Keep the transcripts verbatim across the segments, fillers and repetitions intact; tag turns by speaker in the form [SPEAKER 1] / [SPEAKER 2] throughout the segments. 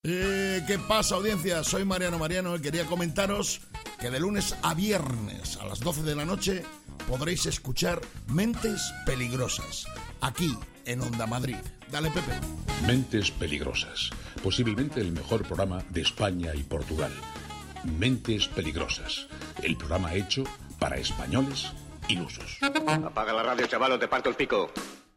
[SPEAKER 1] Eh, ¿Qué pasa, audiencia? Soy Mariano Mariano y quería comentaros que de lunes a viernes a las doce de la noche podréis escuchar Mentes Peligrosas, aquí en Onda Madrid. Dale, Pepe.
[SPEAKER 2] Mentes Peligrosas, posiblemente el mejor programa de España y Portugal. Mentes Peligrosas, el programa hecho para españoles ilusos.
[SPEAKER 3] Apaga la radio, chaval, o te parto el pico.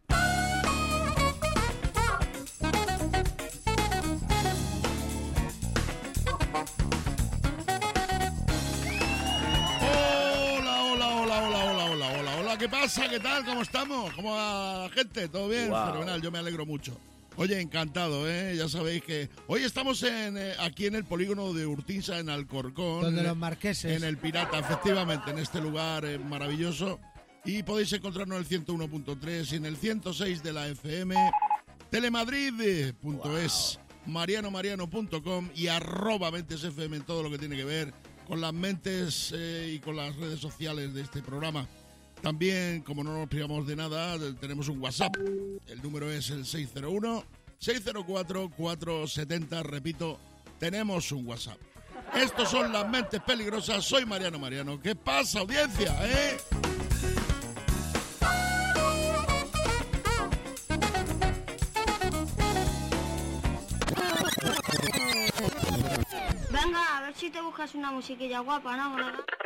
[SPEAKER 1] ¿Qué pasa? ¿Qué tal? ¿Cómo estamos? ¿Cómo va la gente? ¿Todo bien?
[SPEAKER 4] Wow.
[SPEAKER 1] Fenomenal, yo me alegro mucho. Oye, encantado, ¿eh? Ya sabéis que hoy estamos en, eh, aquí en el polígono de Urtinsa, en Alcorcón.
[SPEAKER 5] Donde
[SPEAKER 1] eh,
[SPEAKER 5] los marqueses.
[SPEAKER 1] En el Pirata, efectivamente, en este lugar eh, maravilloso. Y podéis encontrarnos en el ciento uno punto tres y en el ciento seis de la F M, telemadrid punto es, wow. mariano mariano punto com y arroba mentes F M en todo lo que tiene que ver con las mentes eh, y con las redes sociales de este programa. También, como no nos privamos de nada, tenemos un WhatsApp. El número es el seis cero uno, seis cero cuatro, cuatro siete cero. Repito, tenemos un WhatsApp. Estos son las Mentes Peligrosas. Soy Mariano Mariano. ¿Qué pasa, audiencia, eh?
[SPEAKER 6] Venga, a ver si te buscas una musiquilla guapa, ¿no?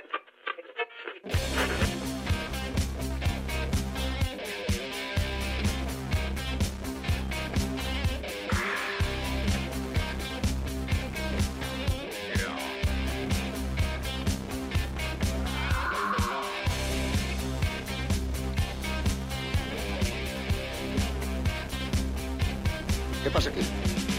[SPEAKER 3] ¿Qué pasa aquí?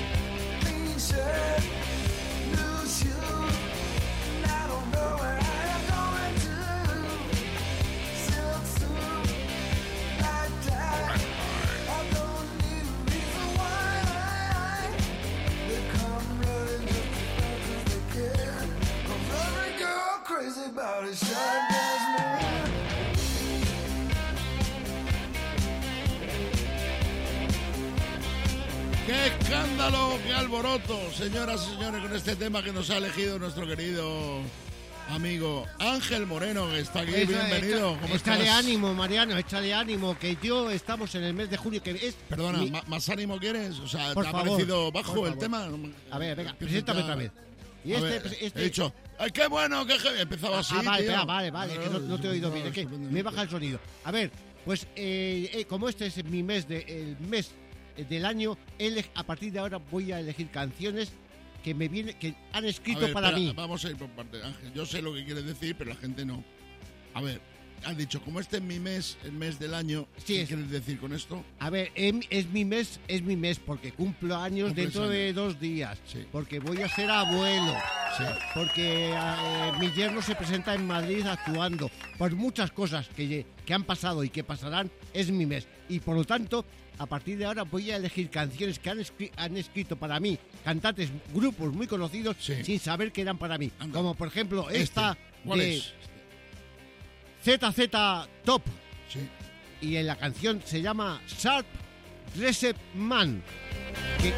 [SPEAKER 1] ¡Qué escándalo, qué alboroto! Señoras y señores, con este tema que nos ha elegido nuestro querido amigo Ángel Moreno, que está aquí.
[SPEAKER 5] Eso,
[SPEAKER 1] bienvenido.
[SPEAKER 5] Echa,
[SPEAKER 1] ¿Cómo
[SPEAKER 5] échale
[SPEAKER 1] estás?
[SPEAKER 5] ánimo, Mariano, échale ánimo, que yo estamos en el mes de junio, que es...
[SPEAKER 1] Perdona,
[SPEAKER 5] mi...
[SPEAKER 1] ¿más ánimo quieres? O sea,
[SPEAKER 5] por
[SPEAKER 1] ¿te ha
[SPEAKER 5] favor,
[SPEAKER 1] parecido bajo el
[SPEAKER 5] favor.
[SPEAKER 1] tema?
[SPEAKER 5] A ver, venga,
[SPEAKER 1] Empieza
[SPEAKER 5] preséntame
[SPEAKER 1] ya.
[SPEAKER 5] otra vez. Y
[SPEAKER 1] A
[SPEAKER 5] este,
[SPEAKER 1] ver,
[SPEAKER 5] este...
[SPEAKER 1] He dicho, ¡ay, qué bueno! Qué he empezado así,
[SPEAKER 5] Ah, vale,
[SPEAKER 1] tío.
[SPEAKER 5] espera, vale, vale, es que no, no te he oído bien, es que me baja el sonido. A ver, pues eh, eh, como este es mi mes, de, el mes del año, ele- a partir de ahora voy a elegir canciones que me viene, que han escrito
[SPEAKER 1] A ver,
[SPEAKER 5] para
[SPEAKER 1] espera,
[SPEAKER 5] mí.
[SPEAKER 1] Vamos a ir por parte, Ángel. Yo sé lo que quieres decir, pero la gente no. A ver, has dicho, como este es mi mes, el mes del año,
[SPEAKER 5] Sí,
[SPEAKER 1] ¿qué
[SPEAKER 5] es-
[SPEAKER 1] quieres decir con esto?
[SPEAKER 5] A ver, em- es mi mes, es mi mes, porque cumplo años
[SPEAKER 1] Cumples
[SPEAKER 5] dentro de
[SPEAKER 1] años.
[SPEAKER 5] dos días,
[SPEAKER 1] Sí.
[SPEAKER 5] porque voy a ser abuelo,
[SPEAKER 1] Sí.
[SPEAKER 5] porque eh, mi yerno se presenta en Madrid actuando, por muchas cosas que, que han pasado y que pasarán, es mi mes. Y por lo tanto, a partir de ahora voy a elegir canciones que han, escri- han escrito para mí, cantantes, grupos muy conocidos,
[SPEAKER 1] Sí.
[SPEAKER 5] sin saber que eran para mí.
[SPEAKER 1] Anda.
[SPEAKER 5] Como por ejemplo
[SPEAKER 1] Este,
[SPEAKER 5] esta
[SPEAKER 1] ¿cuál
[SPEAKER 5] de
[SPEAKER 1] es?
[SPEAKER 5] Z Z Top.
[SPEAKER 1] Sí.
[SPEAKER 5] Y en la canción se llama Sharp Dressed Man, que,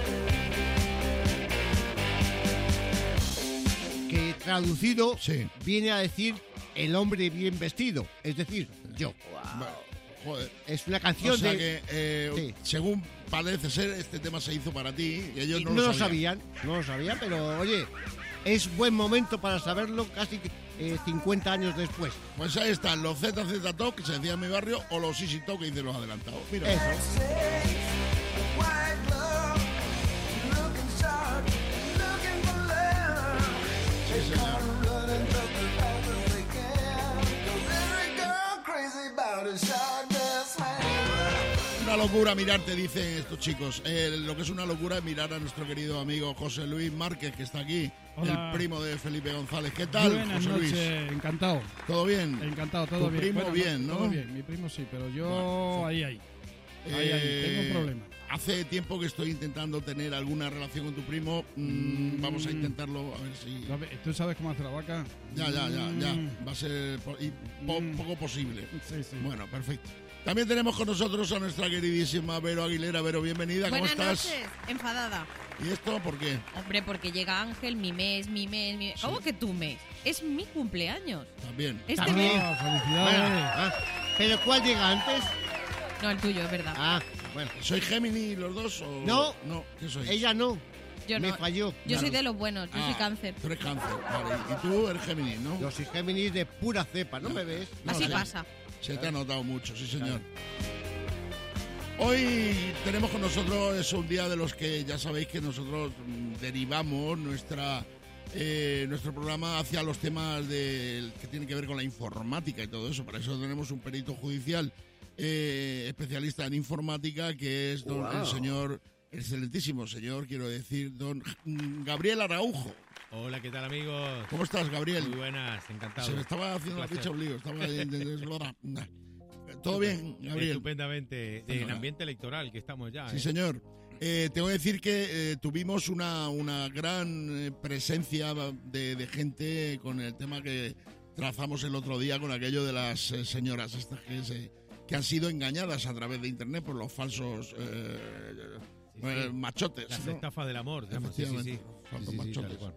[SPEAKER 5] que traducido
[SPEAKER 1] Sí.
[SPEAKER 5] viene a decir el hombre bien vestido, es decir, yo.
[SPEAKER 1] Bueno, joder.
[SPEAKER 5] Es una canción
[SPEAKER 1] O sea
[SPEAKER 5] de...
[SPEAKER 1] que, eh,
[SPEAKER 5] Sí.
[SPEAKER 1] según parece ser, este tema se hizo para ti y ellos
[SPEAKER 5] y
[SPEAKER 1] no,
[SPEAKER 5] no,
[SPEAKER 1] lo
[SPEAKER 5] lo sabían, no lo sabían, pero oye, es buen momento para saberlo casi eh, cincuenta años después.
[SPEAKER 1] Pues ahí están los Z Z Top, que se decía en mi barrio, o los Easy Top, que dicen los adelantados. Mira.
[SPEAKER 5] Eso.
[SPEAKER 1] Sí, señor. Una locura mirarte, dicen estos chicos. Eh, lo que es una locura es mirar a nuestro querido amigo José Luis Márquez, que está aquí,
[SPEAKER 4] Hola.
[SPEAKER 1] el primo de Felipe González. ¿Qué tal,
[SPEAKER 4] Buenas
[SPEAKER 1] José Luis?
[SPEAKER 4] noches, encantado.
[SPEAKER 1] ¿Todo bien?
[SPEAKER 4] Encantado, todo
[SPEAKER 1] Tu
[SPEAKER 4] bien.
[SPEAKER 1] primo
[SPEAKER 4] Bueno,
[SPEAKER 1] bien, ¿no?
[SPEAKER 4] Todo bien, mi primo sí, pero yo
[SPEAKER 1] Bueno,
[SPEAKER 4] ahí, ahí. Ahí, ahí, tengo un problema.
[SPEAKER 1] Hace tiempo que estoy intentando tener alguna relación con tu primo. Mm,
[SPEAKER 4] Mm.
[SPEAKER 1] Vamos a intentarlo, a ver si...
[SPEAKER 4] A ver, ¿tú sabes cómo hace la vaca?
[SPEAKER 1] Ya, ya, ya, ya.
[SPEAKER 4] Mm.
[SPEAKER 1] Va a ser po- y po-
[SPEAKER 4] Mm.
[SPEAKER 1] poco posible.
[SPEAKER 4] Sí, sí.
[SPEAKER 1] Bueno, perfecto. También tenemos con nosotros a nuestra queridísima Vero Aguilera. Vero, bienvenida, ¿cómo
[SPEAKER 7] Buenas
[SPEAKER 1] estás?
[SPEAKER 7] noches, enfadada.
[SPEAKER 1] ¿Y esto por qué?
[SPEAKER 7] Hombre, porque llega Ángel, mi mes, mi mes, mi mes.
[SPEAKER 1] Sí.
[SPEAKER 7] ¿Cómo que tu mes? Es mi cumpleaños.
[SPEAKER 1] También.
[SPEAKER 7] Este
[SPEAKER 5] También.
[SPEAKER 7] mes.
[SPEAKER 4] Ah,
[SPEAKER 5] Bueno,
[SPEAKER 4] felicidades.
[SPEAKER 5] ah, ¿pero cuál llega antes?
[SPEAKER 7] No, el tuyo, es verdad.
[SPEAKER 5] Ah, bueno.
[SPEAKER 1] ¿Soy Géminis los dos o...?
[SPEAKER 5] No.
[SPEAKER 1] No, ¿qué soy?
[SPEAKER 5] Ella no.
[SPEAKER 7] Yo
[SPEAKER 5] Me
[SPEAKER 7] no.
[SPEAKER 5] falló.
[SPEAKER 7] Yo soy
[SPEAKER 1] Claro.
[SPEAKER 7] de los buenos, yo soy
[SPEAKER 1] Ah,
[SPEAKER 7] cáncer.
[SPEAKER 1] Tú eres cáncer, vale. Y tú eres Géminis, ¿no?
[SPEAKER 5] Yo soy Géminis de pura cepa, ¿no me ves?
[SPEAKER 1] No,
[SPEAKER 7] Así
[SPEAKER 1] sí.
[SPEAKER 7] pasa.
[SPEAKER 1] Se te ha notado mucho, sí señor. Hoy tenemos con nosotros, es un día de los que ya sabéis que nosotros mm, derivamos nuestra eh, nuestro programa hacia los temas de, que tienen que ver con la informática y todo eso. Para eso tenemos un perito judicial eh, especialista en informática, que es don,
[SPEAKER 3] Wow.
[SPEAKER 1] el señor, excelentísimo señor, quiero decir, don mm, Gabriel Araujo.
[SPEAKER 8] Hola, ¿qué tal, amigos?
[SPEAKER 1] ¿Cómo estás, Gabriel?
[SPEAKER 8] Muy buenas, encantado.
[SPEAKER 1] Se me estaba haciendo
[SPEAKER 8] Un
[SPEAKER 1] la
[SPEAKER 8] placer.
[SPEAKER 1] picha obligo. Estaba ahí, ¿todo bien, Gabriel?
[SPEAKER 8] Estupendamente. En
[SPEAKER 1] Fenomenal.
[SPEAKER 8] ambiente electoral, que estamos ya.
[SPEAKER 1] Sí,
[SPEAKER 8] ¿eh?
[SPEAKER 1] señor. Eh, tengo que decir que eh, tuvimos una, una gran eh, presencia de, de gente con el tema que trazamos el otro día con aquello de las eh, señoras estas que, se, que han sido engañadas a través de Internet por los falsos eh,
[SPEAKER 8] Sí,
[SPEAKER 1] eh,
[SPEAKER 8] sí.
[SPEAKER 1] machotes.
[SPEAKER 8] Las
[SPEAKER 1] ¿no?
[SPEAKER 8] estafas del amor. digamos, sí, sí,
[SPEAKER 1] Efectivamente,
[SPEAKER 8] sí.
[SPEAKER 1] los falsos
[SPEAKER 8] Sí, sí, sí,
[SPEAKER 1] machotes.
[SPEAKER 8] tal cual.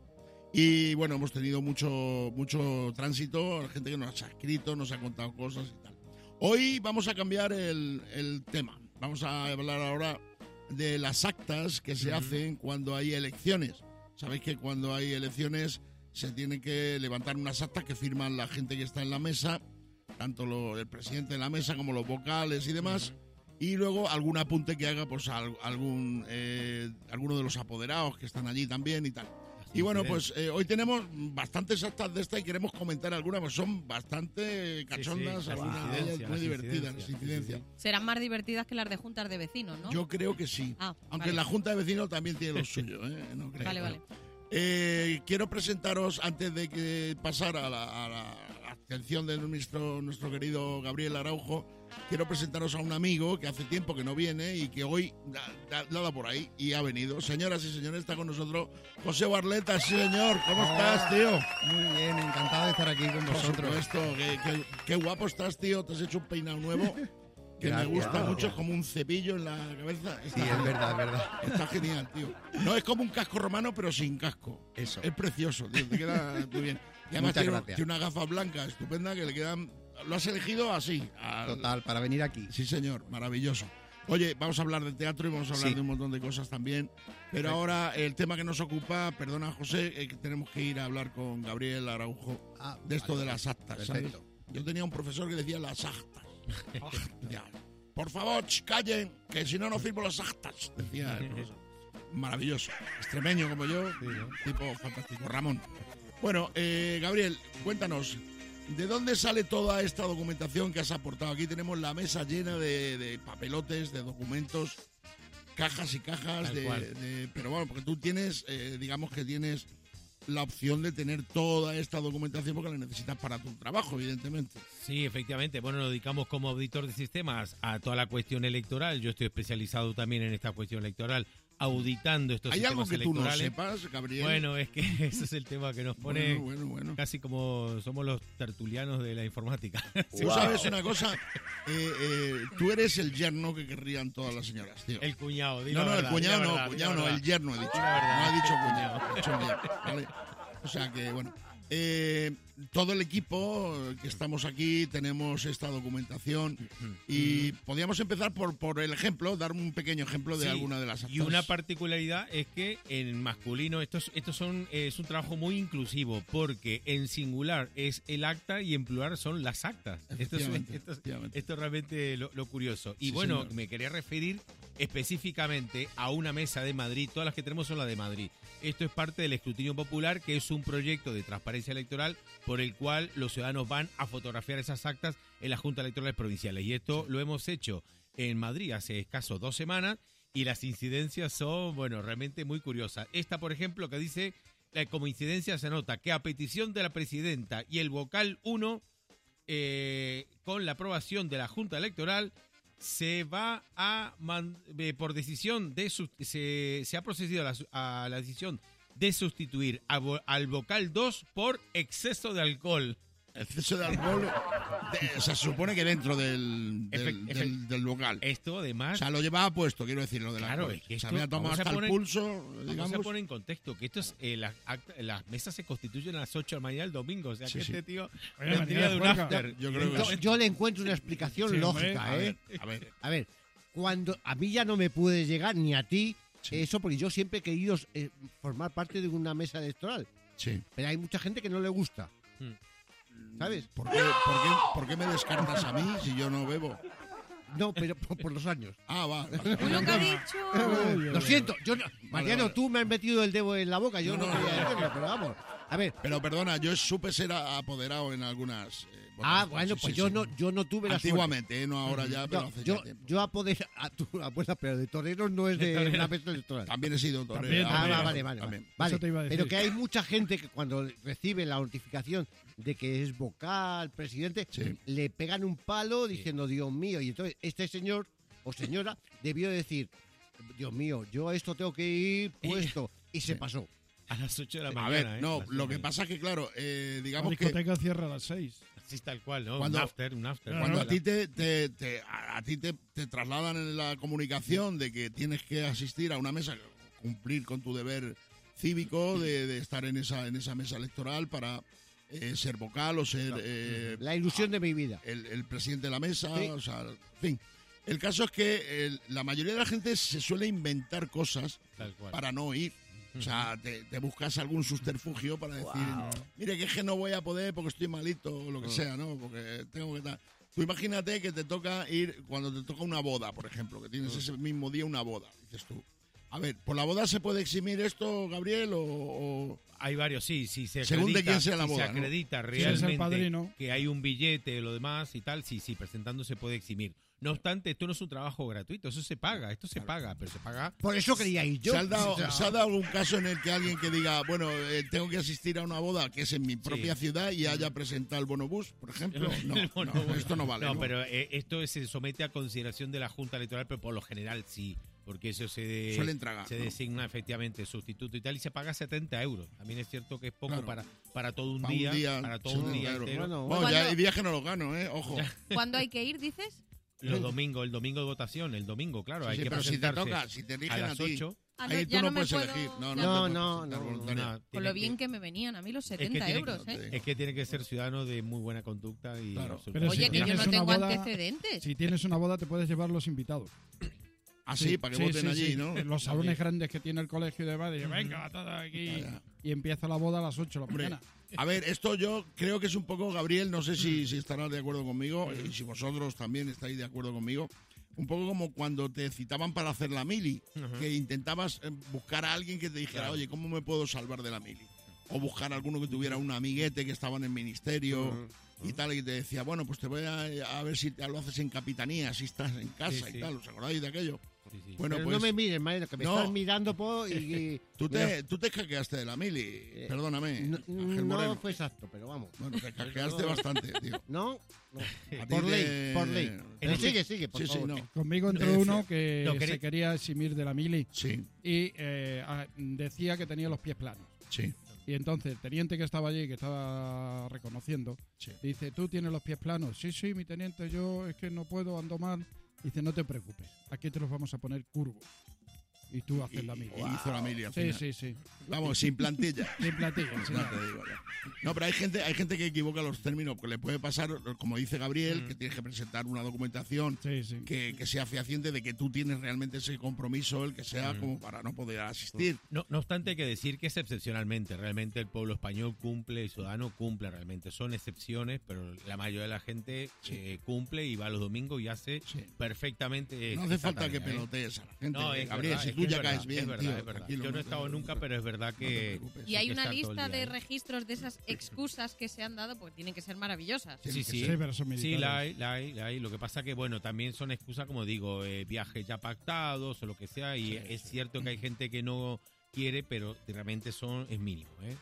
[SPEAKER 1] Y bueno, hemos tenido mucho, mucho tránsito, gente que nos ha escrito, nos ha contado cosas y tal. Hoy vamos a cambiar el, el tema. Vamos a hablar ahora de las actas que se
[SPEAKER 8] Ujú.
[SPEAKER 1] hacen cuando hay elecciones. Sabéis que cuando hay elecciones se tienen que levantar unas actas que firman la gente que está en la mesa, tanto lo- el presidente de la mesa como los vocales y demás. Y luego algún apunte que haga pues al- algún eh, alguno de los apoderados que están allí también y tal. Y bueno, pues eh, hoy tenemos bastantes actas de esta y queremos comentar algunas, pues son bastante cachondas,
[SPEAKER 8] sí, las
[SPEAKER 1] algunas de ellas
[SPEAKER 8] incidencias,
[SPEAKER 1] muy
[SPEAKER 8] las
[SPEAKER 1] divertidas, las
[SPEAKER 8] incidencias,
[SPEAKER 1] incidencias.
[SPEAKER 8] sí,
[SPEAKER 7] Serán más divertidas que las de juntas de vecinos, ¿no?
[SPEAKER 1] Yo creo que sí.
[SPEAKER 7] Ah,
[SPEAKER 1] Aunque
[SPEAKER 7] vale.
[SPEAKER 1] la Junta de Vecinos también tiene lo suyo, ¿eh? No creo.
[SPEAKER 7] Vale, vale.
[SPEAKER 1] Eh, quiero presentaros, antes de que pasar a la, a la atención de nuestro, nuestro querido Gabriel Araujo, quiero presentaros a un amigo que hace tiempo que no viene y que hoy da, da, da por ahí y ha venido. Señoras y señores, está con nosotros José Barleta. Sí, señor, ¿cómo estás, tío?
[SPEAKER 9] Muy bien, encantado de estar aquí con
[SPEAKER 1] Por
[SPEAKER 9] vosotros.
[SPEAKER 1] supuesto, qué, qué- qué guapo estás, tío. Te has hecho un peinado nuevo que
[SPEAKER 9] Gracias,
[SPEAKER 1] me gusta
[SPEAKER 9] gracias.
[SPEAKER 1] mucho, es como un cepillo en la cabeza.
[SPEAKER 9] Sí,
[SPEAKER 1] Está,
[SPEAKER 9] es verdad, es verdad.
[SPEAKER 1] está genial, tío. No es como un casco romano, pero sin casco.
[SPEAKER 9] Eso.
[SPEAKER 1] Es precioso, tío, te queda muy bien. Y además
[SPEAKER 9] Muchas
[SPEAKER 1] tiene,
[SPEAKER 9] gracias.
[SPEAKER 1] tiene una gafa blanca estupenda que le quedan... Lo has elegido así. al-
[SPEAKER 9] Total, para venir aquí.
[SPEAKER 1] Sí, señor, maravilloso. Oye, vamos a hablar de teatro y vamos a hablar
[SPEAKER 9] Sí.
[SPEAKER 1] de un montón de cosas también. Pero
[SPEAKER 9] Perfecto.
[SPEAKER 1] ahora el tema que nos ocupa, perdona José, eh, que tenemos que ir a hablar con Gabriel Araujo
[SPEAKER 9] Ah,
[SPEAKER 1] de esto
[SPEAKER 9] vale,
[SPEAKER 1] de
[SPEAKER 9] vale.
[SPEAKER 1] las actas, ¿sabes?
[SPEAKER 9] Perfecto.
[SPEAKER 1] Yo tenía un profesor que decía las actas. Ya. Por favor, ch, callen, que si no, no firmo las actas, decía el profesor. Maravilloso. Extremeño como yo, tipo fantástico. Ramón. Bueno, eh, Gabriel, cuéntanos, ¿de dónde sale toda esta documentación que has aportado? Aquí tenemos la mesa llena de, de papelotes, de documentos, cajas y cajas,
[SPEAKER 8] Tal
[SPEAKER 1] de,
[SPEAKER 8] cual.
[SPEAKER 1] de- pero bueno, porque tú tienes, eh, digamos que tienes la opción de tener toda esta documentación porque la necesitas para tu trabajo, evidentemente.
[SPEAKER 8] Sí, efectivamente. Bueno, nos dedicamos como auditor de sistemas a toda la cuestión electoral. Yo estoy especializado también en esta cuestión electoral, auditando estos
[SPEAKER 1] ¿Hay
[SPEAKER 8] sistemas
[SPEAKER 1] algo que tú no
[SPEAKER 8] electorales.
[SPEAKER 1] sepas, Gabriel?
[SPEAKER 8] Bueno, es que ese es el tema que nos pone
[SPEAKER 1] bueno, bueno, bueno.
[SPEAKER 8] casi como somos los tertulianos de la informática.
[SPEAKER 1] Tú sabes una cosa, eh, eh, tú eres el yerno que querrían todas las señoras, tío.
[SPEAKER 8] El cuñado, di
[SPEAKER 1] No,
[SPEAKER 8] la
[SPEAKER 1] no, el
[SPEAKER 8] verdad, di
[SPEAKER 1] cuñado
[SPEAKER 8] la
[SPEAKER 1] no,
[SPEAKER 8] verdad, di
[SPEAKER 1] cuñado
[SPEAKER 8] la
[SPEAKER 1] no,
[SPEAKER 8] verdad.
[SPEAKER 1] el yerno he dicho.
[SPEAKER 8] Di la verdad.
[SPEAKER 1] No he dicho cuñado, he dicho el yerno, ¿vale? O sea que, bueno, eh, todo el equipo que estamos aquí tenemos esta documentación y podríamos empezar por, por el ejemplo, dar un pequeño ejemplo de
[SPEAKER 8] Sí,
[SPEAKER 1] alguna de las actas.
[SPEAKER 8] Y una particularidad es que en masculino estos, estos son, eh, es un trabajo muy inclusivo porque en singular es el acta y en plural son las actas. Esto es,
[SPEAKER 1] Efectivamente,
[SPEAKER 8] esto es-
[SPEAKER 1] efectivamente.
[SPEAKER 8] esto es realmente lo, lo curioso. Y
[SPEAKER 1] Sí,
[SPEAKER 8] bueno,
[SPEAKER 1] señor.
[SPEAKER 8] me quería referir específicamente a una mesa de Madrid. Todas las que tenemos son las de Madrid. Esto es parte del escrutinio popular, que es un proyecto de transparencia electoral por el cual los ciudadanos van a fotografiar esas actas en las juntas electorales provinciales. Y esto lo hemos hecho en Madrid hace escaso dos semanas y las incidencias son, bueno, realmente muy curiosas. Esta, por ejemplo, que dice, eh, como incidencia se nota que a petición de la presidenta y el vocal uno, eh, con la aprobación de la Junta Electoral, se va a, man- eh, por decisión de, su- se, se ha procedido a la, su- a la decisión de sustituir a vo- al vocal dos por exceso de alcohol.
[SPEAKER 1] Exceso de alcohol, de- o sea, se supone que dentro del, del,
[SPEAKER 8] Efe- efe-
[SPEAKER 1] del- del local.
[SPEAKER 8] Esto,
[SPEAKER 1] O
[SPEAKER 8] además...
[SPEAKER 1] sea, lo llevaba puesto, quiero decir, lo del
[SPEAKER 8] Claro,
[SPEAKER 1] alcohol.
[SPEAKER 8] es que
[SPEAKER 1] Se
[SPEAKER 8] esto-
[SPEAKER 1] había tomado
[SPEAKER 8] vamos a
[SPEAKER 1] hasta el
[SPEAKER 8] poner-
[SPEAKER 1] pulso,
[SPEAKER 8] Vamos
[SPEAKER 1] digamos.
[SPEAKER 8] a poner en contexto que esto es, eh, las, act- las mesas se constituyen a las ocho de la mañana del domingo. O sea,
[SPEAKER 1] Sí,
[SPEAKER 8] que
[SPEAKER 1] sí.
[SPEAKER 8] este tío
[SPEAKER 4] Oye,
[SPEAKER 8] vendría de un
[SPEAKER 4] Juanca,
[SPEAKER 8] after.
[SPEAKER 1] yo creo que
[SPEAKER 5] Yo,
[SPEAKER 1] sí.
[SPEAKER 5] yo le encuentro una explicación
[SPEAKER 4] Sí, hombre.
[SPEAKER 5] lógica,
[SPEAKER 1] A
[SPEAKER 5] ¿eh?
[SPEAKER 1] ver, a ver.
[SPEAKER 5] A ver, cuando a mí ya no me puede llegar ni a ti
[SPEAKER 1] Sí.
[SPEAKER 5] eso, porque yo siempre he querido eh, formar parte de una mesa electoral.
[SPEAKER 1] Sí.
[SPEAKER 5] Pero hay mucha gente que no le gusta,
[SPEAKER 8] Mm.
[SPEAKER 5] ¿sabes?
[SPEAKER 1] ¿Por qué, por, qué, ¿Por qué me descartas a mí si yo no bebo?
[SPEAKER 5] No, pero por, por los años.
[SPEAKER 1] Ah, va.
[SPEAKER 7] Uno que ha dicho...
[SPEAKER 5] Lo siento, yo no- Mariano,
[SPEAKER 1] vale.
[SPEAKER 5] tú me has metido el dedo en la boca, yo
[SPEAKER 1] No,
[SPEAKER 5] no,
[SPEAKER 1] no,
[SPEAKER 5] quería
[SPEAKER 1] no.
[SPEAKER 5] decirlo, pero vamos. A ver,
[SPEAKER 1] Pero perdona, yo supe ser a- apoderado en algunas. eh,
[SPEAKER 5] ah,
[SPEAKER 1] votaciones.
[SPEAKER 5] bueno,
[SPEAKER 1] Sí,
[SPEAKER 5] pues
[SPEAKER 1] sí,
[SPEAKER 5] yo
[SPEAKER 1] sí.
[SPEAKER 5] no yo no tuve la suerte.
[SPEAKER 1] Antiguamente, eh, no ahora ya, pero
[SPEAKER 5] No,
[SPEAKER 1] hace
[SPEAKER 5] yo,
[SPEAKER 1] ya tiempo.
[SPEAKER 5] yo a poder a tu abuela, pero de toreros no es de una mesa electoral.
[SPEAKER 1] También he sido torero.
[SPEAKER 4] También,
[SPEAKER 5] Ah,
[SPEAKER 4] también.
[SPEAKER 5] va, vale, vale,
[SPEAKER 1] También.
[SPEAKER 5] vale. Vale,
[SPEAKER 4] Eso te iba a decir.
[SPEAKER 5] pero que hay mucha gente que cuando recibe la notificación de que es vocal, presidente,
[SPEAKER 1] Sí.
[SPEAKER 5] le pegan un palo diciendo, Dios mío, y entonces este señor o señora debió decir, Dios mío, yo a esto tengo que ir puesto, y se pasó.
[SPEAKER 8] A las ocho de la
[SPEAKER 1] A
[SPEAKER 8] mañana.
[SPEAKER 1] ver,
[SPEAKER 8] ¿eh?
[SPEAKER 1] no,
[SPEAKER 8] Las
[SPEAKER 1] lo que
[SPEAKER 8] ocho.
[SPEAKER 1] pasa es que, claro, eh,
[SPEAKER 4] La
[SPEAKER 1] digamos que
[SPEAKER 4] discoteca cierra a las seis.
[SPEAKER 8] Así tal cual, ¿no?
[SPEAKER 1] Cuando-
[SPEAKER 8] un after, un after.
[SPEAKER 1] cuando a
[SPEAKER 4] Claro.
[SPEAKER 1] ti te, te- te- a, a ti te, te trasladan en la comunicación de que tienes que asistir a una mesa, cumplir con tu deber cívico de, de estar en esa en esa mesa electoral para eh, ser vocal o ser eh,
[SPEAKER 5] La ilusión de mi vida.
[SPEAKER 1] el, el presidente de la mesa,
[SPEAKER 5] Sí.
[SPEAKER 1] o sea, en fin. El caso es que el- la mayoría de la gente se suele inventar cosas
[SPEAKER 8] Tal cual.
[SPEAKER 1] para no ir. O sea, te, te buscas algún subterfugio para decir, mire, que es que no voy a poder porque estoy malito o lo que sea, ¿no? Porque tengo que estar... Tú imagínate que te toca ir, cuando te toca una boda, por ejemplo, que tienes ese mismo día una boda, dices tú. A ver, ¿por la boda se puede eximir esto, Gabriel, o...? o-
[SPEAKER 8] Hay varios, sí, sí, se
[SPEAKER 1] Según de
[SPEAKER 8] acredita,
[SPEAKER 1] quién sea la
[SPEAKER 8] si
[SPEAKER 1] boda,
[SPEAKER 8] se
[SPEAKER 1] ¿no?
[SPEAKER 8] acredita
[SPEAKER 4] Si eres el
[SPEAKER 8] realmente
[SPEAKER 4] padrino.
[SPEAKER 8] que hay un billete, lo demás y tal, sí, sí, presentando se puede eximir. No obstante, esto no es un trabajo gratuito, eso se paga, esto se paga, pero se paga...
[SPEAKER 5] Por eso quería ir yo.
[SPEAKER 1] ¿Se, ha dado,
[SPEAKER 5] O sea,
[SPEAKER 1] ¿Se ha dado algún caso en el que alguien que diga, bueno, eh, tengo que asistir a una boda que es en mi propia ciudad y haya presentado el bonobús, por ejemplo? No,
[SPEAKER 8] El bono-
[SPEAKER 1] no, esto no vale.
[SPEAKER 8] No,
[SPEAKER 1] ¿no?
[SPEAKER 8] pero eh, esto es- se somete a consideración de la Junta Electoral, pero por lo general sí, porque eso se, de-
[SPEAKER 1] Suelen tragar,
[SPEAKER 8] se
[SPEAKER 1] ¿no?
[SPEAKER 8] designa efectivamente sustituto y tal, y se paga setenta euros. También es cierto que es poco
[SPEAKER 1] Claro.
[SPEAKER 8] para, para todo un,
[SPEAKER 1] Para
[SPEAKER 8] día,
[SPEAKER 1] un día,
[SPEAKER 8] para todo
[SPEAKER 1] sí,
[SPEAKER 8] un día
[SPEAKER 1] claro.
[SPEAKER 8] entero.
[SPEAKER 5] Bueno,
[SPEAKER 1] Bueno, ya
[SPEAKER 7] Cuando-
[SPEAKER 1] hay días que no lo gano, ¿eh? Ojo.
[SPEAKER 7] ¿Cuándo hay que ir, dices?
[SPEAKER 8] Los domingos, el domingo de votación, el domingo, claro,
[SPEAKER 1] Sí,
[SPEAKER 8] hay
[SPEAKER 1] sí,
[SPEAKER 8] que
[SPEAKER 1] pero si te
[SPEAKER 8] presentarse
[SPEAKER 1] toca, si te eligen
[SPEAKER 8] a
[SPEAKER 1] a,
[SPEAKER 8] las
[SPEAKER 1] ti,
[SPEAKER 8] ocho.
[SPEAKER 7] Ah, no,
[SPEAKER 1] ahí
[SPEAKER 7] ya
[SPEAKER 1] tú no,
[SPEAKER 7] no me
[SPEAKER 1] puedes
[SPEAKER 7] puedo-
[SPEAKER 1] elegir. No, no,
[SPEAKER 5] No,
[SPEAKER 1] te
[SPEAKER 5] no,
[SPEAKER 1] puedes
[SPEAKER 5] no,
[SPEAKER 1] presentar
[SPEAKER 5] no.
[SPEAKER 1] voluntario.
[SPEAKER 8] No,
[SPEAKER 7] Con
[SPEAKER 8] tiene
[SPEAKER 7] lo
[SPEAKER 8] que-
[SPEAKER 7] bien que me venían a mí los
[SPEAKER 8] es que
[SPEAKER 7] setenta
[SPEAKER 8] tiene-
[SPEAKER 7] euros, ¿eh?
[SPEAKER 8] Es que tiene que ser ciudadano de muy buena conducta y
[SPEAKER 1] Claro.
[SPEAKER 8] absolutamente-
[SPEAKER 4] Pero
[SPEAKER 7] Oye,
[SPEAKER 4] si
[SPEAKER 7] que yo
[SPEAKER 4] tienes
[SPEAKER 7] no
[SPEAKER 4] una
[SPEAKER 7] tengo
[SPEAKER 4] boda-
[SPEAKER 7] antecedentes.
[SPEAKER 4] Si tienes una boda te puedes llevar los invitados.
[SPEAKER 1] Ah, sí, para que
[SPEAKER 4] sí,
[SPEAKER 1] voten
[SPEAKER 4] sí,
[SPEAKER 1] allí,
[SPEAKER 4] sí.
[SPEAKER 1] ¿no?
[SPEAKER 4] En los salones grandes que tiene el colegio de Badis, venga, todos aquí.
[SPEAKER 1] Ya, ya.
[SPEAKER 4] Y empieza la boda a las ocho de la
[SPEAKER 1] Hombre,
[SPEAKER 4] mañana.
[SPEAKER 1] a ver, esto yo creo que es un poco, Gabriel, no sé si, si estarás de acuerdo conmigo y si vosotros también estáis de acuerdo conmigo, un poco como cuando te citaban para hacer la mili,
[SPEAKER 8] Ajá.
[SPEAKER 1] que intentabas eh, buscar a alguien que te dijera,
[SPEAKER 8] Claro.
[SPEAKER 1] oye, ¿cómo me puedo salvar de la mili? O buscar a alguno que tuviera un amiguete que estaba en el ministerio y tal, y te decía, bueno, pues te voy a, a ver si te lo haces en capitanía, si estás en casa
[SPEAKER 8] Sí,
[SPEAKER 1] y
[SPEAKER 8] sí.
[SPEAKER 1] tal, ¿os acordáis de aquello?
[SPEAKER 8] Sí, sí.
[SPEAKER 1] Bueno,
[SPEAKER 5] pero
[SPEAKER 1] pues
[SPEAKER 5] no me mires, Mariano, que me
[SPEAKER 1] no.
[SPEAKER 5] estás mirando po, y, y-
[SPEAKER 1] tú te, tú te hackeaste de la mili, perdóname,
[SPEAKER 5] no,
[SPEAKER 1] Ángel
[SPEAKER 5] no
[SPEAKER 1] Moreno.
[SPEAKER 5] fue exacto, pero vamos.
[SPEAKER 1] Bueno, te hackeaste bastante, tío.
[SPEAKER 5] No, no.
[SPEAKER 1] A ti
[SPEAKER 5] por
[SPEAKER 1] te-
[SPEAKER 5] ley, por ley. Pero
[SPEAKER 8] este-
[SPEAKER 5] sigue, sigue, por
[SPEAKER 1] Sí, sí,
[SPEAKER 5] favor.
[SPEAKER 1] no.
[SPEAKER 4] Conmigo entró
[SPEAKER 1] Decía-
[SPEAKER 4] uno que
[SPEAKER 8] Lo quería-
[SPEAKER 4] se quería eximir de la mili
[SPEAKER 1] Sí,
[SPEAKER 4] y eh, a- decía que tenía los pies planos.
[SPEAKER 1] sí,
[SPEAKER 4] Y entonces el teniente que estaba allí, que estaba reconociendo,
[SPEAKER 1] sí.
[SPEAKER 4] dice, ¿tú tienes los pies planos? Sí, sí, mi teniente, yo es que no puedo, ando mal. Dice, no te preocupes, aquí te los vamos a poner curvos. Y tú haces la mili.
[SPEAKER 1] Y hizo la mili al
[SPEAKER 4] Sí,
[SPEAKER 1] final.
[SPEAKER 4] sí, sí.
[SPEAKER 1] Vamos, sin plantilla.
[SPEAKER 4] Sin platilla, sí.
[SPEAKER 1] Ya te digo ya. No, pero hay gente, hay gente que equivoca los términos, porque le puede pasar, como dice Gabriel,
[SPEAKER 8] Mm.
[SPEAKER 1] que tienes que presentar una documentación
[SPEAKER 4] Sí, sí.
[SPEAKER 1] que, que sea fehaciente de que tú tienes realmente ese compromiso, el que sea
[SPEAKER 8] Mm.
[SPEAKER 1] como para no poder asistir.
[SPEAKER 8] No, no obstante, hay que decir que es excepcionalmente. Realmente el pueblo español cumple, el ciudadano cumple realmente. Son excepciones, pero la mayoría de la gente eh, cumple y va los domingos y hace
[SPEAKER 1] Sí.
[SPEAKER 8] perfectamente.
[SPEAKER 1] No hace
[SPEAKER 8] esta
[SPEAKER 1] falta que
[SPEAKER 8] tarea, ¿eh?
[SPEAKER 1] pelotees a la gente.
[SPEAKER 8] No, es
[SPEAKER 1] Gabriel,
[SPEAKER 8] verdad,
[SPEAKER 1] si
[SPEAKER 8] es
[SPEAKER 1] tú
[SPEAKER 8] que es
[SPEAKER 1] ya
[SPEAKER 8] verdad,
[SPEAKER 1] caes bien,
[SPEAKER 8] es verdad,
[SPEAKER 1] tío,
[SPEAKER 8] es verdad.
[SPEAKER 1] tranquilo,
[SPEAKER 8] Yo no he
[SPEAKER 1] te
[SPEAKER 8] estado
[SPEAKER 1] preocupes.
[SPEAKER 8] nunca, pero es verdad
[SPEAKER 1] No te
[SPEAKER 8] que...
[SPEAKER 1] preocupes.
[SPEAKER 7] Y hay
[SPEAKER 8] que
[SPEAKER 7] una
[SPEAKER 8] estar todo el
[SPEAKER 7] lista
[SPEAKER 8] día,
[SPEAKER 7] de
[SPEAKER 8] ¿eh?
[SPEAKER 7] registros de esas excusas que se han dado, porque tienen que ser maravillosas.
[SPEAKER 1] Tiene
[SPEAKER 8] Sí,
[SPEAKER 1] que
[SPEAKER 8] sí.
[SPEAKER 1] ser.
[SPEAKER 4] Sí, pero son
[SPEAKER 8] Sí,
[SPEAKER 4] militares.
[SPEAKER 8] la hay, la hay, la hay. Lo que pasa que, bueno, también son excusas, como digo, eh, viajes ya pactados o lo que sea, y es cierto que hay gente que no quiere, pero realmente son es mínimo, ¿eh?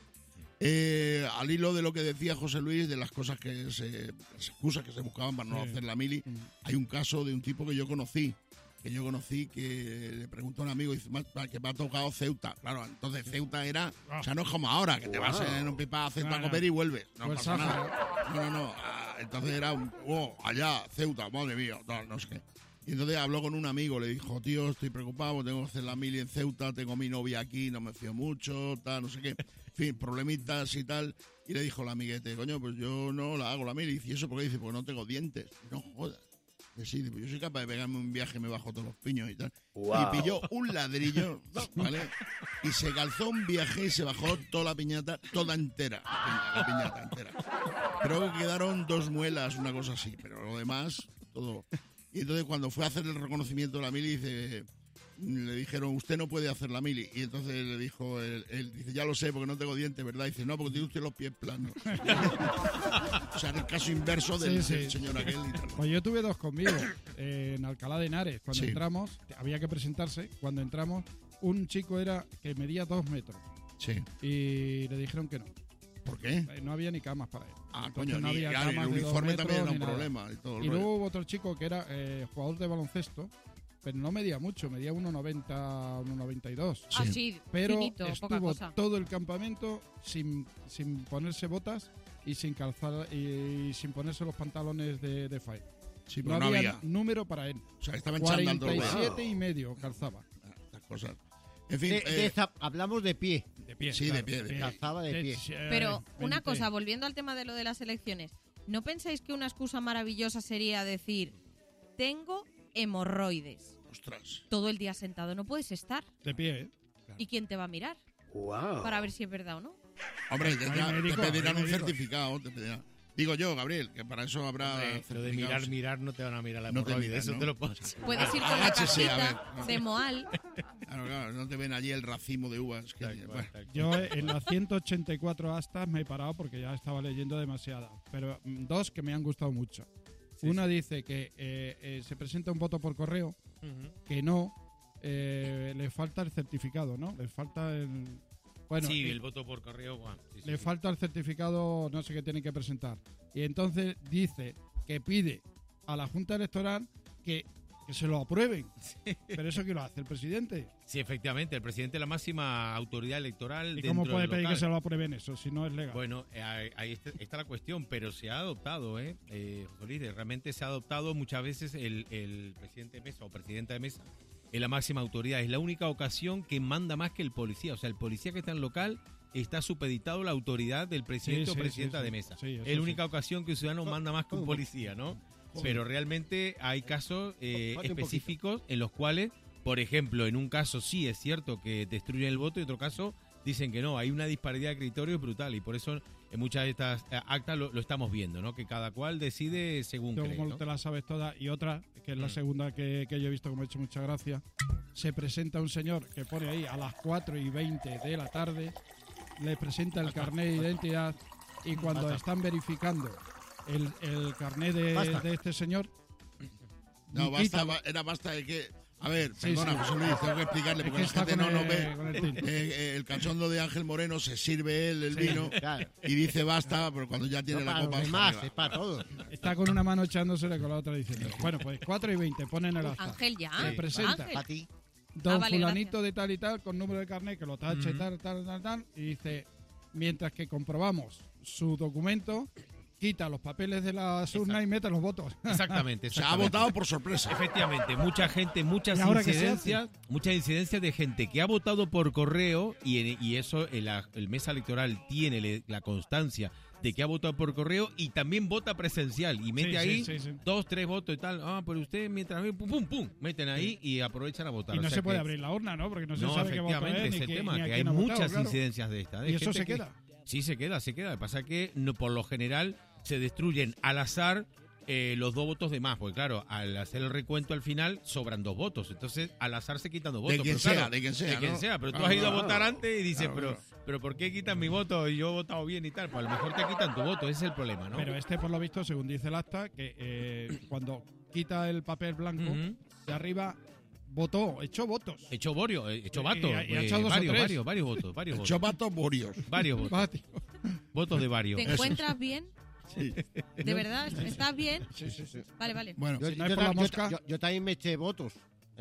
[SPEAKER 1] Eh, al hilo de lo que decía José Luis, de las cosas que se, las excusas que se buscaban para no
[SPEAKER 4] Sí.
[SPEAKER 1] hacer la mili,
[SPEAKER 4] Mm.
[SPEAKER 1] hay un caso de un tipo que yo conocí, que yo conocí, que le preguntó a un amigo, dice, que me ha tocado Ceuta. Claro, entonces Ceuta era, o sea, no es como ahora, que te vas en un pipa a Ceuta a comer y vuelves. No
[SPEAKER 4] Pues
[SPEAKER 1] pasa
[SPEAKER 4] Sáhara.
[SPEAKER 1] nada. No, no, no. Ah, entonces era un, oh, allá, Ceuta, madre mía, no, no sé qué. Y entonces habló con un amigo, le dijo, tío, estoy preocupado, tengo que hacer la mili en Ceuta, tengo a mi novia aquí, no me fío mucho, tal, no sé qué. En fin, problemitas y tal. Y le dijo el amiguete, coño, pues yo no la hago la mili. Y dice, ¿y eso por qué? Dice, porque no tengo dientes. No jodas. Que sí, pues yo soy capaz de pegarme un viaje, me bajo todos los piños y tal.
[SPEAKER 3] Wow.
[SPEAKER 1] Y pilló un ladrillo, ¿vale? Y se calzó un viaje y se bajó toda la piñata, toda entera. La, piña- la piñata entera. Creo que quedaron dos muelas, una cosa así, pero lo demás, todo. Y entonces cuando fue a hacer el reconocimiento de la mili, dice, le dijeron, usted no puede hacer la mili. Y entonces le dijo, él, él dice, ya lo sé, porque no tengo dientes, ¿verdad? Y dice, no, porque tiene usted los pies planos. O sea, en el caso inverso del,
[SPEAKER 4] Sí, sí.
[SPEAKER 1] del señor aquel y tal.
[SPEAKER 4] Pues yo tuve dos conmigo, eh, en Alcalá de Henares. Cuando
[SPEAKER 1] Sí.
[SPEAKER 4] entramos, había que presentarse. Cuando entramos, un chico era que medía dos metros.
[SPEAKER 1] Sí.
[SPEAKER 4] Y le dijeron que no.
[SPEAKER 1] ¿Por qué?
[SPEAKER 4] Eh, No había ni camas para él.
[SPEAKER 1] Ah,
[SPEAKER 4] Entonces
[SPEAKER 1] coño,
[SPEAKER 4] no
[SPEAKER 1] y,
[SPEAKER 4] había
[SPEAKER 1] claro, y el
[SPEAKER 4] camas de dos
[SPEAKER 1] uniforme también
[SPEAKER 4] metros
[SPEAKER 1] era un
[SPEAKER 4] ni nada.
[SPEAKER 1] problema. Y, todo el
[SPEAKER 4] Y
[SPEAKER 1] rollo.
[SPEAKER 4] luego hubo otro chico que era eh, jugador de baloncesto, pero no medía mucho, medía uno noventa, uno noventa y dos.
[SPEAKER 7] Ah, sí,
[SPEAKER 4] Pero
[SPEAKER 7] finito, poca
[SPEAKER 4] estuvo
[SPEAKER 7] cosa.
[SPEAKER 4] todo el campamento sin, sin ponerse botas y sin calzar y sin ponerse los pantalones de, de fight.
[SPEAKER 1] Sí,
[SPEAKER 4] No
[SPEAKER 1] pero no
[SPEAKER 4] había
[SPEAKER 1] había.
[SPEAKER 4] número para él.
[SPEAKER 1] O sea, estaba en chándal todo el
[SPEAKER 4] cuarenta y
[SPEAKER 1] día.
[SPEAKER 4] siete y medio calzaba.
[SPEAKER 1] Ah, Estas cosas. En fin,
[SPEAKER 5] De-
[SPEAKER 1] eh,
[SPEAKER 5] de zap- hablamos de pie.
[SPEAKER 4] De pie.
[SPEAKER 1] Sí, de pie, de pie.
[SPEAKER 5] Calzaba de pie.
[SPEAKER 4] eh,
[SPEAKER 7] Pero una
[SPEAKER 4] veinte.
[SPEAKER 7] cosa, volviendo al tema de lo de las elecciones, ¿no pensáis que una excusa maravillosa sería decir, tengo hemorroides?
[SPEAKER 1] ostras.
[SPEAKER 7] Todo el día sentado no puedes estar.
[SPEAKER 4] De pie, ¿eh?
[SPEAKER 7] ¿Y quién te va a mirar?
[SPEAKER 3] Wow.
[SPEAKER 7] Para ver si es verdad o no.
[SPEAKER 1] Hombre, te,
[SPEAKER 4] Hay
[SPEAKER 1] te
[SPEAKER 4] médico,
[SPEAKER 1] pedirán
[SPEAKER 4] hay
[SPEAKER 1] un
[SPEAKER 4] médico.
[SPEAKER 1] certificado. Te pedirán. Digo yo, Gabriel, que para eso habrá
[SPEAKER 8] Hombre, lo de
[SPEAKER 1] certificados.
[SPEAKER 8] mirar, mirar, no te van a mirar la
[SPEAKER 1] No te
[SPEAKER 8] hemorroide,
[SPEAKER 1] miran,
[SPEAKER 8] eso
[SPEAKER 1] ¿no?
[SPEAKER 8] te lo puedo decir.
[SPEAKER 7] Puedes ir con la
[SPEAKER 1] Agáchese, a
[SPEAKER 7] cajita
[SPEAKER 1] ver.
[SPEAKER 7] de Moal.
[SPEAKER 1] Claro, claro, no te ven allí el racimo de uvas. Que,
[SPEAKER 8] Tal cual,
[SPEAKER 1] bueno,
[SPEAKER 8] tal cual.
[SPEAKER 4] Yo eh, en las ciento ochenta y cuatro astas me he parado porque ya estaba leyendo demasiadas. Pero mm, dos que me han gustado mucho. Una dice que eh, eh, se presenta un voto por correo,
[SPEAKER 8] Ujú.
[SPEAKER 4] que no, eh, le falta el certificado, ¿no? Le falta el... Bueno,
[SPEAKER 8] sí,
[SPEAKER 4] y-
[SPEAKER 8] el voto por correo, bueno, sí, sí,
[SPEAKER 4] le
[SPEAKER 8] sí.
[SPEAKER 4] falta el certificado, no sé qué tienen que presentar. Y entonces dice que pide a la Junta Electoral que, que se lo aprueben. Pero eso que lo hace el presidente.
[SPEAKER 8] Sí, efectivamente, el presidente es la máxima autoridad electoral
[SPEAKER 4] ¿Y
[SPEAKER 8] dentro
[SPEAKER 4] cómo puede
[SPEAKER 8] del
[SPEAKER 4] pedir
[SPEAKER 8] local.
[SPEAKER 4] que se lo aprueben eso si no es legal?
[SPEAKER 8] Bueno, eh, ahí ahí está, está la cuestión, pero se ha adoptado, ¿eh? eh José Luis, realmente se ha adoptado muchas veces el, el presidente de mesa o presidenta de mesa es la máxima autoridad. Es la única ocasión que manda más que el policía. O sea, el policía que está en local está supeditado a la autoridad del presidente
[SPEAKER 4] Sí,
[SPEAKER 8] o
[SPEAKER 4] sí,
[SPEAKER 8] presidenta
[SPEAKER 4] sí,
[SPEAKER 8] de
[SPEAKER 4] sí.
[SPEAKER 8] mesa.
[SPEAKER 4] Sí, eso
[SPEAKER 8] es la
[SPEAKER 4] sí.
[SPEAKER 8] única ocasión que un ciudadano manda más que un
[SPEAKER 5] ¿Cómo?
[SPEAKER 8] policía, ¿no?
[SPEAKER 5] Joder.
[SPEAKER 8] Pero realmente hay casos eh,
[SPEAKER 5] Bate un poquito.
[SPEAKER 8] específicos en los cuales, por ejemplo, en un caso sí es cierto que destruyen el voto y en otro caso dicen que no. Hay una disparidad de criterios brutal y por eso en muchas de estas eh, actas lo, lo estamos viendo, ¿no? Que cada cual decide según
[SPEAKER 4] Tú
[SPEAKER 8] cree,
[SPEAKER 4] como
[SPEAKER 8] ¿no?
[SPEAKER 4] te la sabes toda. Y otra, que es la
[SPEAKER 8] Mm.
[SPEAKER 4] segunda que, que yo he visto que me ha hecho mucha gracia, se presenta un señor que pone ahí a las cuatro y veinte de la tarde, le presenta el carnet de identidad y cuando
[SPEAKER 5] Basta.
[SPEAKER 4] están verificando el, el carnet de,
[SPEAKER 5] Basta.
[SPEAKER 4] de este señor...
[SPEAKER 1] no,
[SPEAKER 4] quita-
[SPEAKER 1] basta, ba- era basta de que... A ver,
[SPEAKER 4] Sí,
[SPEAKER 1] perdona,
[SPEAKER 4] sí.
[SPEAKER 1] José Luis, tengo que explicarle
[SPEAKER 4] Es
[SPEAKER 1] porque
[SPEAKER 4] que
[SPEAKER 1] la
[SPEAKER 4] está
[SPEAKER 1] gente no
[SPEAKER 4] con
[SPEAKER 1] lo
[SPEAKER 4] el-
[SPEAKER 1] ve.
[SPEAKER 4] con el tinte.
[SPEAKER 1] Eh, eh, el cachondo de Ángel Moreno se sirve él el vino
[SPEAKER 5] Claro.
[SPEAKER 1] y dice basta, pero cuando ya
[SPEAKER 5] No
[SPEAKER 1] tiene la
[SPEAKER 5] para
[SPEAKER 1] copa...
[SPEAKER 5] los
[SPEAKER 1] hasta
[SPEAKER 5] demás,
[SPEAKER 1] arriba.
[SPEAKER 5] es para todos.
[SPEAKER 4] Está con una mano echándosele con la otra diciendo, bueno, pues cuatro y veinte, ponen el acta.
[SPEAKER 7] Ángel ya.
[SPEAKER 4] Se presenta.
[SPEAKER 7] Ángel.
[SPEAKER 5] Para ti.
[SPEAKER 4] Don
[SPEAKER 7] Ah, vale,
[SPEAKER 4] fulanito
[SPEAKER 7] gracias.
[SPEAKER 4] de tal y tal, con número de carnet, que lo tache,
[SPEAKER 8] Ujú.
[SPEAKER 4] tal, tal, tal, tal, y dice, mientras que comprobamos su documento, quita los papeles de la urna y mete los votos.
[SPEAKER 8] Exactamente,
[SPEAKER 1] O sea, ha
[SPEAKER 8] exactamente.
[SPEAKER 1] votado por sorpresa.
[SPEAKER 8] Efectivamente, mucha gente, muchas
[SPEAKER 4] ¿Y ahora qué se
[SPEAKER 8] incidencias, muchas incidencias de gente que ha votado por correo y, en- y eso el, el mesa electoral tiene le- la constancia de que ha votado por correo y también vota presencial y mete
[SPEAKER 4] Sí,
[SPEAKER 8] ahí
[SPEAKER 4] sí, sí, sí.
[SPEAKER 8] dos, tres votos y tal. Ah, pero usted mientras ve, pum, pum, pum, meten ahí y aprovechan a votar.
[SPEAKER 4] Y
[SPEAKER 8] O
[SPEAKER 4] no
[SPEAKER 8] sea
[SPEAKER 4] se puede
[SPEAKER 8] que-
[SPEAKER 4] abrir la urna, ¿no? Porque no se
[SPEAKER 8] No,
[SPEAKER 4] sabe qué voto
[SPEAKER 8] efectivamente,
[SPEAKER 4] es,
[SPEAKER 8] es
[SPEAKER 4] ni
[SPEAKER 8] el
[SPEAKER 4] qué-
[SPEAKER 8] tema,
[SPEAKER 4] ni a
[SPEAKER 8] que hay
[SPEAKER 4] quién ha votado,
[SPEAKER 8] muchas
[SPEAKER 4] claro.
[SPEAKER 8] incidencias de estas.
[SPEAKER 4] Y eso se queda.
[SPEAKER 8] Sí, se queda, se queda. Lo que pasa es que no, por lo general se destruyen al azar eh, los dos votos de más, porque claro, al hacer el recuento al final sobran dos votos, entonces al azar se quitan dos votos.
[SPEAKER 1] De quien
[SPEAKER 8] pero
[SPEAKER 1] sea,
[SPEAKER 8] claro,
[SPEAKER 1] de quien sea,
[SPEAKER 8] de quien
[SPEAKER 1] ¿no?
[SPEAKER 8] sea, pero tú
[SPEAKER 1] Claro,
[SPEAKER 8] has ido a
[SPEAKER 1] claro.
[SPEAKER 8] votar antes y dices,
[SPEAKER 1] Claro,
[SPEAKER 8] pero,
[SPEAKER 1] claro.
[SPEAKER 8] pero ¿por qué quitan mi voto y yo he votado bien y tal? Pues a lo mejor te quitan tu voto, ese es el problema, ¿no?
[SPEAKER 4] Pero este, por lo visto, según dice el acta, que eh, cuando quita el papel blanco,
[SPEAKER 8] Ujú.
[SPEAKER 4] de arriba votó, echó votos.
[SPEAKER 8] Hecho Borio, eh, hecho
[SPEAKER 4] Y-
[SPEAKER 8] Vato,
[SPEAKER 4] y ha- y ha
[SPEAKER 8] eh,
[SPEAKER 4] echado dos o
[SPEAKER 8] varios,
[SPEAKER 4] tres.
[SPEAKER 8] varios, varios votos, varios votos.
[SPEAKER 1] Chopato Borios.
[SPEAKER 8] Varios votos,
[SPEAKER 4] Va, tío.
[SPEAKER 8] votos de varios.
[SPEAKER 7] ¿Te encuentras bien?
[SPEAKER 1] Sí.
[SPEAKER 7] ¿De verdad? ¿Estás bien?
[SPEAKER 4] Sí, sí, sí.
[SPEAKER 7] Vale, vale.
[SPEAKER 1] Bueno,
[SPEAKER 5] Yo,
[SPEAKER 4] Si no es
[SPEAKER 5] yo
[SPEAKER 4] por la
[SPEAKER 5] ta- yo
[SPEAKER 4] mosca.
[SPEAKER 5] ta- yo- yo también me eché votos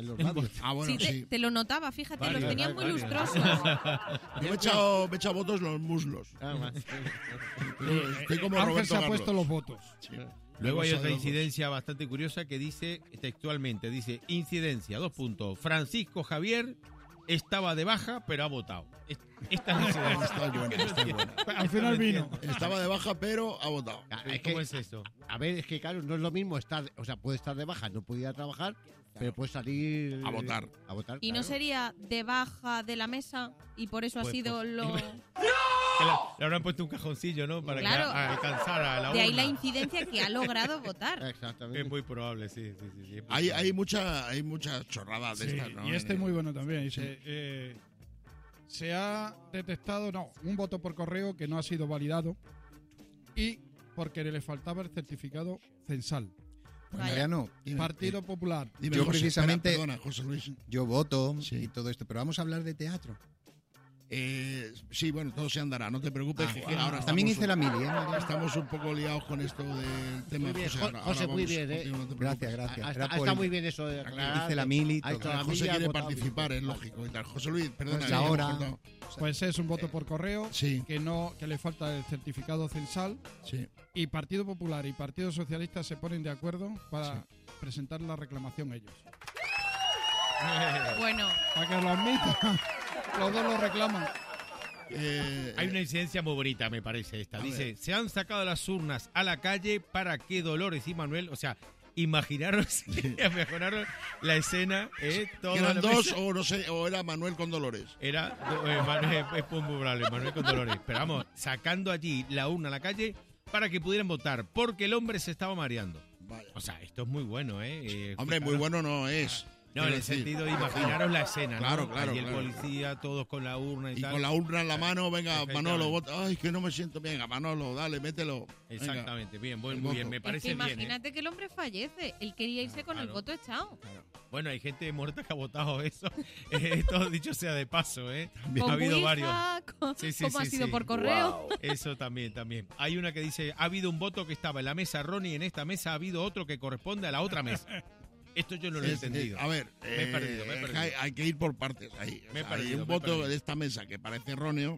[SPEAKER 5] en los labios.
[SPEAKER 1] Ah, bueno,
[SPEAKER 7] Sí, te,
[SPEAKER 1] sí.
[SPEAKER 7] te lo notaba, fíjate,
[SPEAKER 8] Varios,
[SPEAKER 7] los tenía muy
[SPEAKER 8] varios.
[SPEAKER 7] lustrosos.
[SPEAKER 1] Yo me he echado, me he echado votos en los muslos.
[SPEAKER 5] Ah, va.
[SPEAKER 1] Pero Estoy como
[SPEAKER 4] Ángel
[SPEAKER 1] Roberto
[SPEAKER 4] se ha
[SPEAKER 1] Carlos.
[SPEAKER 4] puesto los votos.
[SPEAKER 8] Luego hay
[SPEAKER 1] Cosa
[SPEAKER 8] otra
[SPEAKER 1] de locos.
[SPEAKER 8] incidencia bastante curiosa que dice textualmente, dice, incidencia, dos puntos, Francisco Javier estaba de baja, pero ha votado. Es- Esta es la incidencia.
[SPEAKER 1] Está bueno, está bueno.
[SPEAKER 4] Al final vino.
[SPEAKER 1] Estaba de baja, pero ha votado.
[SPEAKER 5] Ah,
[SPEAKER 8] ¿Cómo
[SPEAKER 5] es que,
[SPEAKER 8] es eso?
[SPEAKER 5] a ver, es que claro, no es lo mismo estar, o sea, puede estar de baja, no puede ir a trabajar, pero puede salir
[SPEAKER 1] A votar.
[SPEAKER 5] A votar.
[SPEAKER 7] ¿Y no
[SPEAKER 5] claro.
[SPEAKER 7] sería de baja de la mesa y por eso ha
[SPEAKER 8] Pues,
[SPEAKER 7] sido
[SPEAKER 8] pues,
[SPEAKER 7] lo...
[SPEAKER 8] Que le, le habrán puesto un cajoncillo, ¿no? Para
[SPEAKER 7] Claro.
[SPEAKER 8] que a- alcanzar a la
[SPEAKER 7] De ahí
[SPEAKER 8] urna.
[SPEAKER 7] la incidencia que ha logrado votar?
[SPEAKER 5] Exactamente.
[SPEAKER 8] Es muy probable, sí, sí, sí. sí, es muy
[SPEAKER 1] Hay,
[SPEAKER 8] probable.
[SPEAKER 1] hay, mucha, hay muchas chorradas de
[SPEAKER 4] Sí,
[SPEAKER 1] estas, ¿no?
[SPEAKER 4] y este
[SPEAKER 1] En-
[SPEAKER 4] es muy bueno también. Dice,
[SPEAKER 1] Sí.
[SPEAKER 4] eh, se ha detectado, no, un voto por correo que no ha sido validado y porque le faltaba el certificado censal.
[SPEAKER 9] Pues,
[SPEAKER 7] Vaya.
[SPEAKER 9] Mariano,
[SPEAKER 1] Dime,
[SPEAKER 4] Partido Popular.
[SPEAKER 1] dime,
[SPEAKER 9] yo
[SPEAKER 1] José,
[SPEAKER 9] precisamente-
[SPEAKER 1] espera, perdona, José Luis.
[SPEAKER 9] yo voto
[SPEAKER 1] Sí.
[SPEAKER 9] y todo esto, pero vamos a hablar de teatro.
[SPEAKER 1] Eh, sí, bueno, todo se andará, no te preocupes.
[SPEAKER 9] Ah,
[SPEAKER 1] que
[SPEAKER 9] wow.
[SPEAKER 1] ahora
[SPEAKER 9] También
[SPEAKER 1] estamos
[SPEAKER 9] hice la
[SPEAKER 1] un-
[SPEAKER 9] mili, ¿eh, Mariano?
[SPEAKER 1] Estamos un poco liados con esto del tema.
[SPEAKER 5] Muy bien,
[SPEAKER 1] José,
[SPEAKER 5] Jo-
[SPEAKER 1] ahora-
[SPEAKER 5] José,
[SPEAKER 1] ahora
[SPEAKER 5] muy
[SPEAKER 1] vamos
[SPEAKER 5] bien, ¿eh?
[SPEAKER 1] contigo, no te
[SPEAKER 9] Gracias,
[SPEAKER 1] preocupes.
[SPEAKER 9] gracias.
[SPEAKER 5] Ah,
[SPEAKER 9] Era
[SPEAKER 5] está,
[SPEAKER 9] por
[SPEAKER 5] está
[SPEAKER 9] el-
[SPEAKER 5] muy bien eso de aclarar.
[SPEAKER 9] hice la mili y
[SPEAKER 5] Ah,
[SPEAKER 9] todo.
[SPEAKER 5] toda la
[SPEAKER 1] José
[SPEAKER 5] mili ha
[SPEAKER 1] quiere
[SPEAKER 5] votado
[SPEAKER 1] participar,
[SPEAKER 5] bien.
[SPEAKER 1] es lógico y tal. José Luis, perdona.
[SPEAKER 9] Pues
[SPEAKER 1] que te he
[SPEAKER 9] ahora-
[SPEAKER 1] cortado.
[SPEAKER 4] Pues es un voto por correo
[SPEAKER 1] Sí,
[SPEAKER 4] que no que le falta el certificado censal
[SPEAKER 1] sí.
[SPEAKER 4] y Partido Popular y Partido Socialista se ponen de acuerdo para presentar la reclamación ellos.
[SPEAKER 7] Bueno,
[SPEAKER 4] Para que lo admitan. Los dos lo reclaman.
[SPEAKER 1] Eh,
[SPEAKER 8] Hay una incidencia muy bonita, me parece esta.
[SPEAKER 1] A
[SPEAKER 8] Dice,
[SPEAKER 1] ver.
[SPEAKER 8] se han sacado las urnas a la calle para que Dolores y Manuel, o sea, imaginaros, imaginaros la escena, ¿eh? Toda
[SPEAKER 1] ¿eran
[SPEAKER 8] la
[SPEAKER 1] dos
[SPEAKER 8] mesa-
[SPEAKER 1] o no sé, o era Manuel con Dolores?
[SPEAKER 8] Era do- eh, Manuel, es muy probable, Manuel con Dolores. Pero vamos, sacando allí la urna a la calle para que pudieran votar, porque el hombre se estaba mareando.
[SPEAKER 1] Vaya.
[SPEAKER 8] O sea, esto es muy bueno, ¿eh? Eh,
[SPEAKER 1] Hombre, muy
[SPEAKER 8] fijaros-
[SPEAKER 1] bueno no es.
[SPEAKER 8] No, en
[SPEAKER 1] Quiero
[SPEAKER 8] el
[SPEAKER 1] decir,
[SPEAKER 8] sentido de imaginaros la escena, ¿no?
[SPEAKER 1] Claro, claro,
[SPEAKER 8] Allí el
[SPEAKER 1] claro.
[SPEAKER 8] policía, todos con la urna y,
[SPEAKER 1] Y
[SPEAKER 8] tal.
[SPEAKER 1] con la urna en la mano, venga,
[SPEAKER 8] Efectivamente.
[SPEAKER 1] Manolo, vota. Ay, que no me siento bien. Venga, Manolo, dale, mételo. Venga.
[SPEAKER 8] Exactamente, bien, buen-
[SPEAKER 1] El
[SPEAKER 8] muy bien,
[SPEAKER 1] voto.
[SPEAKER 8] me
[SPEAKER 7] es que
[SPEAKER 8] parece bien. ¿eh?
[SPEAKER 7] imagínate que el hombre fallece. Él quería irse con el
[SPEAKER 8] Claro.
[SPEAKER 7] voto echado.
[SPEAKER 8] Bueno, hay gente muerta que ha votado eso. Eh, todo dicho sea de paso, ¿eh?
[SPEAKER 7] Con
[SPEAKER 8] Ha habido
[SPEAKER 7] Ouija,
[SPEAKER 8] varios.
[SPEAKER 7] con-
[SPEAKER 8] Sí, sí,
[SPEAKER 7] como ha
[SPEAKER 8] sí,
[SPEAKER 7] sido
[SPEAKER 8] sí.
[SPEAKER 7] por correo.
[SPEAKER 8] Eso también, también. Hay una que dice, ha habido un voto que estaba en la mesa Ronnie, en esta mesa ha habido otro que corresponde a la otra mesa. Esto yo no lo he
[SPEAKER 1] Es-
[SPEAKER 8] entendido.
[SPEAKER 1] eh, a ver,
[SPEAKER 8] Me he
[SPEAKER 1] eh,
[SPEAKER 8] perdido, me he
[SPEAKER 1] es que
[SPEAKER 8] perdido.
[SPEAKER 1] hay, hay que ir por partes ahí. O
[SPEAKER 8] Me he
[SPEAKER 1] sea,
[SPEAKER 8] perdido,
[SPEAKER 1] hay un
[SPEAKER 8] me he
[SPEAKER 1] voto
[SPEAKER 8] perdido.
[SPEAKER 1] de esta mesa que parece erróneo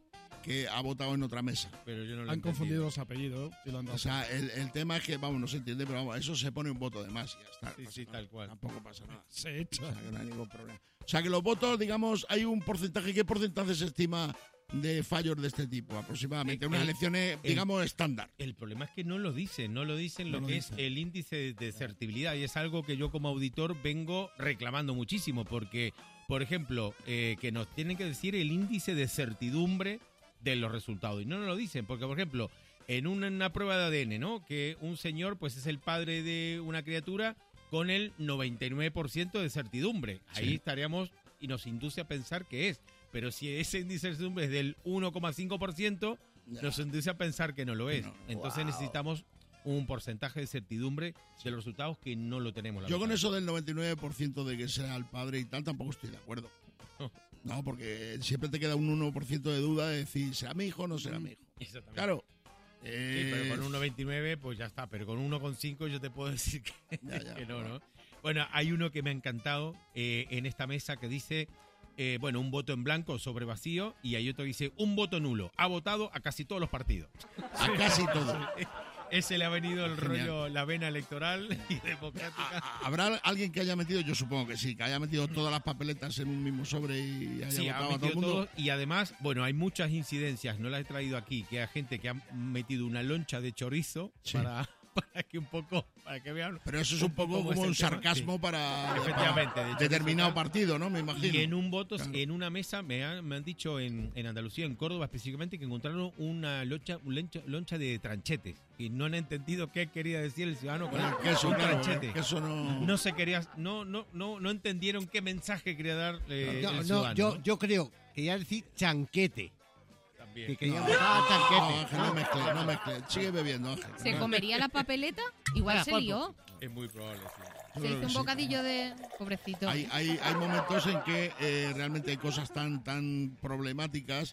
[SPEAKER 1] que ha votado en otra mesa.
[SPEAKER 8] Pero yo no lo he
[SPEAKER 4] Han
[SPEAKER 8] entendido.
[SPEAKER 4] confundido los apellidos y lo han dado.
[SPEAKER 1] O sea, el, el tema es que, vamos, no se entiende, pero vamos, eso se pone un voto de más y ya está.
[SPEAKER 8] Sí,
[SPEAKER 1] no pasa
[SPEAKER 8] sí,
[SPEAKER 1] nada.
[SPEAKER 8] tal cual.
[SPEAKER 1] Tampoco pasa nada.
[SPEAKER 4] Se
[SPEAKER 1] O
[SPEAKER 4] echa.
[SPEAKER 1] sea, que no hay ningún problema. O sea, que los votos, digamos, hay un porcentaje. ¿Qué porcentaje se estima de fallos de este tipo aproximadamente?
[SPEAKER 8] El-
[SPEAKER 1] Unas
[SPEAKER 8] el-
[SPEAKER 1] elecciones,
[SPEAKER 8] el-
[SPEAKER 1] digamos, estándar.
[SPEAKER 8] El problema es que no lo dicen, no lo dicen
[SPEAKER 1] No
[SPEAKER 8] lo
[SPEAKER 1] lo
[SPEAKER 8] que
[SPEAKER 1] dicen.
[SPEAKER 8] es el índice de desertibilidad y es algo que yo como auditor vengo reclamando muchísimo porque, por ejemplo, eh, que nos tienen que decir el índice de certidumbre de los resultados y no nos lo dicen porque, por ejemplo, en una, una prueba de A D N, ¿no? Que un señor pues es el padre de una criatura con el noventa y nueve por ciento de certidumbre. Ahí
[SPEAKER 1] Sí.
[SPEAKER 8] estaríamos y nos induce a pensar que es. Pero si ese índice de certidumbre es del uno coma cinco por ciento,
[SPEAKER 1] Ya.
[SPEAKER 8] nos induce a pensar que no lo es.
[SPEAKER 1] No.
[SPEAKER 8] Entonces necesitamos un porcentaje de certidumbre de los resultados que no lo tenemos. la
[SPEAKER 1] Yo con
[SPEAKER 8] verdad.
[SPEAKER 1] eso del noventa y nueve por ciento de que sea el padre y tal, tampoco estoy de acuerdo.
[SPEAKER 8] No.
[SPEAKER 1] No, porque siempre te queda un uno por ciento de duda de decir, ¿será mi hijo o no será mi hijo?
[SPEAKER 8] Exactamente.
[SPEAKER 1] Claro.
[SPEAKER 8] Sí,
[SPEAKER 1] Eh,
[SPEAKER 8] pero con un noventa y nueve pues ya está. Pero con uno coma cinco yo te puedo decir que,
[SPEAKER 1] Ya, ya.
[SPEAKER 8] que no, ¿no? Bueno, hay uno que me ha encantado eh, en esta mesa que dice, eh, bueno, un voto en blanco sobre vacío y hay otro que dice, un voto nulo. Ha votado a casi todos los partidos.
[SPEAKER 1] a casi todo.
[SPEAKER 8] Ese le ha venido el
[SPEAKER 1] Genial.
[SPEAKER 8] rollo, la vena electoral y democrática.
[SPEAKER 1] ¿Ha- ¿Habrá alguien que haya metido? Yo supongo que sí, que haya metido todas las papeletas en un mismo sobre y haya
[SPEAKER 8] Sí, ha
[SPEAKER 1] votado a todo
[SPEAKER 8] metido
[SPEAKER 1] el mundo.
[SPEAKER 8] todo y además, bueno, hay muchas incidencias, no las he traído aquí, que hay gente que ha metido una loncha de chorizo
[SPEAKER 1] Sí.
[SPEAKER 8] para, para que un poco, para que vean.
[SPEAKER 1] Pero eso es un poco
[SPEAKER 8] cómo es
[SPEAKER 1] como
[SPEAKER 8] el
[SPEAKER 1] un
[SPEAKER 8] tema.
[SPEAKER 1] sarcasmo
[SPEAKER 8] Sí.
[SPEAKER 1] para,
[SPEAKER 8] Efectivamente,
[SPEAKER 1] para
[SPEAKER 8] de hecho,
[SPEAKER 1] determinado
[SPEAKER 8] eso está-
[SPEAKER 1] partido, ¿no? Me imagino.
[SPEAKER 8] Y en un voto,
[SPEAKER 1] Claro.
[SPEAKER 8] en una mesa, me han, me han dicho en, en Andalucía, en Córdoba específicamente, que encontraron una loncha, un loncha, loncha de tranchetes. Y no han entendido qué quería decir el ciudadano con
[SPEAKER 1] Bueno,
[SPEAKER 8] el
[SPEAKER 1] que eso,
[SPEAKER 8] un
[SPEAKER 1] claro,
[SPEAKER 8] tranchete.
[SPEAKER 1] que eso no...
[SPEAKER 8] No se quería, no, no, no, no entendieron qué mensaje quería dar eh,
[SPEAKER 5] No,
[SPEAKER 8] el
[SPEAKER 5] no,
[SPEAKER 8] ciudadano.
[SPEAKER 5] yo,
[SPEAKER 8] ¿no?
[SPEAKER 5] yo creo que ya decir chanquete.
[SPEAKER 8] También.
[SPEAKER 5] Que quería
[SPEAKER 1] No,
[SPEAKER 5] votar a
[SPEAKER 1] No,
[SPEAKER 5] chanquete.
[SPEAKER 1] Ángel, no mezcle, no mezcle. Sigue bebiendo, Ángel.
[SPEAKER 7] ¿Se comería la papeleta? Igual
[SPEAKER 5] Venga,
[SPEAKER 7] se
[SPEAKER 5] Juanjo.
[SPEAKER 7] lió.
[SPEAKER 8] Es muy probable, sí.
[SPEAKER 1] Yo
[SPEAKER 7] Se
[SPEAKER 1] creo
[SPEAKER 7] hizo
[SPEAKER 1] que
[SPEAKER 7] un
[SPEAKER 1] sí.
[SPEAKER 7] bocadillo de... Pobrecito.
[SPEAKER 1] Hay, hay, hay momentos en que eh, realmente hay cosas tan, tan problemáticas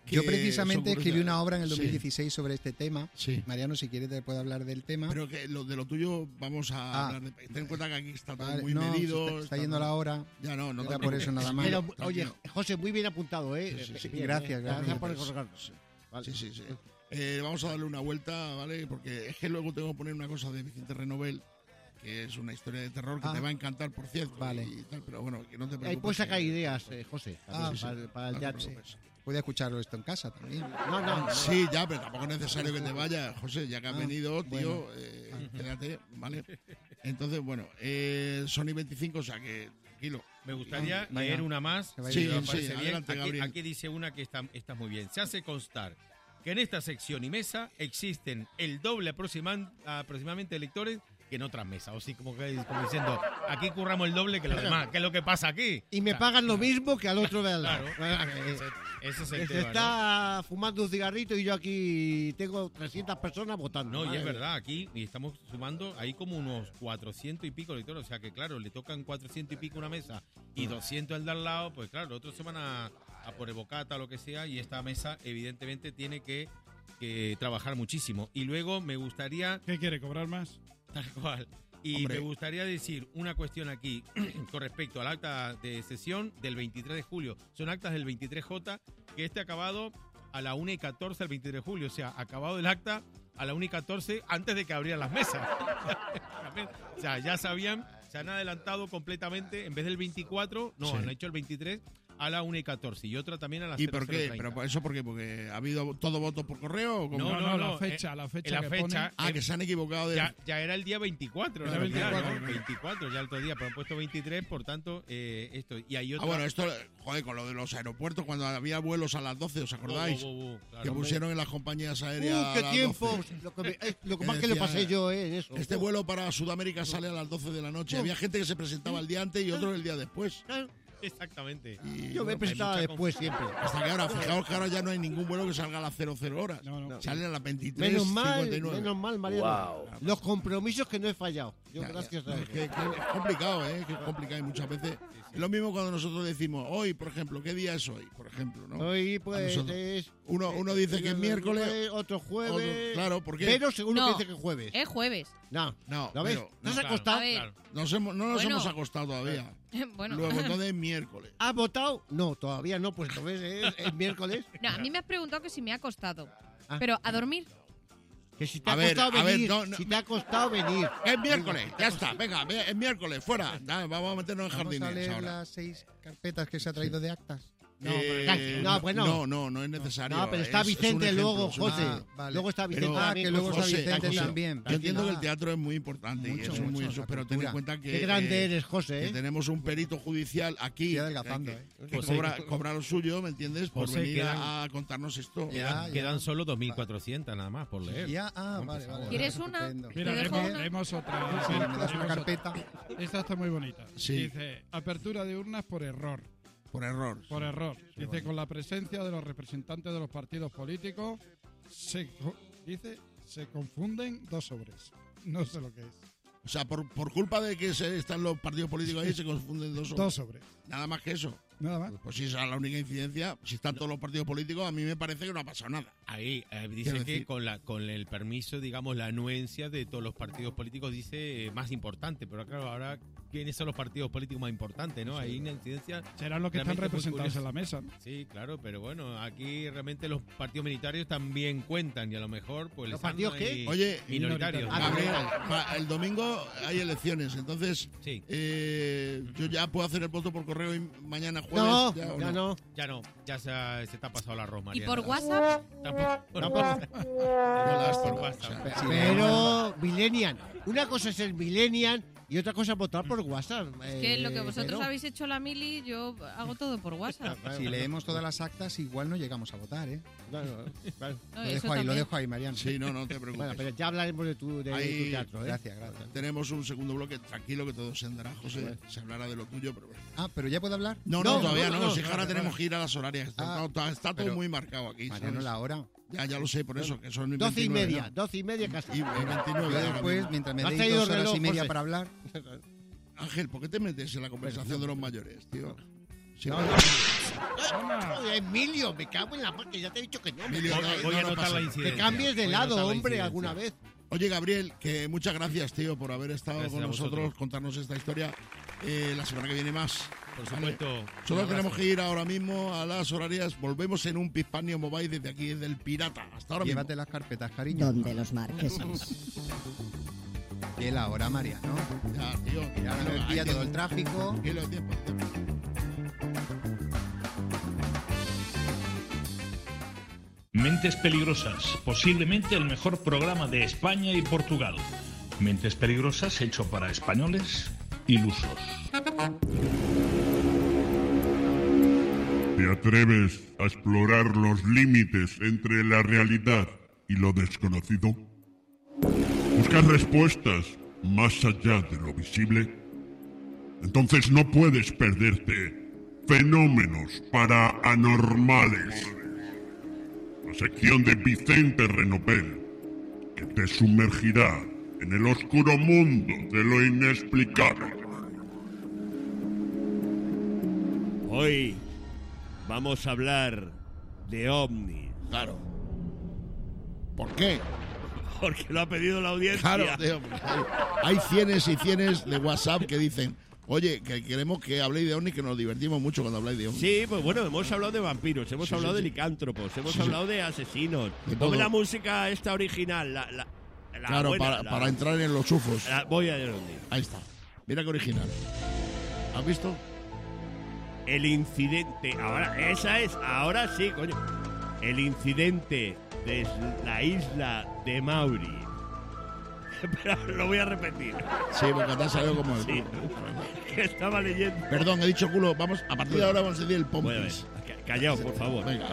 [SPEAKER 9] Yo
[SPEAKER 1] que
[SPEAKER 9] precisamente
[SPEAKER 1] son
[SPEAKER 9] escribí una
[SPEAKER 1] curiosidades.
[SPEAKER 9] obra en el dos mil
[SPEAKER 1] Sí.
[SPEAKER 9] dieciséis sobre este tema.
[SPEAKER 1] Sí.
[SPEAKER 9] Mariano, si quieres te puedo hablar del tema.
[SPEAKER 1] Pero que lo de lo tuyo vamos a
[SPEAKER 9] Ah.
[SPEAKER 1] hablar de... Ten en cuenta que aquí está todo
[SPEAKER 9] Vale,
[SPEAKER 1] muy
[SPEAKER 9] no, se
[SPEAKER 1] medido.
[SPEAKER 9] está, está yendo la hora.
[SPEAKER 1] Ya no, no.
[SPEAKER 9] Era
[SPEAKER 1] te
[SPEAKER 9] por eso
[SPEAKER 1] preocupes.
[SPEAKER 9] nada más.
[SPEAKER 5] Pero,
[SPEAKER 1] Tranquilo.
[SPEAKER 5] oye, José, muy bien apuntado, ¿eh?
[SPEAKER 1] Sí, sí, sí.
[SPEAKER 5] Bien,
[SPEAKER 9] Gracias,
[SPEAKER 5] ¿eh?
[SPEAKER 9] gracias.
[SPEAKER 5] por el
[SPEAKER 1] Sí.
[SPEAKER 5] correo. Vale.
[SPEAKER 1] Sí, sí, sí. Eh, vamos a darle una vuelta, ¿vale? Porque es que luego tengo que poner una cosa de Vicente Renovel, que es una historia de terror que
[SPEAKER 9] Ah.
[SPEAKER 1] te va a encantar, por cierto.
[SPEAKER 9] Vale.
[SPEAKER 1] y tal, pero bueno, que no te preocupes.
[SPEAKER 5] Ahí puedes sacar
[SPEAKER 1] que-
[SPEAKER 5] ideas, eh, José,
[SPEAKER 9] Ah,
[SPEAKER 5] para, para- para el
[SPEAKER 1] no te
[SPEAKER 5] teatro.
[SPEAKER 1] preocupes.
[SPEAKER 9] Puede escucharlo esto en casa también.
[SPEAKER 5] No, no, no.
[SPEAKER 1] Sí, ya, pero tampoco es necesario que te vayas, José, ya que has
[SPEAKER 9] Ah,
[SPEAKER 1] venido, tío,
[SPEAKER 9] bueno.
[SPEAKER 1] eh, quédate, ¿vale? Entonces, bueno, eh, Sony veinticinco, o sea que, tranquilo.
[SPEAKER 8] Me gustaría
[SPEAKER 9] Venga.
[SPEAKER 8] leer una más.
[SPEAKER 9] Se va a
[SPEAKER 1] Sí,
[SPEAKER 8] si me
[SPEAKER 1] sí,
[SPEAKER 8] parece bien.
[SPEAKER 1] adelante,
[SPEAKER 8] Aquí,
[SPEAKER 1] Gabriel.
[SPEAKER 8] aquí dice una que está, está muy bien. Se hace constar que en esta sección y mesa existen el doble aproximan- aproximadamente de lectores que en otras mesas. O sí, como, que, como diciendo, aquí curramos el doble que los demás. ¿Qué es lo que pasa aquí?
[SPEAKER 5] Y me
[SPEAKER 8] O sea,
[SPEAKER 5] pagan lo mismo que al otro de al lado.
[SPEAKER 8] Claro.
[SPEAKER 5] Eh,
[SPEAKER 8] Ese, ese es
[SPEAKER 5] que
[SPEAKER 8] el
[SPEAKER 5] se
[SPEAKER 8] tema, ¿no?
[SPEAKER 5] está fumando un cigarrito y yo aquí tengo trescientas personas votando.
[SPEAKER 8] No, y
[SPEAKER 5] Madre
[SPEAKER 8] es
[SPEAKER 5] mía.
[SPEAKER 8] verdad, aquí y estamos sumando ahí como unos cuatrocientos y pico lectores, o sea que claro, le tocan cuatrocientos y pico una mesa y doscientos al de al lado, pues claro, otros se van a, a por el bocata o lo que sea, y esta mesa evidentemente tiene que, que trabajar muchísimo. Y luego me gustaría,
[SPEAKER 4] ¿Qué quiere, cobrar más?
[SPEAKER 8] tal cual, y
[SPEAKER 1] Hombre.
[SPEAKER 8] me gustaría decir una cuestión aquí con respecto al acta de sesión del veintitrés de julio. Son actas del veintitrés J, que este ha acabado a la una y catorce el veintitrés de julio, o sea, acabado el acta a la una y catorce antes de que abrieran las mesas. O sea, ya sabían, se han adelantado completamente, en vez del veinticuatro, no,
[SPEAKER 1] Sí.
[SPEAKER 8] han hecho el veintitrés a la una y catorce y otra también a las
[SPEAKER 1] ¿Y por qué?
[SPEAKER 8] treinta.
[SPEAKER 1] ¿Pero por eso por qué? ¿Porque ha habido todo voto por correo o cómo?
[SPEAKER 8] No,
[SPEAKER 4] No,
[SPEAKER 8] no,
[SPEAKER 4] no,
[SPEAKER 8] no,
[SPEAKER 4] la fecha,
[SPEAKER 8] eh,
[SPEAKER 4] la
[SPEAKER 8] En
[SPEAKER 4] fecha
[SPEAKER 8] la
[SPEAKER 4] que
[SPEAKER 8] fecha,
[SPEAKER 1] Ah,
[SPEAKER 8] eh,
[SPEAKER 1] que se han equivocado de...
[SPEAKER 8] ya, ya era el día veinticuatro,
[SPEAKER 1] Era
[SPEAKER 8] en realidad,
[SPEAKER 1] veinticuatro,
[SPEAKER 8] ¿no?
[SPEAKER 1] ¿no?
[SPEAKER 8] veinticuatro, ya el otro día, pero han puesto veintitrés, por tanto, eh, esto. Y hay
[SPEAKER 1] Ah,
[SPEAKER 8] otra...
[SPEAKER 1] bueno, esto, joder, con lo de los aeropuertos, cuando había vuelos a las doce, ¿os acordáis?
[SPEAKER 8] Bu, bu, bu, bu, claro.
[SPEAKER 1] que pusieron en las compañías aéreas
[SPEAKER 5] ¡Uh,
[SPEAKER 1] a
[SPEAKER 5] qué
[SPEAKER 1] las
[SPEAKER 5] tiempo!
[SPEAKER 1] doce.
[SPEAKER 5] Lo que, me- eh, lo que
[SPEAKER 1] Que
[SPEAKER 5] más que le
[SPEAKER 1] decía,
[SPEAKER 5] pasé yo, eh, en eso.
[SPEAKER 1] Este vuelo para Sudamérica sale a las doce de la noche. Había gente que se presentaba el día antes y otro el día después.
[SPEAKER 5] Claro,
[SPEAKER 8] Exactamente.
[SPEAKER 1] Y,
[SPEAKER 5] yo me
[SPEAKER 1] bueno,
[SPEAKER 5] presentaba
[SPEAKER 8] mucha
[SPEAKER 5] después siempre.
[SPEAKER 1] hasta que ahora, fijaos que ahora ya no hay ningún vuelo que salga a las cero cero horas.
[SPEAKER 4] No, no.
[SPEAKER 1] Salen a las veintitrés
[SPEAKER 5] Menos mal,
[SPEAKER 1] cincuenta y nueve.
[SPEAKER 5] menos mal, Mariano. Los compromisos que no he fallado. Yo,
[SPEAKER 1] Ya, ya.
[SPEAKER 5] gracias
[SPEAKER 1] No,
[SPEAKER 5] a
[SPEAKER 1] es, que, que es complicado, ¿eh? Que es complicado y muchas veces. Es lo mismo cuando nosotros decimos, hoy, por ejemplo, ¿qué día es hoy? Por ejemplo, ¿no?
[SPEAKER 5] Hoy, pues,
[SPEAKER 1] nosotros.
[SPEAKER 5] es.
[SPEAKER 1] Uno, uno dice que es miércoles.
[SPEAKER 5] Otro jueves.
[SPEAKER 1] otro- claro, ¿por qué?
[SPEAKER 5] Pero seguro
[SPEAKER 7] No.
[SPEAKER 5] que dice que es jueves.
[SPEAKER 7] Es jueves.
[SPEAKER 5] No,
[SPEAKER 1] No,
[SPEAKER 5] ¿lo ves?
[SPEAKER 1] pero-
[SPEAKER 5] ¿No
[SPEAKER 1] no,
[SPEAKER 5] se ha
[SPEAKER 8] claro,
[SPEAKER 5] acostado?
[SPEAKER 7] A ver.
[SPEAKER 8] Claro.
[SPEAKER 1] Nos hemos- no nos
[SPEAKER 7] Bueno.
[SPEAKER 1] hemos acostado todavía.
[SPEAKER 7] bueno.
[SPEAKER 1] Luego, entonces es miércoles.
[SPEAKER 5] ¿Has votado? No, todavía no, pues entonces es, es miércoles.
[SPEAKER 7] No, a mí me has preguntado que si me ha costado.
[SPEAKER 5] Ah.
[SPEAKER 7] Pero a dormir.
[SPEAKER 5] Que si te
[SPEAKER 1] A
[SPEAKER 5] ha
[SPEAKER 1] ver,
[SPEAKER 5] costado
[SPEAKER 1] a ver,
[SPEAKER 5] venir.
[SPEAKER 1] no, no.
[SPEAKER 5] Si te ha costado venir.
[SPEAKER 1] Es miércoles, ya está, venga, ve- es miércoles, fuera. Ya, vamos a meternos en
[SPEAKER 9] Vamos a
[SPEAKER 1] jardines
[SPEAKER 9] leer
[SPEAKER 1] ahora.
[SPEAKER 9] las seis carpetas que se ha traído de actas.
[SPEAKER 5] No,
[SPEAKER 1] Eh,
[SPEAKER 5] pero- no, bueno.
[SPEAKER 1] no, no, no es necesario.
[SPEAKER 5] No, pero está
[SPEAKER 1] es- es un
[SPEAKER 5] Vicente
[SPEAKER 1] ejemplo,
[SPEAKER 5] luego,
[SPEAKER 1] es un
[SPEAKER 5] José.
[SPEAKER 1] ejemplo.
[SPEAKER 9] Ah, vale.
[SPEAKER 5] Luego está Vicente
[SPEAKER 1] Pero-
[SPEAKER 9] Ah,
[SPEAKER 5] también.
[SPEAKER 9] que luego
[SPEAKER 5] con
[SPEAKER 9] está
[SPEAKER 5] José.
[SPEAKER 9] Vicente
[SPEAKER 1] José,
[SPEAKER 9] también.
[SPEAKER 1] Yo entiendo que el
[SPEAKER 9] Ah,
[SPEAKER 1] teatro es muy importante y
[SPEAKER 9] Mucho,
[SPEAKER 1] eso es muy
[SPEAKER 9] mucho,
[SPEAKER 1] eso,
[SPEAKER 9] la
[SPEAKER 1] pero ten en
[SPEAKER 9] cultura.
[SPEAKER 1] cuenta que,
[SPEAKER 5] Qué grande
[SPEAKER 1] eh,
[SPEAKER 5] eres, José.
[SPEAKER 1] que
[SPEAKER 5] ¿eh?
[SPEAKER 1] tenemos un perito judicial aquí
[SPEAKER 9] Estoy adelgazando,
[SPEAKER 1] que,
[SPEAKER 9] ¿eh?
[SPEAKER 1] que
[SPEAKER 8] José,
[SPEAKER 1] cobra, cobra lo suyo, ¿me entiendes? Por
[SPEAKER 8] José,
[SPEAKER 1] venir
[SPEAKER 8] quedan-
[SPEAKER 1] a, a contarnos esto.
[SPEAKER 9] Ya,
[SPEAKER 8] Quedan,
[SPEAKER 9] ya.
[SPEAKER 8] quedan solo dos mil cuatrocientas nada más por leer.
[SPEAKER 9] Ya, ah,
[SPEAKER 8] No,
[SPEAKER 9] vale,
[SPEAKER 8] por
[SPEAKER 9] vale.
[SPEAKER 8] favor.
[SPEAKER 7] ¿Quieres una?
[SPEAKER 9] Estupendo.
[SPEAKER 4] Mira,
[SPEAKER 7] ¿Te dejo
[SPEAKER 4] leemos,
[SPEAKER 7] una?
[SPEAKER 4] leemos otra.
[SPEAKER 9] Sí, me das una
[SPEAKER 4] Leemos otra.
[SPEAKER 9] carpeta.
[SPEAKER 4] Esta está muy bonita.
[SPEAKER 1] Sí.
[SPEAKER 4] Dice, apertura de urnas por error.
[SPEAKER 1] Por error.
[SPEAKER 4] Por error. Dice, con la presencia de los representantes de los partidos políticos, se, co- dice, se confunden dos sobres. No sé lo que es.
[SPEAKER 1] O sea, por, por culpa de que se, están los partidos políticos ahí, se confunden dos
[SPEAKER 4] Dos
[SPEAKER 1] sobres.
[SPEAKER 4] sobres.
[SPEAKER 1] Nada más que eso.
[SPEAKER 4] Nada más.
[SPEAKER 1] Pues si esa es la única incidencia, si están todos los partidos políticos, a mí me parece que no ha pasado nada.
[SPEAKER 8] Ahí eh, dice
[SPEAKER 1] Quiero
[SPEAKER 8] que
[SPEAKER 1] decir-
[SPEAKER 8] con la con el permiso, digamos, la anuencia de todos los partidos políticos dice eh, más importante, pero claro, ahora quiénes son los partidos políticos más importantes, ¿no? Ahí una incidencia.
[SPEAKER 4] Serán los que están
[SPEAKER 8] realmente muy
[SPEAKER 4] representados
[SPEAKER 8] curiosa.
[SPEAKER 4] en la mesa. ¿no?
[SPEAKER 8] Sí, claro, pero bueno, aquí realmente los partidos minoritarios también cuentan y a lo mejor pues
[SPEAKER 5] ¿Los
[SPEAKER 8] están
[SPEAKER 5] partidos qué?
[SPEAKER 8] ahí
[SPEAKER 1] Oye,
[SPEAKER 8] minoritarios.
[SPEAKER 5] Ah,
[SPEAKER 1] Gabriel, pa- el domingo hay elecciones, entonces
[SPEAKER 8] Sí,
[SPEAKER 1] eh, yo ya puedo hacer el voto por correo y mañana jueves.
[SPEAKER 5] No,
[SPEAKER 1] ya, ¿o
[SPEAKER 5] ya no.
[SPEAKER 8] ya no, ya se, ha- se te ha pasado el arroz,
[SPEAKER 7] ¿Y
[SPEAKER 8] Mariana.
[SPEAKER 7] por WhatsApp?
[SPEAKER 8] Tampoco.
[SPEAKER 5] Tampoco.
[SPEAKER 8] Por WhatsApp.
[SPEAKER 1] O sea,
[SPEAKER 5] Pero, Millennial. Una cosa es el Millennial y otra cosa es votar por WhatsApp.
[SPEAKER 7] Es que lo que
[SPEAKER 5] eh,
[SPEAKER 7] vosotros
[SPEAKER 5] pero-
[SPEAKER 7] habéis hecho la mili, yo hago todo por WhatsApp.
[SPEAKER 9] Si leemos todas las actas, igual no llegamos a votar, ¿eh?
[SPEAKER 5] No, no, claro.
[SPEAKER 7] No,
[SPEAKER 9] Lo
[SPEAKER 7] eso
[SPEAKER 9] dejo ahí, lo
[SPEAKER 7] también.
[SPEAKER 9] dejo ahí, Mariano.
[SPEAKER 1] Sí, no, no te preocupes.
[SPEAKER 5] Bueno, pero ya hablaremos de tu, de,
[SPEAKER 1] Ahí-
[SPEAKER 5] tu teatro, ¿eh?
[SPEAKER 9] Gracias, gracias.
[SPEAKER 1] Tenemos un segundo bloque, tranquilo que todo se andará, José. Se hablará de lo tuyo, pero bueno.
[SPEAKER 9] Ah, pero ya puedo hablar.
[SPEAKER 1] No, no,
[SPEAKER 5] No,
[SPEAKER 1] todavía
[SPEAKER 5] no,
[SPEAKER 1] no.
[SPEAKER 5] no,
[SPEAKER 1] si
[SPEAKER 5] no,
[SPEAKER 1] ahora
[SPEAKER 5] no,
[SPEAKER 1] tenemos
[SPEAKER 5] no.
[SPEAKER 1] que ir a las horarias. Está,
[SPEAKER 9] Ah,
[SPEAKER 1] está- está todo
[SPEAKER 9] pero-
[SPEAKER 1] muy marcado aquí.
[SPEAKER 9] Mariano,
[SPEAKER 1] ¿sabes?
[SPEAKER 9] la hora.
[SPEAKER 1] Ya, ya lo sé, por eso, que son
[SPEAKER 5] Doce y
[SPEAKER 1] veintinueve,
[SPEAKER 5] media,
[SPEAKER 1] ¿no?
[SPEAKER 5] doce y media casi.
[SPEAKER 1] Y eh, veintinueve.
[SPEAKER 9] Yo
[SPEAKER 1] ahora
[SPEAKER 9] después,
[SPEAKER 1] mismo.
[SPEAKER 9] mientras me
[SPEAKER 5] ¿Has
[SPEAKER 9] deis
[SPEAKER 5] traído
[SPEAKER 9] dos horas
[SPEAKER 5] reloj,
[SPEAKER 9] y media
[SPEAKER 5] José?
[SPEAKER 9] para hablar,
[SPEAKER 1] Ángel, ¿por qué te metes en la conversación de los mayores, tío? Sí,
[SPEAKER 5] No, no, no. Oye, Emilio, me cago en la mar, que ya te he dicho que no.
[SPEAKER 1] Emilio,
[SPEAKER 5] me-
[SPEAKER 1] no,
[SPEAKER 8] Voy
[SPEAKER 1] no,
[SPEAKER 8] a
[SPEAKER 1] no
[SPEAKER 8] anotar
[SPEAKER 1] pasa
[SPEAKER 8] la
[SPEAKER 1] nada.
[SPEAKER 8] incidencia.
[SPEAKER 5] que cambies de
[SPEAKER 8] Voy a
[SPEAKER 5] lado,
[SPEAKER 8] anotar la
[SPEAKER 5] hombre,
[SPEAKER 8] incidencia.
[SPEAKER 5] alguna vez.
[SPEAKER 1] Oye, Gabriel, que muchas gracias, tío, por haber estado
[SPEAKER 8] Gracias
[SPEAKER 1] con
[SPEAKER 8] a
[SPEAKER 1] nosotros,
[SPEAKER 8] vosotros.
[SPEAKER 1] contarnos esta historia. Eh, la semana que viene más.
[SPEAKER 8] Por
[SPEAKER 1] Vale.
[SPEAKER 8] supuesto. un
[SPEAKER 1] Nosotros
[SPEAKER 8] abrazo.
[SPEAKER 1] tenemos que ir ahora mismo a las horarias. Volvemos en un Pispanio Mobile desde aquí, desde el Pirata. Hasta ahora
[SPEAKER 9] Llévate
[SPEAKER 1] mismo.
[SPEAKER 9] las carpetas, cariño.
[SPEAKER 10] Donde los marqueses.
[SPEAKER 9] Y la hora, María, ¿no?
[SPEAKER 1] Ya, tío.
[SPEAKER 9] Ya no
[SPEAKER 1] hay
[SPEAKER 9] me pilla
[SPEAKER 1] que-
[SPEAKER 9] todo el tráfico.
[SPEAKER 1] Tranquilo, tiempo, tiempo.
[SPEAKER 11] Mentes Peligrosas, posiblemente el mejor programa de España y Portugal. Mentes Peligrosas hecho para españoles ilusos.
[SPEAKER 12] ¿Te atreves a explorar los límites entre la realidad y lo desconocido? ¿Buscas respuestas más allá de lo visible? Entonces no puedes perderte Fenómenos Paranormales, la sección de Vicente Renopel, que te sumergirá en el oscuro mundo de lo inexplicable.
[SPEAKER 13] Hoy vamos a hablar de ovnis.
[SPEAKER 1] Claro. ¿Por qué?
[SPEAKER 13] Porque lo ha pedido la audiencia.
[SPEAKER 1] Claro, tío, porque hay, hay cienes y cienes de WhatsApp que dicen, oye, que queremos que habléis de ovnis, que nos divertimos mucho cuando habláis de ovnis.
[SPEAKER 13] Sí, pues bueno, hemos hablado de vampiros, hemos
[SPEAKER 1] Sí,
[SPEAKER 13] hablado
[SPEAKER 1] sí,
[SPEAKER 13] de
[SPEAKER 1] sí.
[SPEAKER 13] licántropos, hemos
[SPEAKER 1] Sí, sí.
[SPEAKER 13] hablado de asesinos.
[SPEAKER 1] De
[SPEAKER 13] Ponme
[SPEAKER 1] todo.
[SPEAKER 13] la música esta original, la, la, la
[SPEAKER 1] Claro,
[SPEAKER 13] buena,
[SPEAKER 1] para,
[SPEAKER 13] la-
[SPEAKER 1] para entrar en los ufos.
[SPEAKER 13] la- voy a ver dónde.
[SPEAKER 1] Ahí está. Mira qué original. ¿Has visto?
[SPEAKER 13] El incidente, ahora, esa es, ahora sí, coño. El incidente de la isla de Mauri. Pero lo voy a repetir.
[SPEAKER 1] Sí, porque te ha salido como el
[SPEAKER 13] Sí.
[SPEAKER 1] culo.
[SPEAKER 13] Que estaba leyendo.
[SPEAKER 1] Perdón, he dicho culo. Vamos, a partir de ahora vamos a decir el
[SPEAKER 13] Voy a ver,
[SPEAKER 1] pompis.
[SPEAKER 13] ca- callaos, por favor.
[SPEAKER 1] Venga.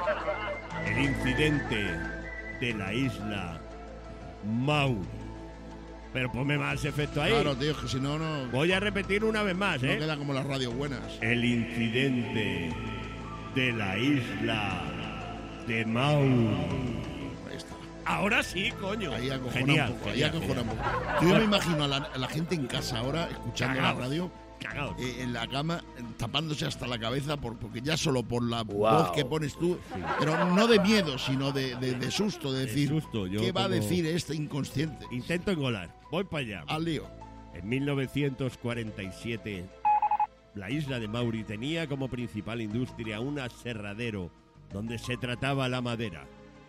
[SPEAKER 13] El incidente de la isla Mauri. Pero ponme más efecto ahí.
[SPEAKER 1] Claro, tío, que si no, no,
[SPEAKER 13] Voy a repetir una vez más,
[SPEAKER 1] no
[SPEAKER 13] ¿eh?
[SPEAKER 1] queda como las radios buenas.
[SPEAKER 13] El incidente de la isla de Mauri.
[SPEAKER 1] Ahí está.
[SPEAKER 13] Ahora sí, coño.
[SPEAKER 1] Ahí acojona
[SPEAKER 13] Genial,
[SPEAKER 1] un poco, ahí
[SPEAKER 13] genial,
[SPEAKER 1] acojona un
[SPEAKER 13] genial.
[SPEAKER 1] poco. Yo me imagino a la, a la gente en casa ahora, escuchando
[SPEAKER 13] Cagaos.
[SPEAKER 1] la radio,
[SPEAKER 13] Cagado.
[SPEAKER 1] eh, en la cama, eh, tapándose hasta la cabeza, por, porque ya solo por la voz que pones tú, pero no de miedo, sino de, de- de susto, de
[SPEAKER 13] De
[SPEAKER 1] decir,
[SPEAKER 13] susto, yo
[SPEAKER 1] ¿qué va a
[SPEAKER 13] como-
[SPEAKER 1] decir este inconsciente?
[SPEAKER 13] Intento engolar. Voy para allá.
[SPEAKER 1] Al lío.
[SPEAKER 13] En mil novecientos cuarenta y siete, la isla de Mauri tenía como principal industria un aserradero donde se trataba la madera.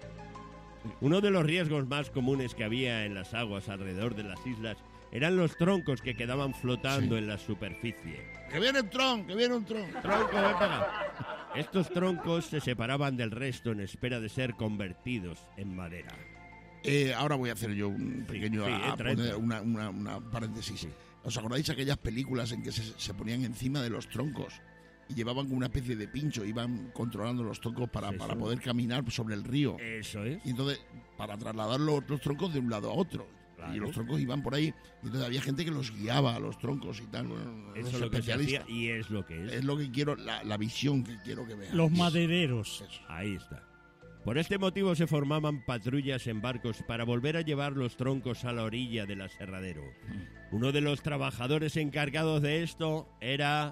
[SPEAKER 13] Uno de los riesgos más comunes que había en las aguas alrededor de las islas eran los troncos que quedaban flotando
[SPEAKER 1] Sí.
[SPEAKER 13] en la superficie.
[SPEAKER 1] Que viene un tron, que viene un tron.
[SPEAKER 13] Tronco, ven para acá. Estos troncos se separaban del resto en espera de ser convertidos en madera.
[SPEAKER 1] Eh, ahora voy a hacer yo un pequeño
[SPEAKER 13] sí,
[SPEAKER 1] a- a
[SPEAKER 13] entra,
[SPEAKER 1] poner
[SPEAKER 13] entra.
[SPEAKER 1] Una, una- una paréntesis. ¿Os acordáis de aquellas películas en que se, se ponían encima de los troncos y llevaban como una especie de pincho, iban controlando los troncos para,
[SPEAKER 13] Eso.
[SPEAKER 1] para poder caminar sobre el río?
[SPEAKER 13] Eso es.
[SPEAKER 1] Y entonces, para trasladar los, los troncos de un lado a otro.
[SPEAKER 13] Claro.
[SPEAKER 1] Y los troncos iban por ahí. Y entonces había gente que los guiaba a los troncos y tal. Bueno,
[SPEAKER 13] Eso
[SPEAKER 1] los
[SPEAKER 13] es lo que se
[SPEAKER 1] especialistas.
[SPEAKER 13] hacía y es lo que es.
[SPEAKER 1] Es lo que quiero, la, la visión que quiero que vean.
[SPEAKER 4] Los madereros.
[SPEAKER 13] Ahí está. Por este motivo se formaban patrullas en barcos para volver a llevar los troncos a la orilla del aserradero. Uno de los trabajadores encargados de esto era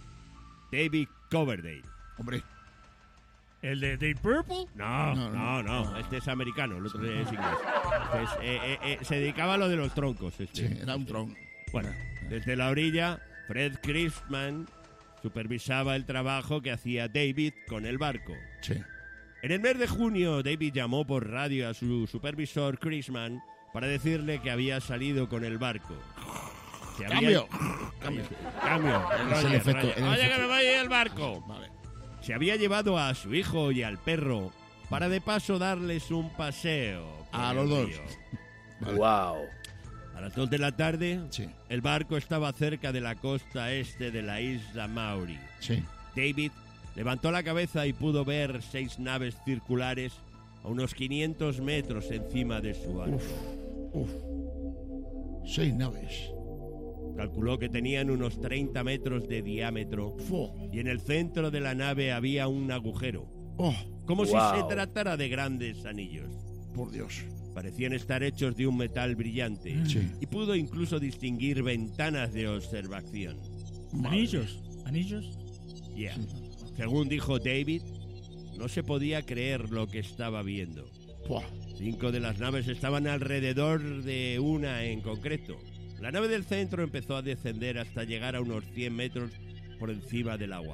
[SPEAKER 13] David Coverdale.
[SPEAKER 1] Hombre,
[SPEAKER 13] ¿El de Deep Purple? No,
[SPEAKER 1] No,
[SPEAKER 13] no,
[SPEAKER 1] no.
[SPEAKER 13] no, este es americano, el otro es inglés. Este es, eh, eh, eh, se dedicaba a lo de los troncos. Este.
[SPEAKER 1] sí, era un tron.
[SPEAKER 13] Bueno, desde la orilla, Fred Crispman supervisaba el trabajo que hacía David con el barco.
[SPEAKER 1] Sí.
[SPEAKER 13] En el mes de junio, David llamó por radio a su supervisor Crispman para decirle que había salido con el barco. Se había-
[SPEAKER 1] Cambio. Cambio.
[SPEAKER 13] Cambio.
[SPEAKER 1] Es el
[SPEAKER 13] Roger,
[SPEAKER 1] efecto,
[SPEAKER 13] Roger.
[SPEAKER 1] el
[SPEAKER 13] Oye,
[SPEAKER 1] efecto.
[SPEAKER 13] que me vaya el barco.
[SPEAKER 1] Vale.
[SPEAKER 13] Se había llevado a su hijo y al perro para de paso darles un paseo. por
[SPEAKER 1] A
[SPEAKER 13] el
[SPEAKER 1] los dos.
[SPEAKER 13] río.
[SPEAKER 1] Vale.
[SPEAKER 3] Wow.
[SPEAKER 13] A las dos de la tarde,
[SPEAKER 1] Sí,
[SPEAKER 13] el barco estaba cerca de la costa este de la isla Mauri.
[SPEAKER 1] sí.
[SPEAKER 13] David levantó la cabeza y pudo ver seis naves circulares a unos quinientos metros encima de su barco.
[SPEAKER 1] Uf. Seis naves.
[SPEAKER 13] Calculó que tenían unos treinta metros de diámetro
[SPEAKER 1] Fo.
[SPEAKER 13] y en el centro de la nave había un agujero,
[SPEAKER 1] Oh,
[SPEAKER 13] como si
[SPEAKER 3] Wow.
[SPEAKER 13] se tratara de grandes anillos.
[SPEAKER 1] por Dios.
[SPEAKER 13] Parecían estar hechos de un metal brillante
[SPEAKER 1] Sí.
[SPEAKER 13] y pudo incluso distinguir ventanas de observación.
[SPEAKER 1] Madre.
[SPEAKER 4] Anillos. Anillos.
[SPEAKER 13] Y Yeah. Según dijo David, no se podía creer lo que estaba viendo.
[SPEAKER 1] Buah.
[SPEAKER 13] Cinco de las naves estaban alrededor de una en concreto. La nave del centro empezó a descender hasta llegar a unos cien metros por encima del agua.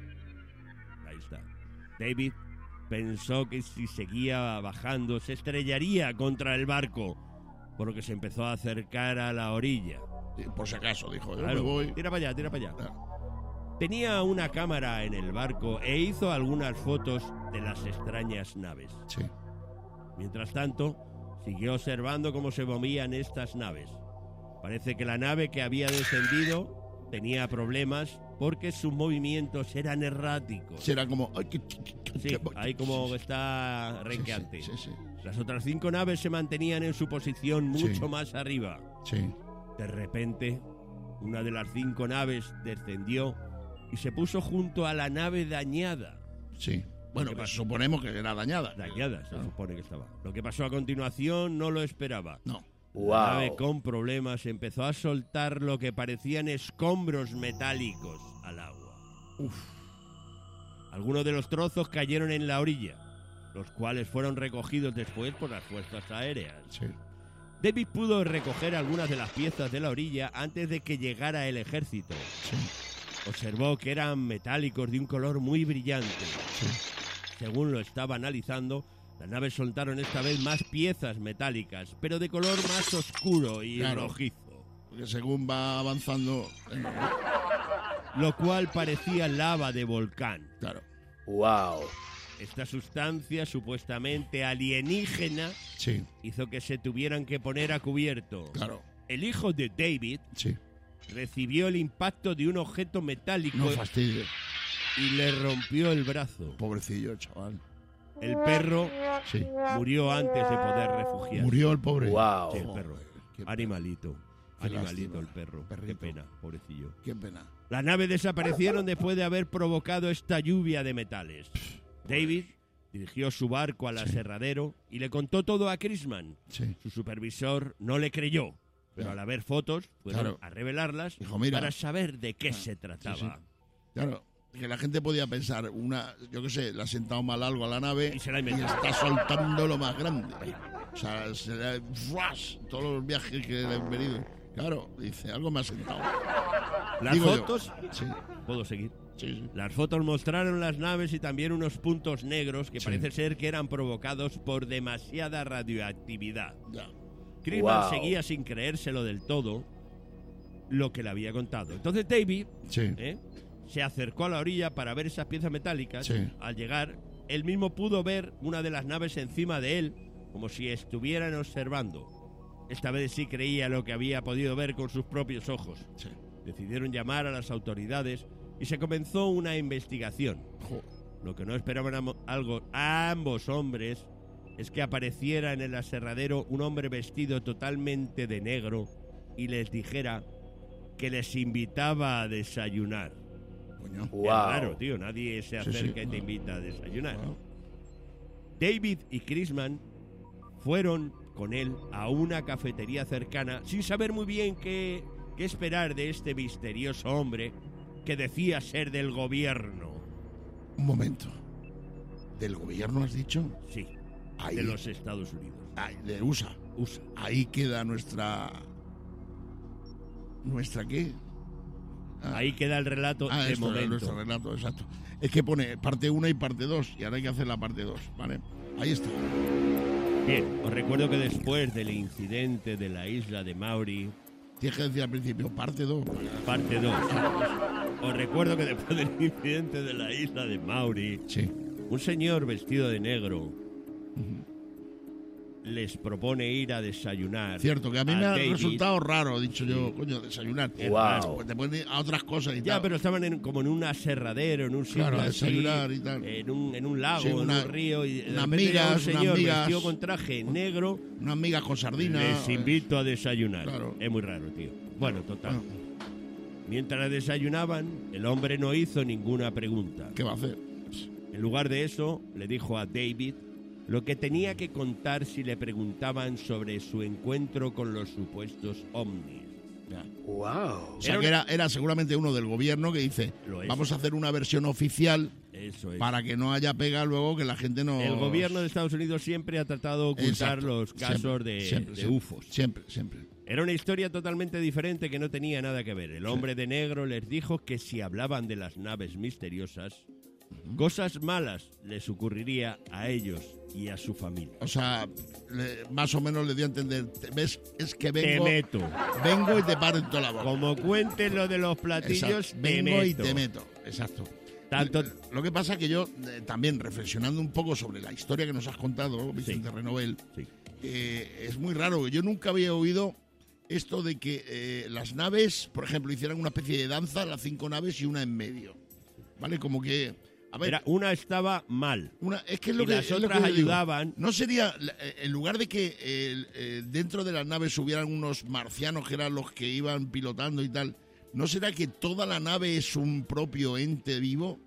[SPEAKER 13] Ahí está. David pensó que si seguía bajando se estrellaría contra el barco, por lo que se empezó a acercar a la orilla.
[SPEAKER 1] Sí, por si acaso, dijo, yo
[SPEAKER 13] Claro,
[SPEAKER 1] me voy.
[SPEAKER 13] Tira para allá, tira para allá.
[SPEAKER 1] Claro.
[SPEAKER 13] Tenía una cámara en el barco e hizo algunas fotos de las extrañas naves.
[SPEAKER 1] Sí.
[SPEAKER 13] Mientras tanto, siguió observando cómo se movían estas naves. Parece que la nave que había descendido tenía problemas porque sus movimientos eran erráticos.
[SPEAKER 1] Sí, era como... ay, que-
[SPEAKER 13] Sí, ahí como está renqueante.
[SPEAKER 1] Sí, sí, sí.
[SPEAKER 13] Las otras cinco naves se mantenían en su posición mucho
[SPEAKER 1] Sí.
[SPEAKER 13] más arriba.
[SPEAKER 1] Sí.
[SPEAKER 13] De repente, una de las cinco naves descendió y se puso junto a la nave dañada.
[SPEAKER 1] Sí. Bueno, pues suponemos que era dañada.
[SPEAKER 13] Dañada, se
[SPEAKER 1] Claro.
[SPEAKER 13] supone que estaba. Lo que pasó a continuación no lo esperaba.
[SPEAKER 1] No.
[SPEAKER 13] La nave con problemas empezó a soltar lo que parecían escombros metálicos al agua.
[SPEAKER 1] Uf.
[SPEAKER 13] Algunos de los trozos cayeron en la orilla, los cuales fueron recogidos después por las fuerzas aéreas.
[SPEAKER 1] Sí.
[SPEAKER 13] David pudo recoger algunas de las piezas de la orilla antes de que llegara el ejército.
[SPEAKER 1] Sí.
[SPEAKER 13] Observó que eran metálicos de un color muy brillante.
[SPEAKER 1] Sí.
[SPEAKER 13] Según lo estaba analizando, las naves soltaron esta vez más piezas metálicas, pero de color más oscuro y
[SPEAKER 1] Claro.
[SPEAKER 13] rojizo,
[SPEAKER 1] Porque según va avanzando... eh,
[SPEAKER 13] lo cual parecía lava de volcán.
[SPEAKER 1] Claro.
[SPEAKER 3] Wow.
[SPEAKER 13] Esta sustancia supuestamente alienígena
[SPEAKER 1] Sí.
[SPEAKER 13] hizo que se tuvieran que poner a cubierto.
[SPEAKER 1] Claro.
[SPEAKER 13] El hijo de David
[SPEAKER 1] Sí.
[SPEAKER 13] recibió el impacto de un objeto metálico
[SPEAKER 1] No fastidies.
[SPEAKER 13] y le rompió el brazo.
[SPEAKER 1] Pobrecillo, chaval.
[SPEAKER 13] El perro
[SPEAKER 1] Sí.
[SPEAKER 13] murió antes de poder refugiarse.
[SPEAKER 1] Murió el pobre.
[SPEAKER 3] Wow.
[SPEAKER 13] Sí, el perro.
[SPEAKER 1] Qué pena.
[SPEAKER 13] Animalito.
[SPEAKER 1] Qué
[SPEAKER 13] Animalito
[SPEAKER 1] lástima.
[SPEAKER 13] el perro. Qué
[SPEAKER 1] Perrito.
[SPEAKER 13] pena, pobrecillo.
[SPEAKER 1] Qué pena.
[SPEAKER 13] Las naves desaparecieron después de haber provocado esta lluvia de metales. David dirigió su barco al
[SPEAKER 1] Sí.
[SPEAKER 13] aserradero y le contó todo a Chrisman.
[SPEAKER 1] Sí.
[SPEAKER 13] Su supervisor no le creyó, pero
[SPEAKER 1] Ya.
[SPEAKER 13] al haber fotos fueron
[SPEAKER 1] Claro.
[SPEAKER 13] a revelarlas
[SPEAKER 1] Dijo, mira.
[SPEAKER 13] para saber de qué
[SPEAKER 1] Ah,
[SPEAKER 13] se trataba.
[SPEAKER 1] sí, sí. Claro. Que la gente podía pensar, una, yo qué sé, le ha sentado mal algo a la nave
[SPEAKER 13] Y se la ha
[SPEAKER 1] y
[SPEAKER 13] inventado.
[SPEAKER 1] está soltando lo más grande. O sea, se le, ¡ruas! Todos los viajes que le han venido. Claro, dice, algo me ha sentado.
[SPEAKER 13] Las
[SPEAKER 1] Digo yo.
[SPEAKER 13] fotos...
[SPEAKER 1] Sí,
[SPEAKER 13] ¿Puedo seguir?
[SPEAKER 1] sí, sí.
[SPEAKER 13] Las fotos mostraron las naves y también unos puntos negros que
[SPEAKER 1] Sí.
[SPEAKER 13] parece ser que eran provocados por demasiada radioactividad.
[SPEAKER 1] Ya.
[SPEAKER 13] Chrisman
[SPEAKER 3] Wow.
[SPEAKER 13] seguía sin creérselo del todo lo que le había contado. Entonces David
[SPEAKER 1] Sí.
[SPEAKER 13] ¿eh? se acercó a la orilla para ver esas piezas metálicas.
[SPEAKER 1] Sí.
[SPEAKER 13] Al llegar, él mismo pudo ver una de las naves encima de él, como si estuvieran observando. Esta vez sí creía lo que había podido ver con sus propios ojos.
[SPEAKER 1] Sí.
[SPEAKER 13] Decidieron llamar a las autoridades y se comenzó una investigación.
[SPEAKER 1] Jo,
[SPEAKER 13] Lo que no esperaban a, mo- algo, a ambos hombres es que apareciera en el aserradero un hombre vestido totalmente de negro y les dijera que les invitaba a desayunar.
[SPEAKER 1] coño.
[SPEAKER 13] Es
[SPEAKER 3] Wow.
[SPEAKER 13] raro, tío, nadie se
[SPEAKER 1] Sí,
[SPEAKER 13] acerca
[SPEAKER 1] sí,
[SPEAKER 13] y te
[SPEAKER 1] no.
[SPEAKER 13] invita a desayunar.
[SPEAKER 1] Claro.
[SPEAKER 13] David y Chrisman fueron con él a una cafetería cercana sin saber muy bien qué, qué esperar de este misterioso hombre que decía ser del gobierno.
[SPEAKER 1] Un momento. ¿Del gobierno has dicho?
[SPEAKER 13] Sí,
[SPEAKER 1] Ahí.
[SPEAKER 13] de los Estados Unidos.
[SPEAKER 1] Ay, de U S A.
[SPEAKER 13] U S A.
[SPEAKER 1] Ahí queda nuestra... ¿Nuestra qué? Ah.
[SPEAKER 13] Ahí queda el relato
[SPEAKER 1] Ah,
[SPEAKER 13] de
[SPEAKER 1] esto era
[SPEAKER 13] momento.
[SPEAKER 1] nuestro relato, exacto. Es que pone parte uno y parte dos, y ahora hay que hacer la parte dos, ¿vale? Ahí está.
[SPEAKER 13] Bien, os recuerdo que después del incidente de la isla de Mauri,
[SPEAKER 1] Tienes que decir al principio, parte dos.
[SPEAKER 13] parte dos, os recuerdo que después del incidente de la isla de Mauri,
[SPEAKER 1] Sí.
[SPEAKER 13] un señor vestido de negro les propone ir a desayunar.
[SPEAKER 1] Cierto, que a mí me ha
[SPEAKER 13] David.
[SPEAKER 1] resultado raro, dicho yo, coño, desayunar.
[SPEAKER 13] Es
[SPEAKER 3] Wow.
[SPEAKER 13] raro.
[SPEAKER 1] Pues te pueden ir a otras cosas y
[SPEAKER 13] Ya,
[SPEAKER 1] tal.
[SPEAKER 13] pero estaban en- como en un aserradero, en un sitio
[SPEAKER 1] Claro, a
[SPEAKER 13] así,
[SPEAKER 1] desayunar y tal.
[SPEAKER 13] En un, en un lago,
[SPEAKER 1] Sí, una-
[SPEAKER 13] en un río, y de
[SPEAKER 1] unas
[SPEAKER 13] repente llega
[SPEAKER 1] migas,
[SPEAKER 13] un señor
[SPEAKER 1] unas migas.
[SPEAKER 13] vestido con traje negro.
[SPEAKER 1] Unas migas con sardinas.
[SPEAKER 13] Les invito a desayunar.
[SPEAKER 1] Claro.
[SPEAKER 13] Es muy raro, tío. Bueno, total.
[SPEAKER 1] Ah,
[SPEAKER 13] Mientras desayunaban, el hombre no hizo ninguna pregunta.
[SPEAKER 1] ¿Qué va a hacer?
[SPEAKER 13] En lugar de eso, le dijo a David lo que tenía que contar si le preguntaban sobre su encuentro con los supuestos ovnis.
[SPEAKER 3] Wow.
[SPEAKER 1] O sea, que era, era seguramente uno del gobierno que dice, vamos a hacer una versión oficial
[SPEAKER 13] Eso es.
[SPEAKER 1] para que no haya pega luego que la gente no...
[SPEAKER 13] El gobierno de Estados Unidos siempre ha tratado de ocultar
[SPEAKER 1] Exacto.
[SPEAKER 13] los casos
[SPEAKER 1] Siempre,
[SPEAKER 13] de,
[SPEAKER 1] siempre,
[SPEAKER 13] de
[SPEAKER 1] siempre.
[SPEAKER 13] U F Os.
[SPEAKER 1] Siempre, siempre.
[SPEAKER 13] Era una historia totalmente diferente que no tenía nada que ver. El hombre de negro les dijo que si hablaban de las naves misteriosas, cosas malas les ocurriría a ellos y a su familia.
[SPEAKER 1] O sea, le- más o menos le dio a entender, te- ¿ves? Es que vengo...
[SPEAKER 13] Te meto.
[SPEAKER 1] Vengo y te paro en toda la boca.
[SPEAKER 13] Como cuenten lo de los platillos,
[SPEAKER 1] Exacto.
[SPEAKER 13] te
[SPEAKER 1] Vengo y
[SPEAKER 13] meto.
[SPEAKER 1] te meto. Exacto.
[SPEAKER 13] Tanto...
[SPEAKER 1] Lo que pasa que yo, eh, también reflexionando un poco sobre la historia que nos has contado, Vicente
[SPEAKER 13] Sí.
[SPEAKER 1] Renovel,
[SPEAKER 13] Sí.
[SPEAKER 1] eh, es muy raro. Yo nunca había oído esto de que eh, las naves, por ejemplo, hicieran una especie de danza, las cinco naves y una en medio. ¿Vale? Como que... A ver,
[SPEAKER 13] Era, una estaba mal.
[SPEAKER 1] una, es que es lo
[SPEAKER 13] y
[SPEAKER 1] que,
[SPEAKER 13] las
[SPEAKER 1] es lo
[SPEAKER 13] otras
[SPEAKER 1] que yo digo.
[SPEAKER 13] ayudaban.
[SPEAKER 1] ¿No sería, eh, en lugar de que eh, eh, dentro de las naves hubieran unos marcianos que eran los que iban pilotando y tal, ¿no será que toda la nave es un propio ente vivo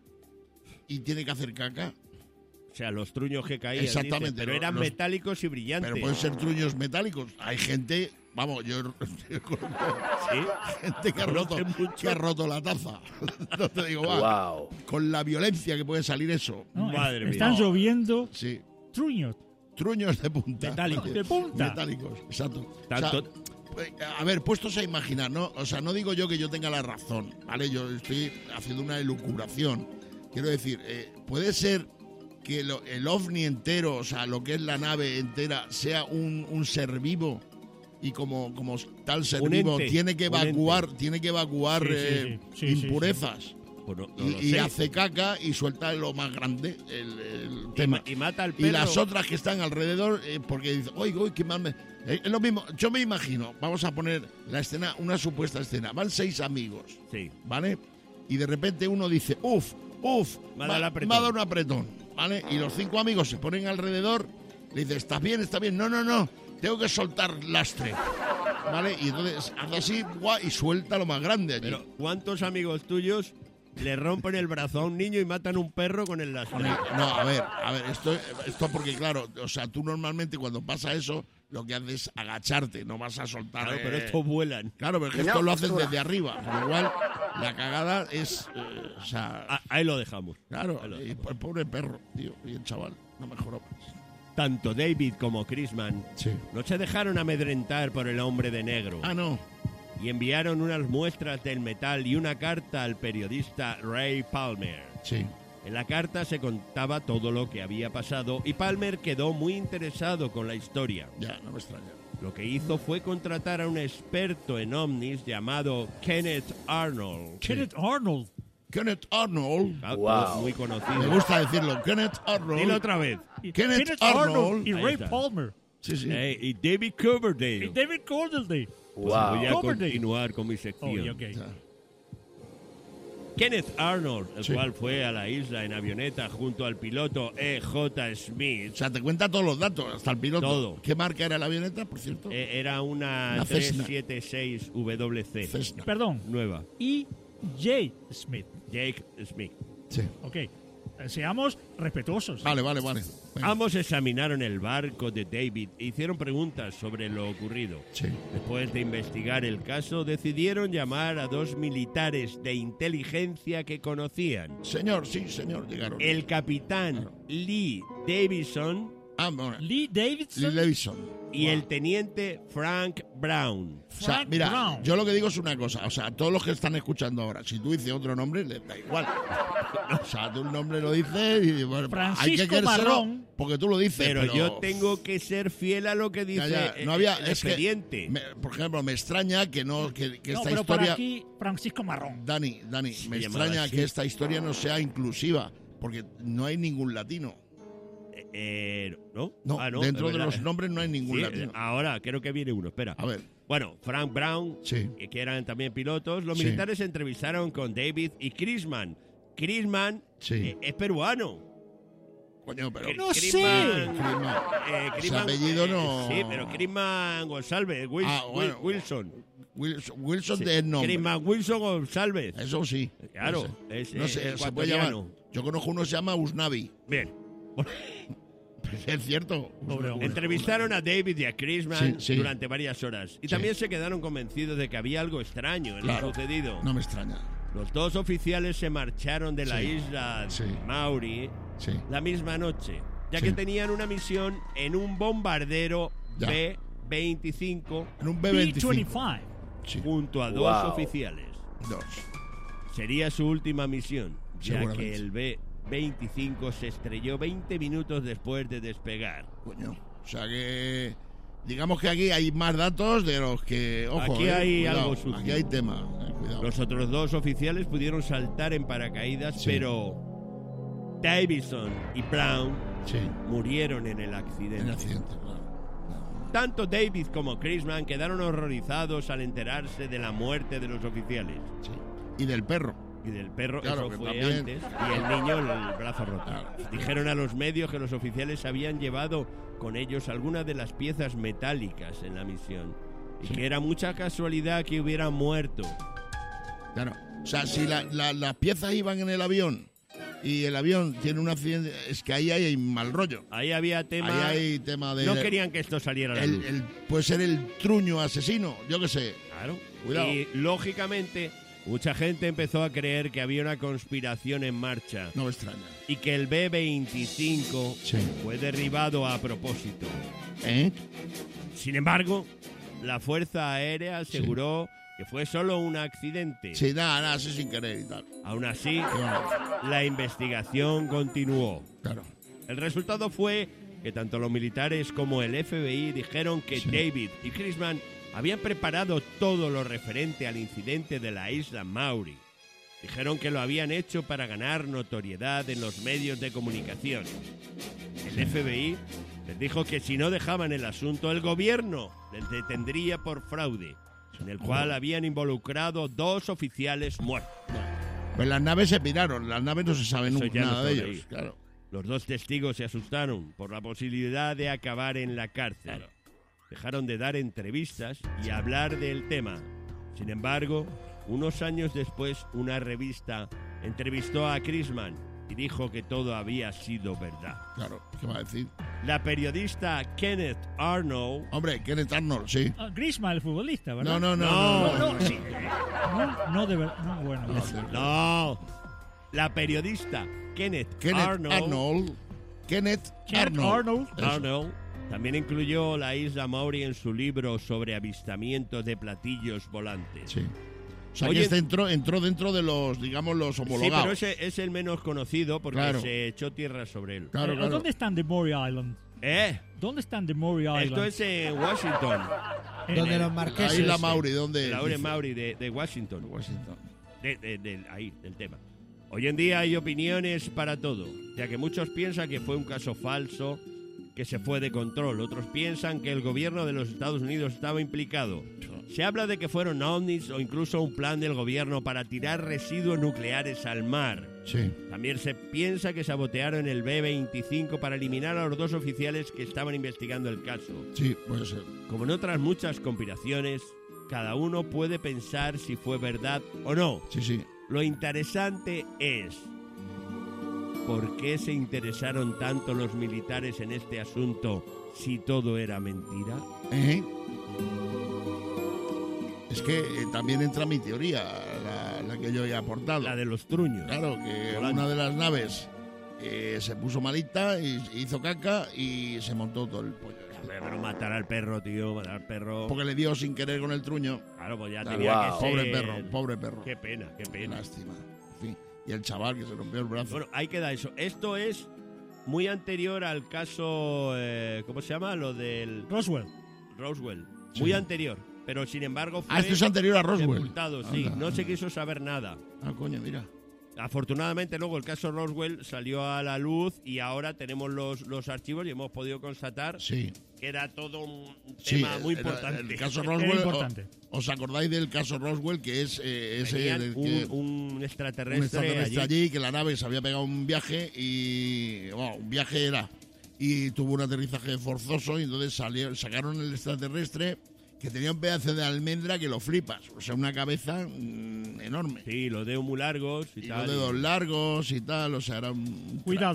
[SPEAKER 1] y tiene que hacer caca?
[SPEAKER 13] O sea, los truños que caían.
[SPEAKER 1] Exactamente,
[SPEAKER 13] dice, pero
[SPEAKER 1] lo-
[SPEAKER 13] eran
[SPEAKER 1] los-
[SPEAKER 13] metálicos y brillantes.
[SPEAKER 1] Pero pueden ser truños metálicos. Hay gente, vamos, yo, yo conozco
[SPEAKER 13] ¿Sí?
[SPEAKER 1] gente que ha, roto,
[SPEAKER 13] Conoce mucho.
[SPEAKER 1] que ha roto la taza. No te digo más.
[SPEAKER 3] Wow.
[SPEAKER 1] Con la violencia que puede salir eso.
[SPEAKER 14] No,
[SPEAKER 13] Madre mía.
[SPEAKER 14] están lloviendo
[SPEAKER 1] Sí.
[SPEAKER 14] truños.
[SPEAKER 1] Truños de punta.
[SPEAKER 14] Metálicos. De punta.
[SPEAKER 1] Metálicos, exacto.
[SPEAKER 13] Tanto-
[SPEAKER 1] O sea, pues, a ver, puestos a imaginar, ¿no? O sea, no digo yo que yo tenga la razón, ¿vale? Yo estoy haciendo una elucubración. Quiero decir, eh, puede ser que lo- el ovni entero, o sea, lo que es la nave entera, sea un, un ser vivo y como, como tal ser
[SPEAKER 13] Un
[SPEAKER 1] vivo
[SPEAKER 13] ente,
[SPEAKER 1] tiene que
[SPEAKER 13] un
[SPEAKER 1] evacuar, tiene que evacuar
[SPEAKER 14] Sí, sí,
[SPEAKER 1] eh,
[SPEAKER 14] sí. Sí, sí,
[SPEAKER 1] impurezas.
[SPEAKER 13] Pues no- no
[SPEAKER 1] Y,
[SPEAKER 13] lo
[SPEAKER 1] y
[SPEAKER 13] sé.
[SPEAKER 1] hace caca y suelta lo más grande, el, el
[SPEAKER 13] Y
[SPEAKER 1] tema.
[SPEAKER 13] ma- y mata al perro.
[SPEAKER 1] Y las otras que están alrededor, eh, porque dicen, oye, oye, qué mal me... Eh, es lo mismo, yo me imagino, vamos a poner la escena, una supuesta escena, van seis amigos,
[SPEAKER 13] Sí.
[SPEAKER 1] ¿vale? Y de repente uno dice, uff, uff,
[SPEAKER 13] Me ha dado el apretón.
[SPEAKER 1] me ha dado un apretón, ¿vale? Y los cinco amigos se ponen alrededor, le dicen, ¿estás bien, está bien? No, no, no, tengo que soltar lastre, ¿vale? Y entonces hace así, guau, y suelta lo más grande allí.
[SPEAKER 13] Pero, ¿cuántos amigos tuyos le rompen el brazo a un niño y matan un perro con el lastre?
[SPEAKER 1] No, a ver, a ver, esto, esto porque claro, o sea, tú normalmente cuando pasa eso, lo que haces es agacharte, no vas a soltar.
[SPEAKER 13] Claro,
[SPEAKER 1] eh,
[SPEAKER 13] pero estos vuelan.
[SPEAKER 1] Claro, pero es que esto lo haces desde arriba, con lo cual la cagada es, eh, o sea,
[SPEAKER 13] Ah, ahí lo dejamos.
[SPEAKER 1] claro,
[SPEAKER 13] ahí lo
[SPEAKER 1] y el pobre perro, tío, y el chaval, no mejoró más.
[SPEAKER 13] Tanto David como Chrisman
[SPEAKER 1] Sí.
[SPEAKER 13] no se dejaron amedrentar por el hombre de negro
[SPEAKER 1] Ah, no.
[SPEAKER 13] y enviaron unas muestras del metal y una carta al periodista Ray Palmer.
[SPEAKER 1] Sí.
[SPEAKER 13] En la carta se contaba todo lo que había pasado y Palmer quedó muy interesado con la historia.
[SPEAKER 1] Ya, no me extraña.
[SPEAKER 13] Lo que hizo fue contratar a un experto en ovnis llamado Kenneth Arnold.
[SPEAKER 14] Kenneth Arnold.
[SPEAKER 1] Kenneth Arnold.
[SPEAKER 13] Ah,
[SPEAKER 3] Wow.
[SPEAKER 13] Muy
[SPEAKER 1] Me
[SPEAKER 13] conocido.
[SPEAKER 1] gusta decirlo. Kenneth Arnold.
[SPEAKER 13] Dilo otra vez.
[SPEAKER 14] Y-
[SPEAKER 1] Kenneth Arnold.
[SPEAKER 14] y
[SPEAKER 13] Ahí
[SPEAKER 14] Ray
[SPEAKER 13] está.
[SPEAKER 14] Palmer.
[SPEAKER 1] Sí, sí.
[SPEAKER 13] Eh, y David Coverdale.
[SPEAKER 14] Y David Coverdale.
[SPEAKER 13] Pues
[SPEAKER 3] Wow.
[SPEAKER 13] voy a
[SPEAKER 14] Coverdale.
[SPEAKER 13] continuar con mi
[SPEAKER 14] Oh,
[SPEAKER 13] sección.
[SPEAKER 14] y ok.
[SPEAKER 1] Ya.
[SPEAKER 13] Kenneth Arnold, el
[SPEAKER 1] Sí.
[SPEAKER 13] cual fue a la isla en avioneta junto al piloto E J. Smith,
[SPEAKER 1] O sea, te cuenta todos los datos, hasta el piloto.
[SPEAKER 13] Todo.
[SPEAKER 1] ¿Qué marca era la avioneta, por cierto?
[SPEAKER 13] eh, era una,
[SPEAKER 1] Una Cessna.
[SPEAKER 13] trescientos setenta y seis W C.
[SPEAKER 1] Cessna.
[SPEAKER 14] Perdón.
[SPEAKER 13] Nueva.
[SPEAKER 14] Y J. Smith.
[SPEAKER 13] Jake Smith.
[SPEAKER 1] Sí.
[SPEAKER 14] Ok. Eh, Seamos respetuosos.
[SPEAKER 1] Vale, vale, vale. Venga.
[SPEAKER 13] Ambos examinaron el barco de David e hicieron preguntas sobre lo ocurrido.
[SPEAKER 1] Sí.
[SPEAKER 13] Después de investigar el caso, decidieron llamar a dos militares de inteligencia que conocían.
[SPEAKER 1] Señor, sí, señor, llegaron.
[SPEAKER 13] El capitán Lee Davison
[SPEAKER 1] Ah, bueno.
[SPEAKER 14] Lee Davidson.
[SPEAKER 1] Lee Davison.
[SPEAKER 13] y el teniente Frank Brown.
[SPEAKER 1] O sea,
[SPEAKER 14] Frank
[SPEAKER 1] mira,
[SPEAKER 14] Brown.
[SPEAKER 1] yo lo que digo es una cosa. O sea, a todos los que están escuchando ahora, si tú dices otro nombre, les da igual. O sea, tú el nombre lo dices y bueno, hay que
[SPEAKER 14] Francisco
[SPEAKER 1] querérselo
[SPEAKER 14] Marrón.
[SPEAKER 1] porque tú lo dices.
[SPEAKER 13] Pero,
[SPEAKER 1] Pero,
[SPEAKER 13] yo tengo que ser fiel a lo que dice
[SPEAKER 1] Ya, ya, no
[SPEAKER 13] eh,
[SPEAKER 1] había,
[SPEAKER 13] el
[SPEAKER 1] es que,
[SPEAKER 13] expediente.
[SPEAKER 1] me- por ejemplo, me extraña que no que, que
[SPEAKER 14] No,
[SPEAKER 1] esta
[SPEAKER 14] pero por
[SPEAKER 1] historia.
[SPEAKER 14] aquí, Francisco Marrón.
[SPEAKER 1] Dani, Dani, me
[SPEAKER 13] llamaba
[SPEAKER 1] extraña
[SPEAKER 13] así.
[SPEAKER 1] que esta historia no sea inclusiva, porque no hay ningún latino.
[SPEAKER 13] Eh, ¿no?
[SPEAKER 1] No,
[SPEAKER 13] Ah, no,
[SPEAKER 1] dentro
[SPEAKER 13] es
[SPEAKER 1] de
[SPEAKER 13] verdad.
[SPEAKER 1] los nombres no hay ningún
[SPEAKER 13] Sí,
[SPEAKER 1] latino.
[SPEAKER 13] ahora creo que viene uno, espera.
[SPEAKER 1] A ver,
[SPEAKER 13] Bueno, Frank Brown,
[SPEAKER 1] sí,
[SPEAKER 13] eh, que eran también pilotos, los
[SPEAKER 1] Sí.
[SPEAKER 13] militares se entrevistaron con David y Chrisman. Chrisman
[SPEAKER 1] sí.
[SPEAKER 13] eh, es peruano.
[SPEAKER 1] Coño, pero.
[SPEAKER 13] Cri-
[SPEAKER 14] No sé.
[SPEAKER 13] Chrisman,
[SPEAKER 1] Chrisman.
[SPEAKER 13] eh,
[SPEAKER 1] Ese
[SPEAKER 13] Chrisman,
[SPEAKER 1] apellido
[SPEAKER 13] eh,
[SPEAKER 1] no-
[SPEAKER 13] Sí, pero Chrisman González, Wil-
[SPEAKER 1] Ah, bueno.
[SPEAKER 13] Wil- Wilson.
[SPEAKER 1] Wilson, Wilson
[SPEAKER 13] Sí,
[SPEAKER 1] de es nombre.
[SPEAKER 13] Chrisman Wilson González.
[SPEAKER 1] Eso sí.
[SPEAKER 13] Claro,
[SPEAKER 1] Ese.
[SPEAKER 13] es,
[SPEAKER 1] No
[SPEAKER 13] eh,
[SPEAKER 1] sé, se puede llamar.
[SPEAKER 13] ecuatoriano.
[SPEAKER 1] Yo conozco uno que se llama Usnavi.
[SPEAKER 13] Bien.
[SPEAKER 1] Es cierto.
[SPEAKER 14] Pobre hombre.
[SPEAKER 13] Entrevistaron a David y a Chrisman
[SPEAKER 1] Sí, sí.
[SPEAKER 13] durante varias horas y
[SPEAKER 1] Sí.
[SPEAKER 13] también se quedaron convencidos de que había algo extraño en
[SPEAKER 1] Claro.
[SPEAKER 13] lo sucedido.
[SPEAKER 1] No me extraña.
[SPEAKER 13] Los dos oficiales se marcharon de la
[SPEAKER 1] Sí.
[SPEAKER 13] isla
[SPEAKER 1] Sí.
[SPEAKER 13] Mauri
[SPEAKER 1] Sí.
[SPEAKER 13] la misma noche, ya
[SPEAKER 1] Sí.
[SPEAKER 13] que tenían una misión en un bombardero
[SPEAKER 1] Ya.
[SPEAKER 13] B veinticinco
[SPEAKER 1] En un B
[SPEAKER 14] B
[SPEAKER 1] veinticinco.
[SPEAKER 14] veinticinco.
[SPEAKER 1] Sí.
[SPEAKER 13] junto a dos
[SPEAKER 3] Wow.
[SPEAKER 13] oficiales.
[SPEAKER 1] Dos.
[SPEAKER 13] Sería su última misión, ya
[SPEAKER 1] Seguramente.
[SPEAKER 13] que el B veinticinco se estrelló veinte minutos después de despegar.
[SPEAKER 1] Coño. O sea que. Digamos que aquí hay más datos de los que. Ojo,
[SPEAKER 13] Aquí
[SPEAKER 1] eh,
[SPEAKER 13] hay
[SPEAKER 1] cuidado,
[SPEAKER 13] algo sucio.
[SPEAKER 1] Aquí hay tema. eh, cuidado.
[SPEAKER 13] Los otros dos oficiales pudieron saltar en paracaídas,
[SPEAKER 1] Sí.
[SPEAKER 13] pero Davison y Brown
[SPEAKER 1] Sí.
[SPEAKER 13] murieron en el
[SPEAKER 1] En
[SPEAKER 13] accidente.
[SPEAKER 1] el accidente, claro.
[SPEAKER 13] Tanto David como Chrisman quedaron horrorizados al enterarse de la muerte de los oficiales.
[SPEAKER 1] Sí. Y del perro.
[SPEAKER 13] Y del perro,
[SPEAKER 1] Claro,
[SPEAKER 13] eso
[SPEAKER 1] que
[SPEAKER 13] fue
[SPEAKER 1] también.
[SPEAKER 13] antes, y el niño el brazo roto.
[SPEAKER 1] Claro.
[SPEAKER 13] Dijeron a los medios que los oficiales habían llevado con ellos algunas de las piezas metálicas en la misión y
[SPEAKER 1] Sí.
[SPEAKER 13] que era mucha casualidad que hubieran muerto.
[SPEAKER 1] Claro. O sea, si la- la- las piezas iban en el avión y el avión tiene un accidente, es que ahí hay mal rollo.
[SPEAKER 13] Ahí había tema.
[SPEAKER 1] Ahí hay tema de.
[SPEAKER 13] no querían que esto saliera a la
[SPEAKER 1] el,
[SPEAKER 13] luz.
[SPEAKER 1] el- puede ser el truño asesino, yo qué sé.
[SPEAKER 13] Claro.
[SPEAKER 1] Cuidado.
[SPEAKER 13] Y lógicamente, mucha gente empezó a creer que había una conspiración en marcha
[SPEAKER 1] No me extraña.
[SPEAKER 13] y que el B veinticinco
[SPEAKER 1] Sí.
[SPEAKER 13] fue derribado a propósito.
[SPEAKER 1] ¿Eh?
[SPEAKER 13] Sin embargo, la Fuerza Aérea aseguró que fue solo un accidente.
[SPEAKER 1] Sí, nada, nada, así sin querer y tal.
[SPEAKER 13] Aún así,
[SPEAKER 1] Qué va.
[SPEAKER 13] la investigación continuó.
[SPEAKER 1] Claro.
[SPEAKER 13] El resultado fue que tanto los militares como el F B I dijeron que
[SPEAKER 1] Sí.
[SPEAKER 13] David y Chrisman habían preparado todo lo referente al incidente de la isla Mauri. Dijeron que lo habían hecho para ganar notoriedad en los medios de comunicación. El F B I les dijo que si no dejaban el asunto, el gobierno les detendría por fraude, en el cual habían involucrado dos oficiales muertos.
[SPEAKER 1] Pues las naves se piraron, las naves no se sabe
[SPEAKER 13] Eso
[SPEAKER 1] nunca
[SPEAKER 13] ya no
[SPEAKER 1] nada de
[SPEAKER 13] está
[SPEAKER 1] ellos.
[SPEAKER 13] ahí.
[SPEAKER 1] Claro.
[SPEAKER 13] Los dos testigos se asustaron por la posibilidad de acabar en la cárcel. Dejaron de dar entrevistas y hablar del tema. Sin embargo, unos años después, una revista entrevistó a Chrisman y dijo que todo había sido verdad.
[SPEAKER 1] Claro, ¿qué va a decir?
[SPEAKER 13] La periodista Kenneth Arnold...
[SPEAKER 1] Hombre, Kenneth Arnold, sí.
[SPEAKER 14] Ah, Griezmann, el futbolista, ¿verdad?
[SPEAKER 1] No, no, no.
[SPEAKER 13] No,
[SPEAKER 1] no,
[SPEAKER 14] No, sí. No, no, de verdad. No, bueno.
[SPEAKER 1] No, de-
[SPEAKER 13] No, la periodista Kenneth,
[SPEAKER 1] Kenneth
[SPEAKER 13] Arnold...
[SPEAKER 1] Arnold. Kenneth
[SPEAKER 14] Kenneth
[SPEAKER 1] Arnold.
[SPEAKER 14] Arnold.
[SPEAKER 1] Eso.
[SPEAKER 13] Arnold también incluyó la isla Mauri en su libro sobre avistamientos de platillos volantes.
[SPEAKER 1] Sí. O sea,
[SPEAKER 13] Oye-
[SPEAKER 1] que este entró, entró dentro de los, digamos, los
[SPEAKER 13] Sí,
[SPEAKER 1] homologados.
[SPEAKER 13] pero ese es el menos conocido porque
[SPEAKER 1] Claro.
[SPEAKER 13] se echó tierra sobre él.
[SPEAKER 1] Claro,
[SPEAKER 14] Eh,
[SPEAKER 1] claro.
[SPEAKER 14] ¿Dónde están de Maury Island?
[SPEAKER 13] ¿Eh?
[SPEAKER 14] ¿Dónde están de Maury Island?
[SPEAKER 13] Esto es en Washington.
[SPEAKER 14] En
[SPEAKER 10] Donde
[SPEAKER 14] el-
[SPEAKER 10] los
[SPEAKER 1] La
[SPEAKER 10] marqueses.
[SPEAKER 1] isla Mauri, ¿dónde?
[SPEAKER 13] La isla
[SPEAKER 1] dice?
[SPEAKER 13] Mauri de, de Washington.
[SPEAKER 1] Washington.
[SPEAKER 13] De, de- de- ahí, del tema. Hoy en día hay opiniones para todo, ya que muchos piensan que fue un caso falso, que se fue de control. Otros piensan que el gobierno de los Estados Unidos estaba implicado. Se habla de que fueron ovnis o incluso un plan del gobierno para tirar residuos nucleares al mar.
[SPEAKER 1] Sí.
[SPEAKER 13] También se piensa que sabotearon el B veinticinco para eliminar a los dos oficiales que estaban investigando el caso.
[SPEAKER 1] Sí, puede ser.
[SPEAKER 13] Como en otras muchas conspiraciones, cada uno puede pensar si fue verdad o no.
[SPEAKER 1] Sí, sí.
[SPEAKER 13] Lo interesante es, ¿por qué se interesaron tanto los militares en este asunto si todo era mentira?
[SPEAKER 1] ¿Eh? Es que eh, también entra mi teoría, la, la que yo he aportado.
[SPEAKER 13] La de los truños.
[SPEAKER 1] Claro, que
[SPEAKER 13] Volando.
[SPEAKER 1] una de las naves eh, se puso malita y hizo caca y se montó todo el pollo.
[SPEAKER 13] Pero matar al perro, tío, matar al perro...
[SPEAKER 1] Porque le dio sin querer con el truño.
[SPEAKER 13] Claro, pues ya
[SPEAKER 1] Claro,
[SPEAKER 13] tenía
[SPEAKER 3] wow.
[SPEAKER 13] que ser...
[SPEAKER 1] Pobre perro, pobre perro.
[SPEAKER 13] Qué pena, qué
[SPEAKER 1] Qué
[SPEAKER 13] pena.
[SPEAKER 1] lástima. En fin. Y el chaval que se rompió el brazo.
[SPEAKER 13] Bueno, ahí queda eso. Esto es muy anterior al caso... eh, ¿Cómo se llama? Lo del...
[SPEAKER 14] Roswell.
[SPEAKER 13] Roswell.
[SPEAKER 1] Sí.
[SPEAKER 13] Muy anterior. Pero sin embargo fue...
[SPEAKER 1] Ah, esto es anterior a Roswell.
[SPEAKER 13] sepultado, sí.
[SPEAKER 1] Anda.
[SPEAKER 13] No se quiso saber nada.
[SPEAKER 1] Ah, coño, mira.
[SPEAKER 13] Afortunadamente luego el caso Roswell salió a la luz y ahora tenemos los, los archivos y hemos podido constatar
[SPEAKER 1] Sí.
[SPEAKER 13] que era todo un
[SPEAKER 1] Sí,
[SPEAKER 13] tema muy
[SPEAKER 1] era-
[SPEAKER 13] importante.
[SPEAKER 1] El caso
[SPEAKER 14] Era
[SPEAKER 1] Roswell.
[SPEAKER 14] importante.
[SPEAKER 1] o- ¿Os acordáis del caso Roswell? Que es eh, ese
[SPEAKER 13] Tenían
[SPEAKER 1] del
[SPEAKER 13] un,
[SPEAKER 1] que,
[SPEAKER 13] un extraterrestre,
[SPEAKER 1] un extraterrestre
[SPEAKER 13] allí.
[SPEAKER 1] allí, que la nave se había pegado un viaje y. Bueno, un viaje era. Y tuvo un aterrizaje forzoso y entonces salió, sacaron el extraterrestre que tenía un pedazo de almendra que lo flipas. O sea, una cabeza mm, enorme.
[SPEAKER 13] Sí, los dedos muy largos y,
[SPEAKER 1] Y
[SPEAKER 13] tal.
[SPEAKER 1] los dedos largos y tal. O sea, era un.
[SPEAKER 14] Cuidado.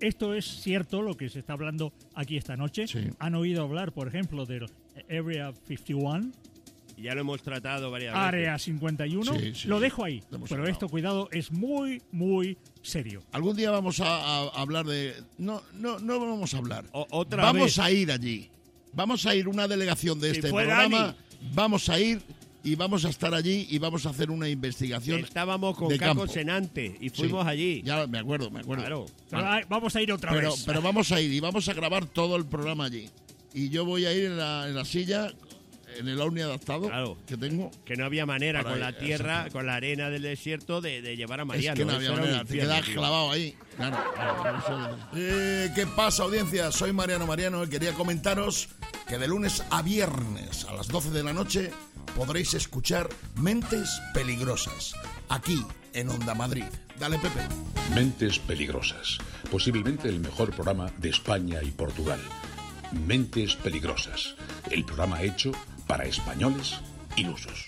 [SPEAKER 14] esto es cierto lo que se está hablando aquí esta noche.
[SPEAKER 1] Sí.
[SPEAKER 14] Han oído hablar, por ejemplo, del Area cincuenta y uno,
[SPEAKER 13] Ya lo hemos tratado varias veces.
[SPEAKER 14] Área cincuenta y uno.
[SPEAKER 1] Sí, sí,
[SPEAKER 14] lo
[SPEAKER 1] sí.
[SPEAKER 14] dejo ahí.
[SPEAKER 1] Lo hemos
[SPEAKER 14] Pero
[SPEAKER 1] hablado.
[SPEAKER 14] esto, cuidado, es muy, muy serio.
[SPEAKER 1] Algún día vamos a, a hablar de... No, no, no vamos a hablar.
[SPEAKER 13] O- otra
[SPEAKER 1] vamos
[SPEAKER 13] vez.
[SPEAKER 1] a ir allí. Vamos a ir una delegación de
[SPEAKER 13] Si
[SPEAKER 1] este
[SPEAKER 13] fue
[SPEAKER 1] programa.
[SPEAKER 13] Dani.
[SPEAKER 1] Vamos a ir y vamos a estar allí y vamos a hacer una investigación.
[SPEAKER 13] Estábamos con
[SPEAKER 1] de
[SPEAKER 13] Caco
[SPEAKER 1] campo.
[SPEAKER 13] Senante y fuimos
[SPEAKER 1] Sí,
[SPEAKER 13] allí.
[SPEAKER 1] Ya me acuerdo, me acuerdo.
[SPEAKER 13] Claro.
[SPEAKER 14] Pero,
[SPEAKER 1] Vale.
[SPEAKER 14] ay, vamos a ir otra
[SPEAKER 1] Pero,
[SPEAKER 14] vez.
[SPEAKER 1] pero vamos a ir y vamos a grabar todo el programa allí. Y yo voy a ir en la, en la silla, en el Omni adaptado
[SPEAKER 13] Claro.
[SPEAKER 1] que tengo.
[SPEAKER 13] Que no había manera
[SPEAKER 1] Para
[SPEAKER 13] con la
[SPEAKER 1] ir,
[SPEAKER 13] tierra,
[SPEAKER 1] exacto.
[SPEAKER 13] con la arena del desierto de, de llevar a Mariano.
[SPEAKER 1] Es que no
[SPEAKER 13] Eso
[SPEAKER 1] había
[SPEAKER 13] era un
[SPEAKER 1] manera, te
[SPEAKER 13] infierno,
[SPEAKER 1] quedas
[SPEAKER 13] tío.
[SPEAKER 1] clavado ahí. Claro. Eh, ¿Qué pasa, audiencia? Soy Mariano Mariano y quería comentaros que de lunes a viernes a las doce de la noche podréis escuchar Mentes Peligrosas, aquí en Onda Madrid. Dale, Pepe.
[SPEAKER 2] Mentes Peligrosas. Posiblemente el mejor programa de España y Portugal. Mentes Peligrosas. El programa hecho para españoles ilusos.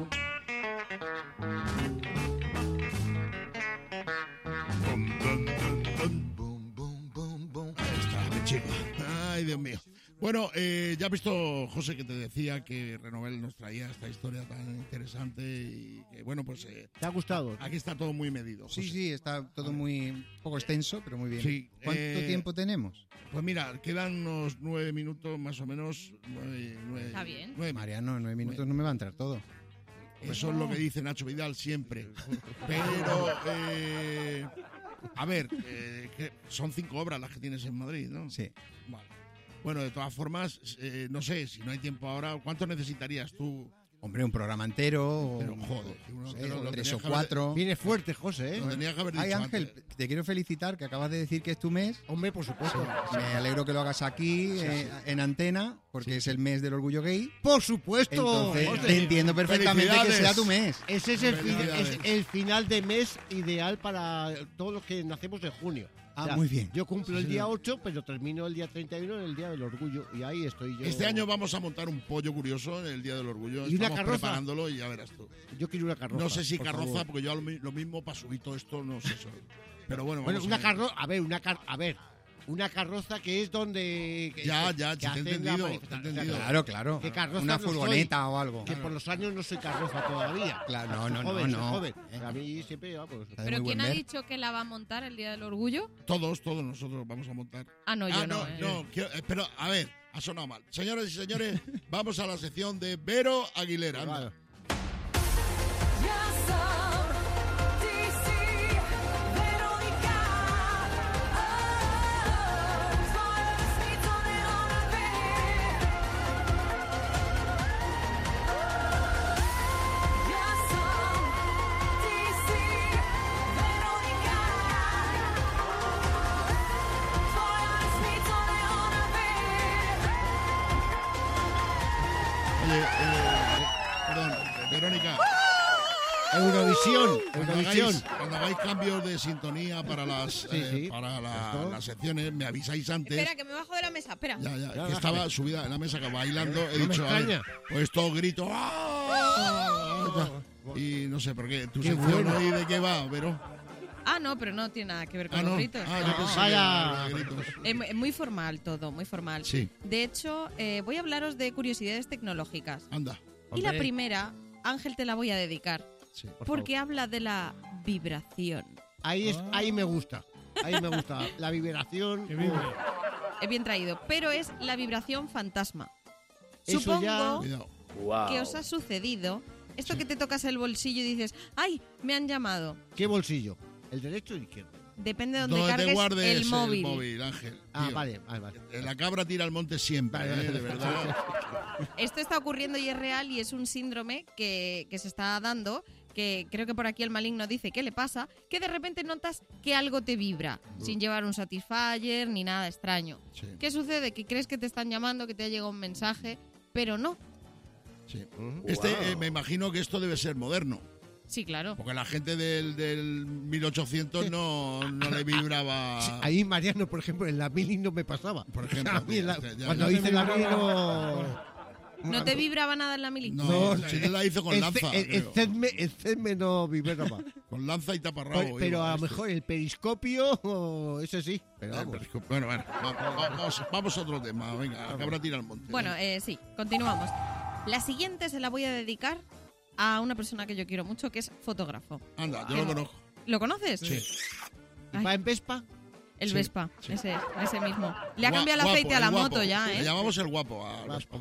[SPEAKER 1] Ahí está, mi chico. Ay, Dios mío. Bueno, eh, ya has visto, José, que te decía que Renovel nos traía esta historia tan interesante y que, bueno, pues... Eh,
[SPEAKER 5] ¿Te ha gustado?
[SPEAKER 1] Aquí está todo muy medido, José.
[SPEAKER 9] Sí, sí, está todo muy un poco extenso, pero muy bien.
[SPEAKER 1] Sí,
[SPEAKER 9] ¿Cuánto
[SPEAKER 1] eh,
[SPEAKER 9] tiempo tenemos?
[SPEAKER 1] Pues mira, quedan unos nueve minutos más o menos. Nueve, nueve,
[SPEAKER 7] Está bien.
[SPEAKER 1] nueve.
[SPEAKER 9] Mariano, en nueve minutos no me va a entrar todo.
[SPEAKER 1] Eso es lo que dice Nacho Vidal siempre. Pero, eh, a ver, eh, que son cinco obras las que tienes en Madrid, ¿no?
[SPEAKER 9] Sí.
[SPEAKER 1] Vale. Bueno, de todas formas, eh, no sé, si no hay tiempo ahora, ¿cuánto necesitarías tú?
[SPEAKER 9] Hombre, un programa entero, o,
[SPEAKER 1] Pero, joder, uno
[SPEAKER 9] no sé,
[SPEAKER 1] entero
[SPEAKER 9] o
[SPEAKER 1] lo
[SPEAKER 9] tres
[SPEAKER 1] tenías
[SPEAKER 9] o
[SPEAKER 1] que haber-
[SPEAKER 9] cuatro.
[SPEAKER 5] Viene fuerte, José, ¿eh?
[SPEAKER 1] Lo tenías que haber dicho
[SPEAKER 9] Ay, Ángel,
[SPEAKER 1] antes.
[SPEAKER 9] te quiero felicitar que acabas de decir que es tu mes.
[SPEAKER 5] Hombre, por supuesto.
[SPEAKER 9] Me alegro que lo hagas aquí, eh, en antena, porque es el mes del orgullo gay.
[SPEAKER 5] Por supuesto.
[SPEAKER 9] Entonces,
[SPEAKER 5] José.
[SPEAKER 9] te entiendo perfectamente que
[SPEAKER 1] Felicidades.
[SPEAKER 9] sea tu mes.
[SPEAKER 5] Ese es el, fin-
[SPEAKER 1] Felicidades.
[SPEAKER 5] es el final de mes ideal para todos los que nacemos en junio.
[SPEAKER 9] Ah, muy bien.
[SPEAKER 5] Yo cumplo
[SPEAKER 1] Sí,
[SPEAKER 5] el día
[SPEAKER 1] señor.
[SPEAKER 5] ocho, pero termino el día treinta y uno en el Día del Orgullo. Y ahí estoy yo.
[SPEAKER 1] Este año vamos a montar un pollo curioso en el Día del Orgullo.
[SPEAKER 5] ¿Y una
[SPEAKER 1] Estamos
[SPEAKER 5] carroza?
[SPEAKER 1] preparándolo y ya verás tú.
[SPEAKER 5] Yo quiero una carroza.
[SPEAKER 1] No sé si
[SPEAKER 5] por
[SPEAKER 1] carroza,
[SPEAKER 5] favor.
[SPEAKER 1] porque yo lo, mi- lo mismo para subir todo esto no sé. Eso. Pero bueno,
[SPEAKER 5] Bueno,
[SPEAKER 1] vamos
[SPEAKER 5] una
[SPEAKER 1] a ver.
[SPEAKER 5] carroza. A ver, una car a ver. Una carroza que es donde. que-
[SPEAKER 1] Ya,
[SPEAKER 5] que-
[SPEAKER 1] ya,
[SPEAKER 5] que
[SPEAKER 1] sí te he
[SPEAKER 5] hacen la
[SPEAKER 1] entendido,
[SPEAKER 5] manifestación.
[SPEAKER 1] te he entendido.
[SPEAKER 9] Claro, claro.
[SPEAKER 5] Que carroza
[SPEAKER 9] Una
[SPEAKER 5] no soy.
[SPEAKER 9] furgoneta o algo.
[SPEAKER 5] Que por los años no soy carroza todavía.
[SPEAKER 9] Claro, no,
[SPEAKER 5] Soy
[SPEAKER 9] no,
[SPEAKER 5] joven,
[SPEAKER 9] no,
[SPEAKER 5] soy
[SPEAKER 9] no.
[SPEAKER 5] joven. A mí siempre, vamos.
[SPEAKER 9] Está de
[SPEAKER 7] ¿Pero
[SPEAKER 9] muy
[SPEAKER 7] quién
[SPEAKER 9] buen
[SPEAKER 7] ha
[SPEAKER 9] ver.
[SPEAKER 7] dicho que la va a montar el Día del Orgullo?
[SPEAKER 1] Todos, todos nosotros vamos a montar.
[SPEAKER 7] Ah, no, yo
[SPEAKER 1] ah,
[SPEAKER 7] no.
[SPEAKER 1] no,
[SPEAKER 7] eh.
[SPEAKER 1] no, quiero- eh, pero a ver, ha sonado mal. Señoras y señores, vamos a la sección de Vero Aguilera. anda.
[SPEAKER 5] Vale.
[SPEAKER 1] Oye, eh, perdón, Verónica.
[SPEAKER 5] Eurovisión.
[SPEAKER 1] Cuando
[SPEAKER 5] Eurovisión.
[SPEAKER 1] hagáis, cuando hagáis cambios de sintonía para las
[SPEAKER 5] Sí,
[SPEAKER 1] eh,
[SPEAKER 5] sí.
[SPEAKER 1] para la-
[SPEAKER 5] Esto.
[SPEAKER 1] las secciones, me avisáis antes.
[SPEAKER 7] Espera, que me bajo de la mesa. Espera.
[SPEAKER 1] Ya, ya,
[SPEAKER 5] Ya,
[SPEAKER 1] que
[SPEAKER 5] bájale.
[SPEAKER 1] estaba subida en la mesa que bailando. He
[SPEAKER 5] No me
[SPEAKER 1] dicho, a ver,
[SPEAKER 5] extraña.
[SPEAKER 1] pues todo grito. ¡Ah! Y no sé por qué. ¿Tu
[SPEAKER 5] Qué
[SPEAKER 1] sección
[SPEAKER 5] bueno.
[SPEAKER 1] hoy de qué va, Vero?
[SPEAKER 7] Ah, no, pero no tiene nada que ver con
[SPEAKER 1] Ah,
[SPEAKER 7] los
[SPEAKER 1] no.
[SPEAKER 7] gritos.
[SPEAKER 1] Ah, yo
[SPEAKER 7] No.
[SPEAKER 1] pensé que
[SPEAKER 5] vaya.
[SPEAKER 1] era de gritos.
[SPEAKER 7] Es mu- es muy formal todo, muy formal.
[SPEAKER 1] Sí,
[SPEAKER 7] De hecho, eh, voy a hablaros de curiosidades tecnológicas.
[SPEAKER 1] anda.
[SPEAKER 7] Y la
[SPEAKER 5] Hombre.
[SPEAKER 7] primera, Ángel, te la voy a dedicar.
[SPEAKER 1] Sí.
[SPEAKER 5] Por
[SPEAKER 7] Porque habla de la vibración.
[SPEAKER 5] Ahí, es, ahí me gusta. Ahí me gusta. La vibración.
[SPEAKER 4] Que vibre.
[SPEAKER 7] He bien traído. Pero es la vibración fantasma.
[SPEAKER 5] Eso
[SPEAKER 7] Supongo
[SPEAKER 5] ya-
[SPEAKER 1] Cuidado.
[SPEAKER 7] que os ha sucedido esto que te tocas el bolsillo y dices, ¡ay! Me han llamado.
[SPEAKER 5] ¿Qué bolsillo? ¿El derecho o el izquierdo?
[SPEAKER 7] Depende de donde
[SPEAKER 1] Donde te
[SPEAKER 7] cargues
[SPEAKER 1] guardes
[SPEAKER 7] el móvil.
[SPEAKER 1] Ángel.
[SPEAKER 5] Ah,
[SPEAKER 1] tío.
[SPEAKER 5] vale, vale, vale.
[SPEAKER 1] Eh, La cabra tira al monte siempre,
[SPEAKER 5] Vale,
[SPEAKER 1] eh,
[SPEAKER 5] vale.
[SPEAKER 1] de verdad.
[SPEAKER 7] Esto está ocurriendo y es real y es un síndrome que, que se está dando, que creo que por aquí el maligno dice qué le pasa, que de repente notas que algo te vibra, sin llevar un Satisfyer ni nada extraño.
[SPEAKER 1] Sí,
[SPEAKER 7] ¿Qué sucede? Que crees que te están llamando, que te ha llegado un mensaje, pero no.
[SPEAKER 1] sí. Este, eh, me imagino que esto debe ser moderno.
[SPEAKER 7] Sí, claro.
[SPEAKER 1] Porque la gente del, del mil ochocientos no, no le vibraba.
[SPEAKER 5] Sí, ahí Mariano, por ejemplo, en la mili no me pasaba.
[SPEAKER 1] Por ejemplo,
[SPEAKER 5] A mí en la-
[SPEAKER 1] ya- ya-
[SPEAKER 5] cuando
[SPEAKER 1] ya
[SPEAKER 5] hice
[SPEAKER 1] te
[SPEAKER 5] la mili
[SPEAKER 1] vibraba.
[SPEAKER 5] no...
[SPEAKER 7] ¿No te vibraba nada en la mili?
[SPEAKER 1] No, si él la hizo con
[SPEAKER 5] el,
[SPEAKER 1] lanza.
[SPEAKER 5] El, el, cedme, el cedme no vibraba.
[SPEAKER 1] Con lanza y taparrabo.
[SPEAKER 5] Pero, pero a lo mejor el periscopio, oh, ese sí. Pero vamos.
[SPEAKER 1] Bueno, bueno, vamos, vamos a otro tema. Venga, que habrá tira al monte.
[SPEAKER 7] Bueno, eh, sí, continuamos. La siguiente se la voy a dedicar a una persona que yo quiero mucho, que es fotógrafo.
[SPEAKER 1] Anda, yo lo conozco.
[SPEAKER 7] ¿Lo conoces?
[SPEAKER 1] Sí.
[SPEAKER 5] ¿Y va en Vespa?
[SPEAKER 7] El
[SPEAKER 1] Sí,
[SPEAKER 7] Vespa,
[SPEAKER 1] sí.
[SPEAKER 7] ese, ese mismo. Le ha
[SPEAKER 1] Gua-
[SPEAKER 7] cambiado el aceite
[SPEAKER 1] guapo,
[SPEAKER 7] a la
[SPEAKER 1] el guapo.
[SPEAKER 7] moto ya,
[SPEAKER 1] Le
[SPEAKER 7] ¿eh?
[SPEAKER 1] llamamos el guapo a Vespa.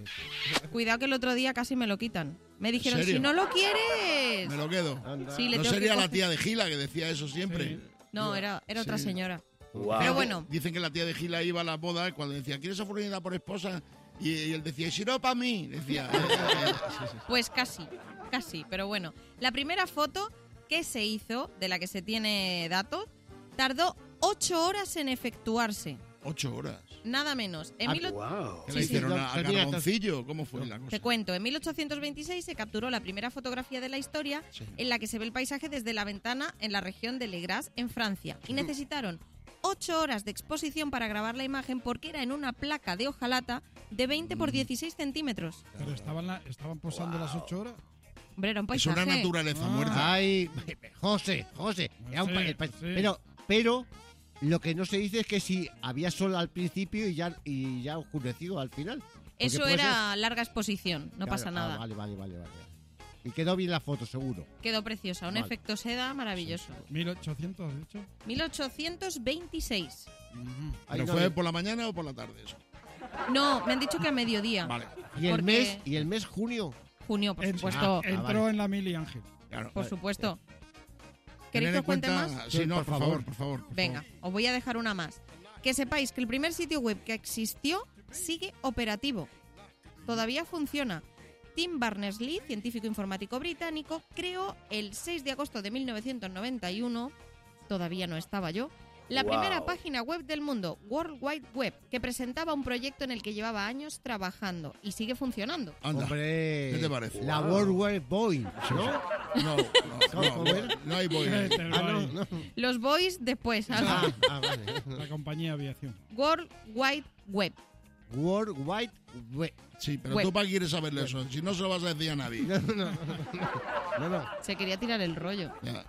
[SPEAKER 7] Cuidado que el otro día casi me lo quitan. Me dijeron,
[SPEAKER 1] serio?
[SPEAKER 7] si no lo quieres...
[SPEAKER 1] Me lo quedo.
[SPEAKER 7] Sí, le
[SPEAKER 1] no
[SPEAKER 7] tengo
[SPEAKER 1] sería
[SPEAKER 7] que
[SPEAKER 1] la
[SPEAKER 7] coger-
[SPEAKER 1] tía de Gila que decía eso siempre.
[SPEAKER 7] No, era, era otra
[SPEAKER 1] Sí.
[SPEAKER 7] señora.
[SPEAKER 1] Pero
[SPEAKER 7] Pero bueno,
[SPEAKER 1] Dicen que la tía de Gila iba a la boda y cuando decía, ¿quieres oportunidad por esposa? Y, y él decía, ¿y si no, para mí? Decía. eh, eh, sí, sí.
[SPEAKER 7] pues casi, casi. Pero bueno, la primera foto que se hizo, de la que se tiene datos, tardó ocho horas en efectuarse.
[SPEAKER 1] Ocho horas.
[SPEAKER 7] Nada menos. En
[SPEAKER 1] Ah,
[SPEAKER 7] mil-
[SPEAKER 1] wow. ¿Qué
[SPEAKER 7] Sí,
[SPEAKER 1] le
[SPEAKER 7] sí.
[SPEAKER 1] hicieron a, a carboncillo? ¿Cómo fue la cosa?
[SPEAKER 7] Te cuento, en mil ochocientos veintiséis se capturó la primera fotografía de la historia en la que se ve el paisaje desde la ventana en la región de Le Gras, en Francia. Y necesitaron ocho horas de exposición para grabar la imagen porque era en una placa de hojalata de veinte por dieciséis centímetros.
[SPEAKER 4] Pero estaban, la- estaban posando las ocho horas.
[SPEAKER 7] Hombre, era un
[SPEAKER 1] Es
[SPEAKER 7] paisaje.
[SPEAKER 1] una naturaleza
[SPEAKER 4] Ah.
[SPEAKER 1] muerta.
[SPEAKER 5] Ay, José, José. era un pa- el pa- Pero, pero lo que no se dice es que si había sol al principio y ya, y ya oscureció al final. Porque
[SPEAKER 7] Eso
[SPEAKER 5] puede
[SPEAKER 7] era larga exposición, no
[SPEAKER 5] Claro,
[SPEAKER 7] pasa
[SPEAKER 5] ah,
[SPEAKER 7] nada.
[SPEAKER 5] vale, vale, vale, vale. Y quedó bien la foto, seguro.
[SPEAKER 7] Quedó preciosa, un
[SPEAKER 5] Vale.
[SPEAKER 7] efecto seda maravilloso.
[SPEAKER 4] mil ochocientos, has dicho.
[SPEAKER 7] mil ochocientos veintiséis.
[SPEAKER 1] ¿Pero
[SPEAKER 5] no
[SPEAKER 1] fue
[SPEAKER 5] hay-
[SPEAKER 1] por la mañana o por la tarde eso?
[SPEAKER 7] No, me han dicho que a mediodía.
[SPEAKER 1] Vale.
[SPEAKER 5] Y el
[SPEAKER 7] Porque-
[SPEAKER 5] mes, y el mes junio.
[SPEAKER 7] Junio, por
[SPEAKER 4] En-
[SPEAKER 7] supuesto.
[SPEAKER 4] ah, entró en la mili, Ángel.
[SPEAKER 1] Claro.
[SPEAKER 7] Por supuesto.
[SPEAKER 1] Tener
[SPEAKER 7] ¿Queréis que
[SPEAKER 1] en
[SPEAKER 7] os cuente
[SPEAKER 1] cuenta-
[SPEAKER 7] más?
[SPEAKER 1] Sí, no, por favor, por favor. por
[SPEAKER 7] Venga, os voy a dejar una más. Que sepáis que el primer sitio web que existió sigue operativo. Todavía funciona. Tim Berners-Lee, científico informático británico, creó el seis de agosto de mil novecientos noventa y uno, todavía no estaba yo, la
[SPEAKER 15] Wow.
[SPEAKER 7] primera página web del mundo, World Wide Web, que presentaba un proyecto en el que llevaba años trabajando y sigue funcionando.
[SPEAKER 1] Anda.
[SPEAKER 5] Hombre,
[SPEAKER 1] ¿Qué te parece?
[SPEAKER 5] La World Wide Boy, ¿no?
[SPEAKER 1] No, no, no,
[SPEAKER 5] ¿Cómo
[SPEAKER 1] no,
[SPEAKER 5] era?
[SPEAKER 1] no hay boy.
[SPEAKER 5] Ah, no, no.
[SPEAKER 7] Los boys después.
[SPEAKER 5] Ah, ah, vale.
[SPEAKER 4] La compañía de aviación.
[SPEAKER 7] World Wide Web.
[SPEAKER 5] World Wide Web.
[SPEAKER 1] Sí, pero
[SPEAKER 7] Web.
[SPEAKER 1] tú para qué quieres saberlo eso. Si no se lo vas a decir a nadie.
[SPEAKER 5] No, no, no. no, no.
[SPEAKER 7] Se quería tirar el rollo.
[SPEAKER 1] Ya.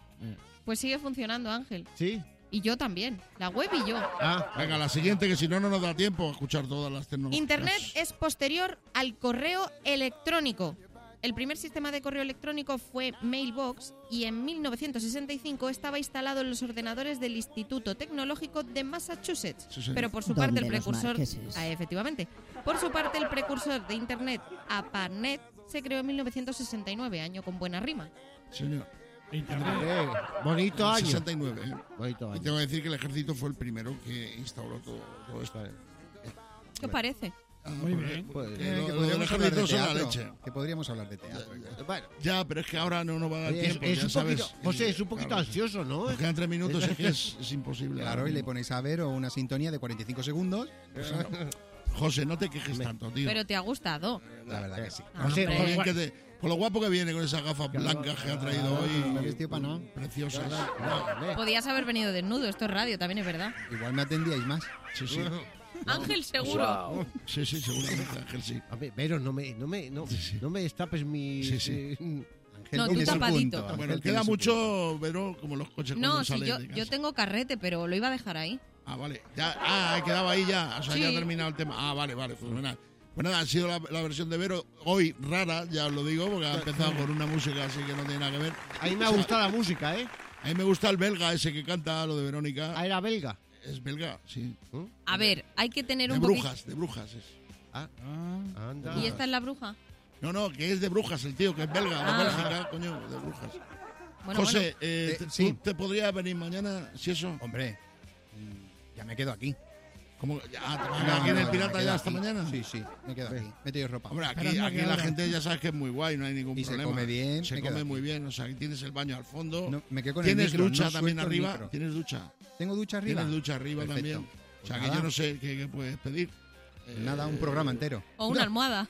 [SPEAKER 7] Pues sigue funcionando, Ángel.
[SPEAKER 5] Sí.
[SPEAKER 7] Y yo también. La web y yo.
[SPEAKER 1] Ah, venga, la siguiente, que si no, no nos da tiempo a escuchar todas las tecnologías.
[SPEAKER 7] Internet es posterior al correo electrónico. El primer sistema de correo electrónico fue Mailbox y en mil novecientos sesenta y cinco estaba instalado en los ordenadores del Instituto Tecnológico de Massachusetts.
[SPEAKER 1] Sí, señor.
[SPEAKER 7] Pero por su parte el
[SPEAKER 10] Donde los
[SPEAKER 7] precursor,
[SPEAKER 10] marqueses.
[SPEAKER 7] ah, efectivamente, por su parte el precursor de Internet, ARPANET, se creó en mil novecientos sesenta y nueve, año con buena rima.
[SPEAKER 1] Señor.
[SPEAKER 4] Internet.
[SPEAKER 5] Eh, bonito año.
[SPEAKER 1] sesenta y nueve, ¿eh?
[SPEAKER 5] Bonito
[SPEAKER 1] Y
[SPEAKER 5] año.
[SPEAKER 1] tengo que decir que el ejército fue el primero que instauró todo, todo esto.
[SPEAKER 7] ¿Qué os parece?
[SPEAKER 1] Ah,
[SPEAKER 4] Muy
[SPEAKER 1] porque-
[SPEAKER 4] bien.
[SPEAKER 1] porque
[SPEAKER 9] Eh,
[SPEAKER 1] lo-
[SPEAKER 9] que
[SPEAKER 1] lo del
[SPEAKER 9] podríamos hablar de
[SPEAKER 1] ejército son la
[SPEAKER 9] teatro,
[SPEAKER 1] leche.
[SPEAKER 9] que podríamos hablar de teatro. ya.
[SPEAKER 5] Bueno,
[SPEAKER 1] Ya, pero es que ahora no nos va a dar
[SPEAKER 5] es,
[SPEAKER 1] tiempo.
[SPEAKER 5] es
[SPEAKER 1] ya
[SPEAKER 5] un
[SPEAKER 1] sabes.
[SPEAKER 5] poquito, José, es un poquito
[SPEAKER 1] Claro.
[SPEAKER 5] ansioso, ¿no?
[SPEAKER 1] Nos quedan tres minutos, es que es, es imposible.
[SPEAKER 9] Claro, y le ponéis a ver o una sintonía de cuarenta y cinco segundos.
[SPEAKER 1] José, no te quejes tanto, tío.
[SPEAKER 7] Pero te ha gustado.
[SPEAKER 9] La verdad que sí.
[SPEAKER 7] Ah,
[SPEAKER 5] José,
[SPEAKER 7] hombre.
[SPEAKER 1] Con lo bien que te- con lo guapo que viene con esas gafas blancas que ha traído
[SPEAKER 9] Me he
[SPEAKER 1] hoy.
[SPEAKER 9] vestido para no.
[SPEAKER 1] Preciosas.
[SPEAKER 5] Eh,
[SPEAKER 7] Podías haber venido desnudo, esto es radio, también es verdad.
[SPEAKER 9] Igual me atendíais más.
[SPEAKER 1] Sí, sí.
[SPEAKER 7] Ángel, seguro.
[SPEAKER 1] Sí, sí, seguramente, Ángel, sí.
[SPEAKER 5] A ver, Vero, no me, no me, no, no me destapes mi...
[SPEAKER 1] Sí, sí.
[SPEAKER 5] eh,
[SPEAKER 9] Ángel
[SPEAKER 7] No, tú
[SPEAKER 9] tiene su
[SPEAKER 7] tapadito.
[SPEAKER 9] punto,
[SPEAKER 1] Bueno,
[SPEAKER 9] Ángel
[SPEAKER 1] queda
[SPEAKER 9] tiene su
[SPEAKER 1] mucho, pero como los coches
[SPEAKER 7] No,
[SPEAKER 1] cuando
[SPEAKER 7] sí,
[SPEAKER 1] salen
[SPEAKER 7] yo,
[SPEAKER 1] de casa.
[SPEAKER 7] yo tengo carrete, pero lo iba a dejar ahí.
[SPEAKER 1] Ah, vale. Ya, ah, quedaba ahí ya. O sea, ya ha
[SPEAKER 7] Sí.
[SPEAKER 1] terminado el tema. Ah, vale, vale, fenomenal. Pues nada, ha sido la, la versión de Vero hoy rara, ya os lo digo, porque ha empezado con una música así que no tiene nada que ver.
[SPEAKER 5] A mí me ha gustado la música, ¿eh?
[SPEAKER 1] A mí me gusta el belga ese que canta lo de Verónica.
[SPEAKER 5] Ah, era belga.
[SPEAKER 1] Es belga, sí.
[SPEAKER 7] A ver, hay que tener
[SPEAKER 1] De
[SPEAKER 7] un poquito...
[SPEAKER 1] brujas, de brujas es.
[SPEAKER 5] Ah,
[SPEAKER 4] Ah,
[SPEAKER 5] anda.
[SPEAKER 7] ¿Y esta es la bruja?
[SPEAKER 1] No, no, que es de brujas el tío, que es belga,
[SPEAKER 7] Ah.
[SPEAKER 1] de Bélgica, coño, de brujas.
[SPEAKER 7] Bueno,
[SPEAKER 1] José,
[SPEAKER 7] bueno.
[SPEAKER 1] eh,
[SPEAKER 9] Eh,
[SPEAKER 1] te-
[SPEAKER 9] sí.
[SPEAKER 1] ¿tú te podría venir mañana, si eso?
[SPEAKER 9] Hombre, mm, ya me quedo aquí.
[SPEAKER 1] ¿Cómo? Ya, ¿te vas a
[SPEAKER 9] No,
[SPEAKER 1] quedar aquí en
[SPEAKER 9] no,
[SPEAKER 1] el
[SPEAKER 9] me
[SPEAKER 1] Pirata
[SPEAKER 9] quedo
[SPEAKER 1] ya hasta
[SPEAKER 9] aquí.
[SPEAKER 1] mañana?
[SPEAKER 9] Sí, sí, me quedo aquí. Me tiro ropa.
[SPEAKER 1] Hombre, aquí,
[SPEAKER 4] Esperando a
[SPEAKER 1] aquí
[SPEAKER 4] que
[SPEAKER 1] la
[SPEAKER 4] abra.
[SPEAKER 1] gente ya sabes que es muy guay, no hay ningún
[SPEAKER 9] Y se
[SPEAKER 1] problema.
[SPEAKER 9] come bien,
[SPEAKER 1] Se
[SPEAKER 9] me quedo
[SPEAKER 1] come
[SPEAKER 9] aquí.
[SPEAKER 1] muy bien, o sea, aquí tienes el baño al fondo.
[SPEAKER 9] No, me quedo con el
[SPEAKER 1] ¿Tienes
[SPEAKER 9] micro,
[SPEAKER 1] ducha
[SPEAKER 9] no
[SPEAKER 1] también
[SPEAKER 9] suelto el
[SPEAKER 1] arriba?
[SPEAKER 9] micro.
[SPEAKER 1] ¿Tienes ducha?
[SPEAKER 9] ¿Tengo ducha arriba?
[SPEAKER 1] Tienes ducha arriba
[SPEAKER 9] Perfecto.
[SPEAKER 1] también. O
[SPEAKER 9] Pues
[SPEAKER 1] sea, que
[SPEAKER 9] nada.
[SPEAKER 1] yo no sé qué, qué puedes pedir.
[SPEAKER 9] Nada, un programa entero.
[SPEAKER 7] O una almohada.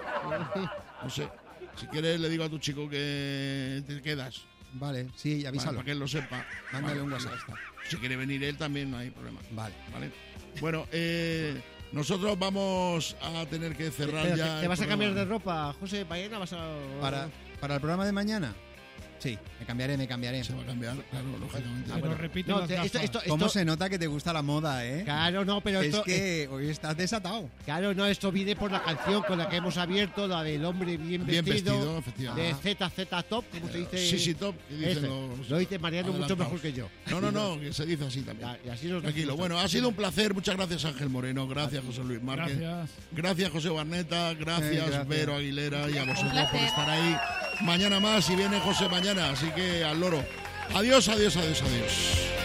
[SPEAKER 1] No sé. Si quieres, le digo a tu chico que te quedas.
[SPEAKER 9] Vale, sí, avísalo.
[SPEAKER 1] Para que él lo sepa.
[SPEAKER 9] Mándale
[SPEAKER 1] Vale,
[SPEAKER 9] un
[SPEAKER 1] pues
[SPEAKER 9] WhatsApp.
[SPEAKER 1] ya está. Si quiere venir él también, no hay problema.
[SPEAKER 9] Vale.
[SPEAKER 1] ¿Vale? Bueno, eh, Nosotros vamos a tener que cerrar
[SPEAKER 5] Pero,
[SPEAKER 1] ya.
[SPEAKER 5] ¿Te, te
[SPEAKER 1] el
[SPEAKER 5] vas a cambiar
[SPEAKER 1] programa.
[SPEAKER 5] de ropa, José? ¿Mañana vas a...?
[SPEAKER 9] Para, para el programa de mañana. Sí, me cambiaré, me cambiaré.
[SPEAKER 1] Se va a cambiar, claro, lógicamente.
[SPEAKER 5] Ah, bueno.
[SPEAKER 4] repite
[SPEAKER 5] No,
[SPEAKER 4] las
[SPEAKER 5] te- esto,
[SPEAKER 4] gafas.
[SPEAKER 5] esto,
[SPEAKER 9] ¿Cómo
[SPEAKER 5] esto-
[SPEAKER 9] se nota que te gusta la moda, eh?
[SPEAKER 5] Claro, no, pero
[SPEAKER 9] es
[SPEAKER 5] esto...
[SPEAKER 9] que hoy estás desatado.
[SPEAKER 5] Claro, no, esto viene por la canción con la que hemos abierto, la del hombre bien,
[SPEAKER 1] Bien
[SPEAKER 5] vestido,
[SPEAKER 1] vestido, efectivamente.
[SPEAKER 5] de Z Z Top, como se dice.
[SPEAKER 1] Sí, sí, top. que dicen
[SPEAKER 5] Ese.
[SPEAKER 1] los
[SPEAKER 5] Lo dice Mariano mucho
[SPEAKER 1] adelantados.
[SPEAKER 5] mejor que yo.
[SPEAKER 1] No, no, no, que se dice así también.
[SPEAKER 5] Ya, y así nos
[SPEAKER 1] Tranquilo.
[SPEAKER 5] decimos.
[SPEAKER 1] Bueno, ha sido un placer. Muchas gracias, Ángel Moreno. Gracias, José Luis Márquez.
[SPEAKER 4] Gracias.
[SPEAKER 1] Gracias, José Barneta. Gracias,
[SPEAKER 9] Eh, gracias.
[SPEAKER 1] Vero Aguilera. Y a vosotros
[SPEAKER 7] placer.
[SPEAKER 1] por estar ahí. Mañana más y viene José mañana. Así que al loro. Adiós, adiós, adiós, adiós.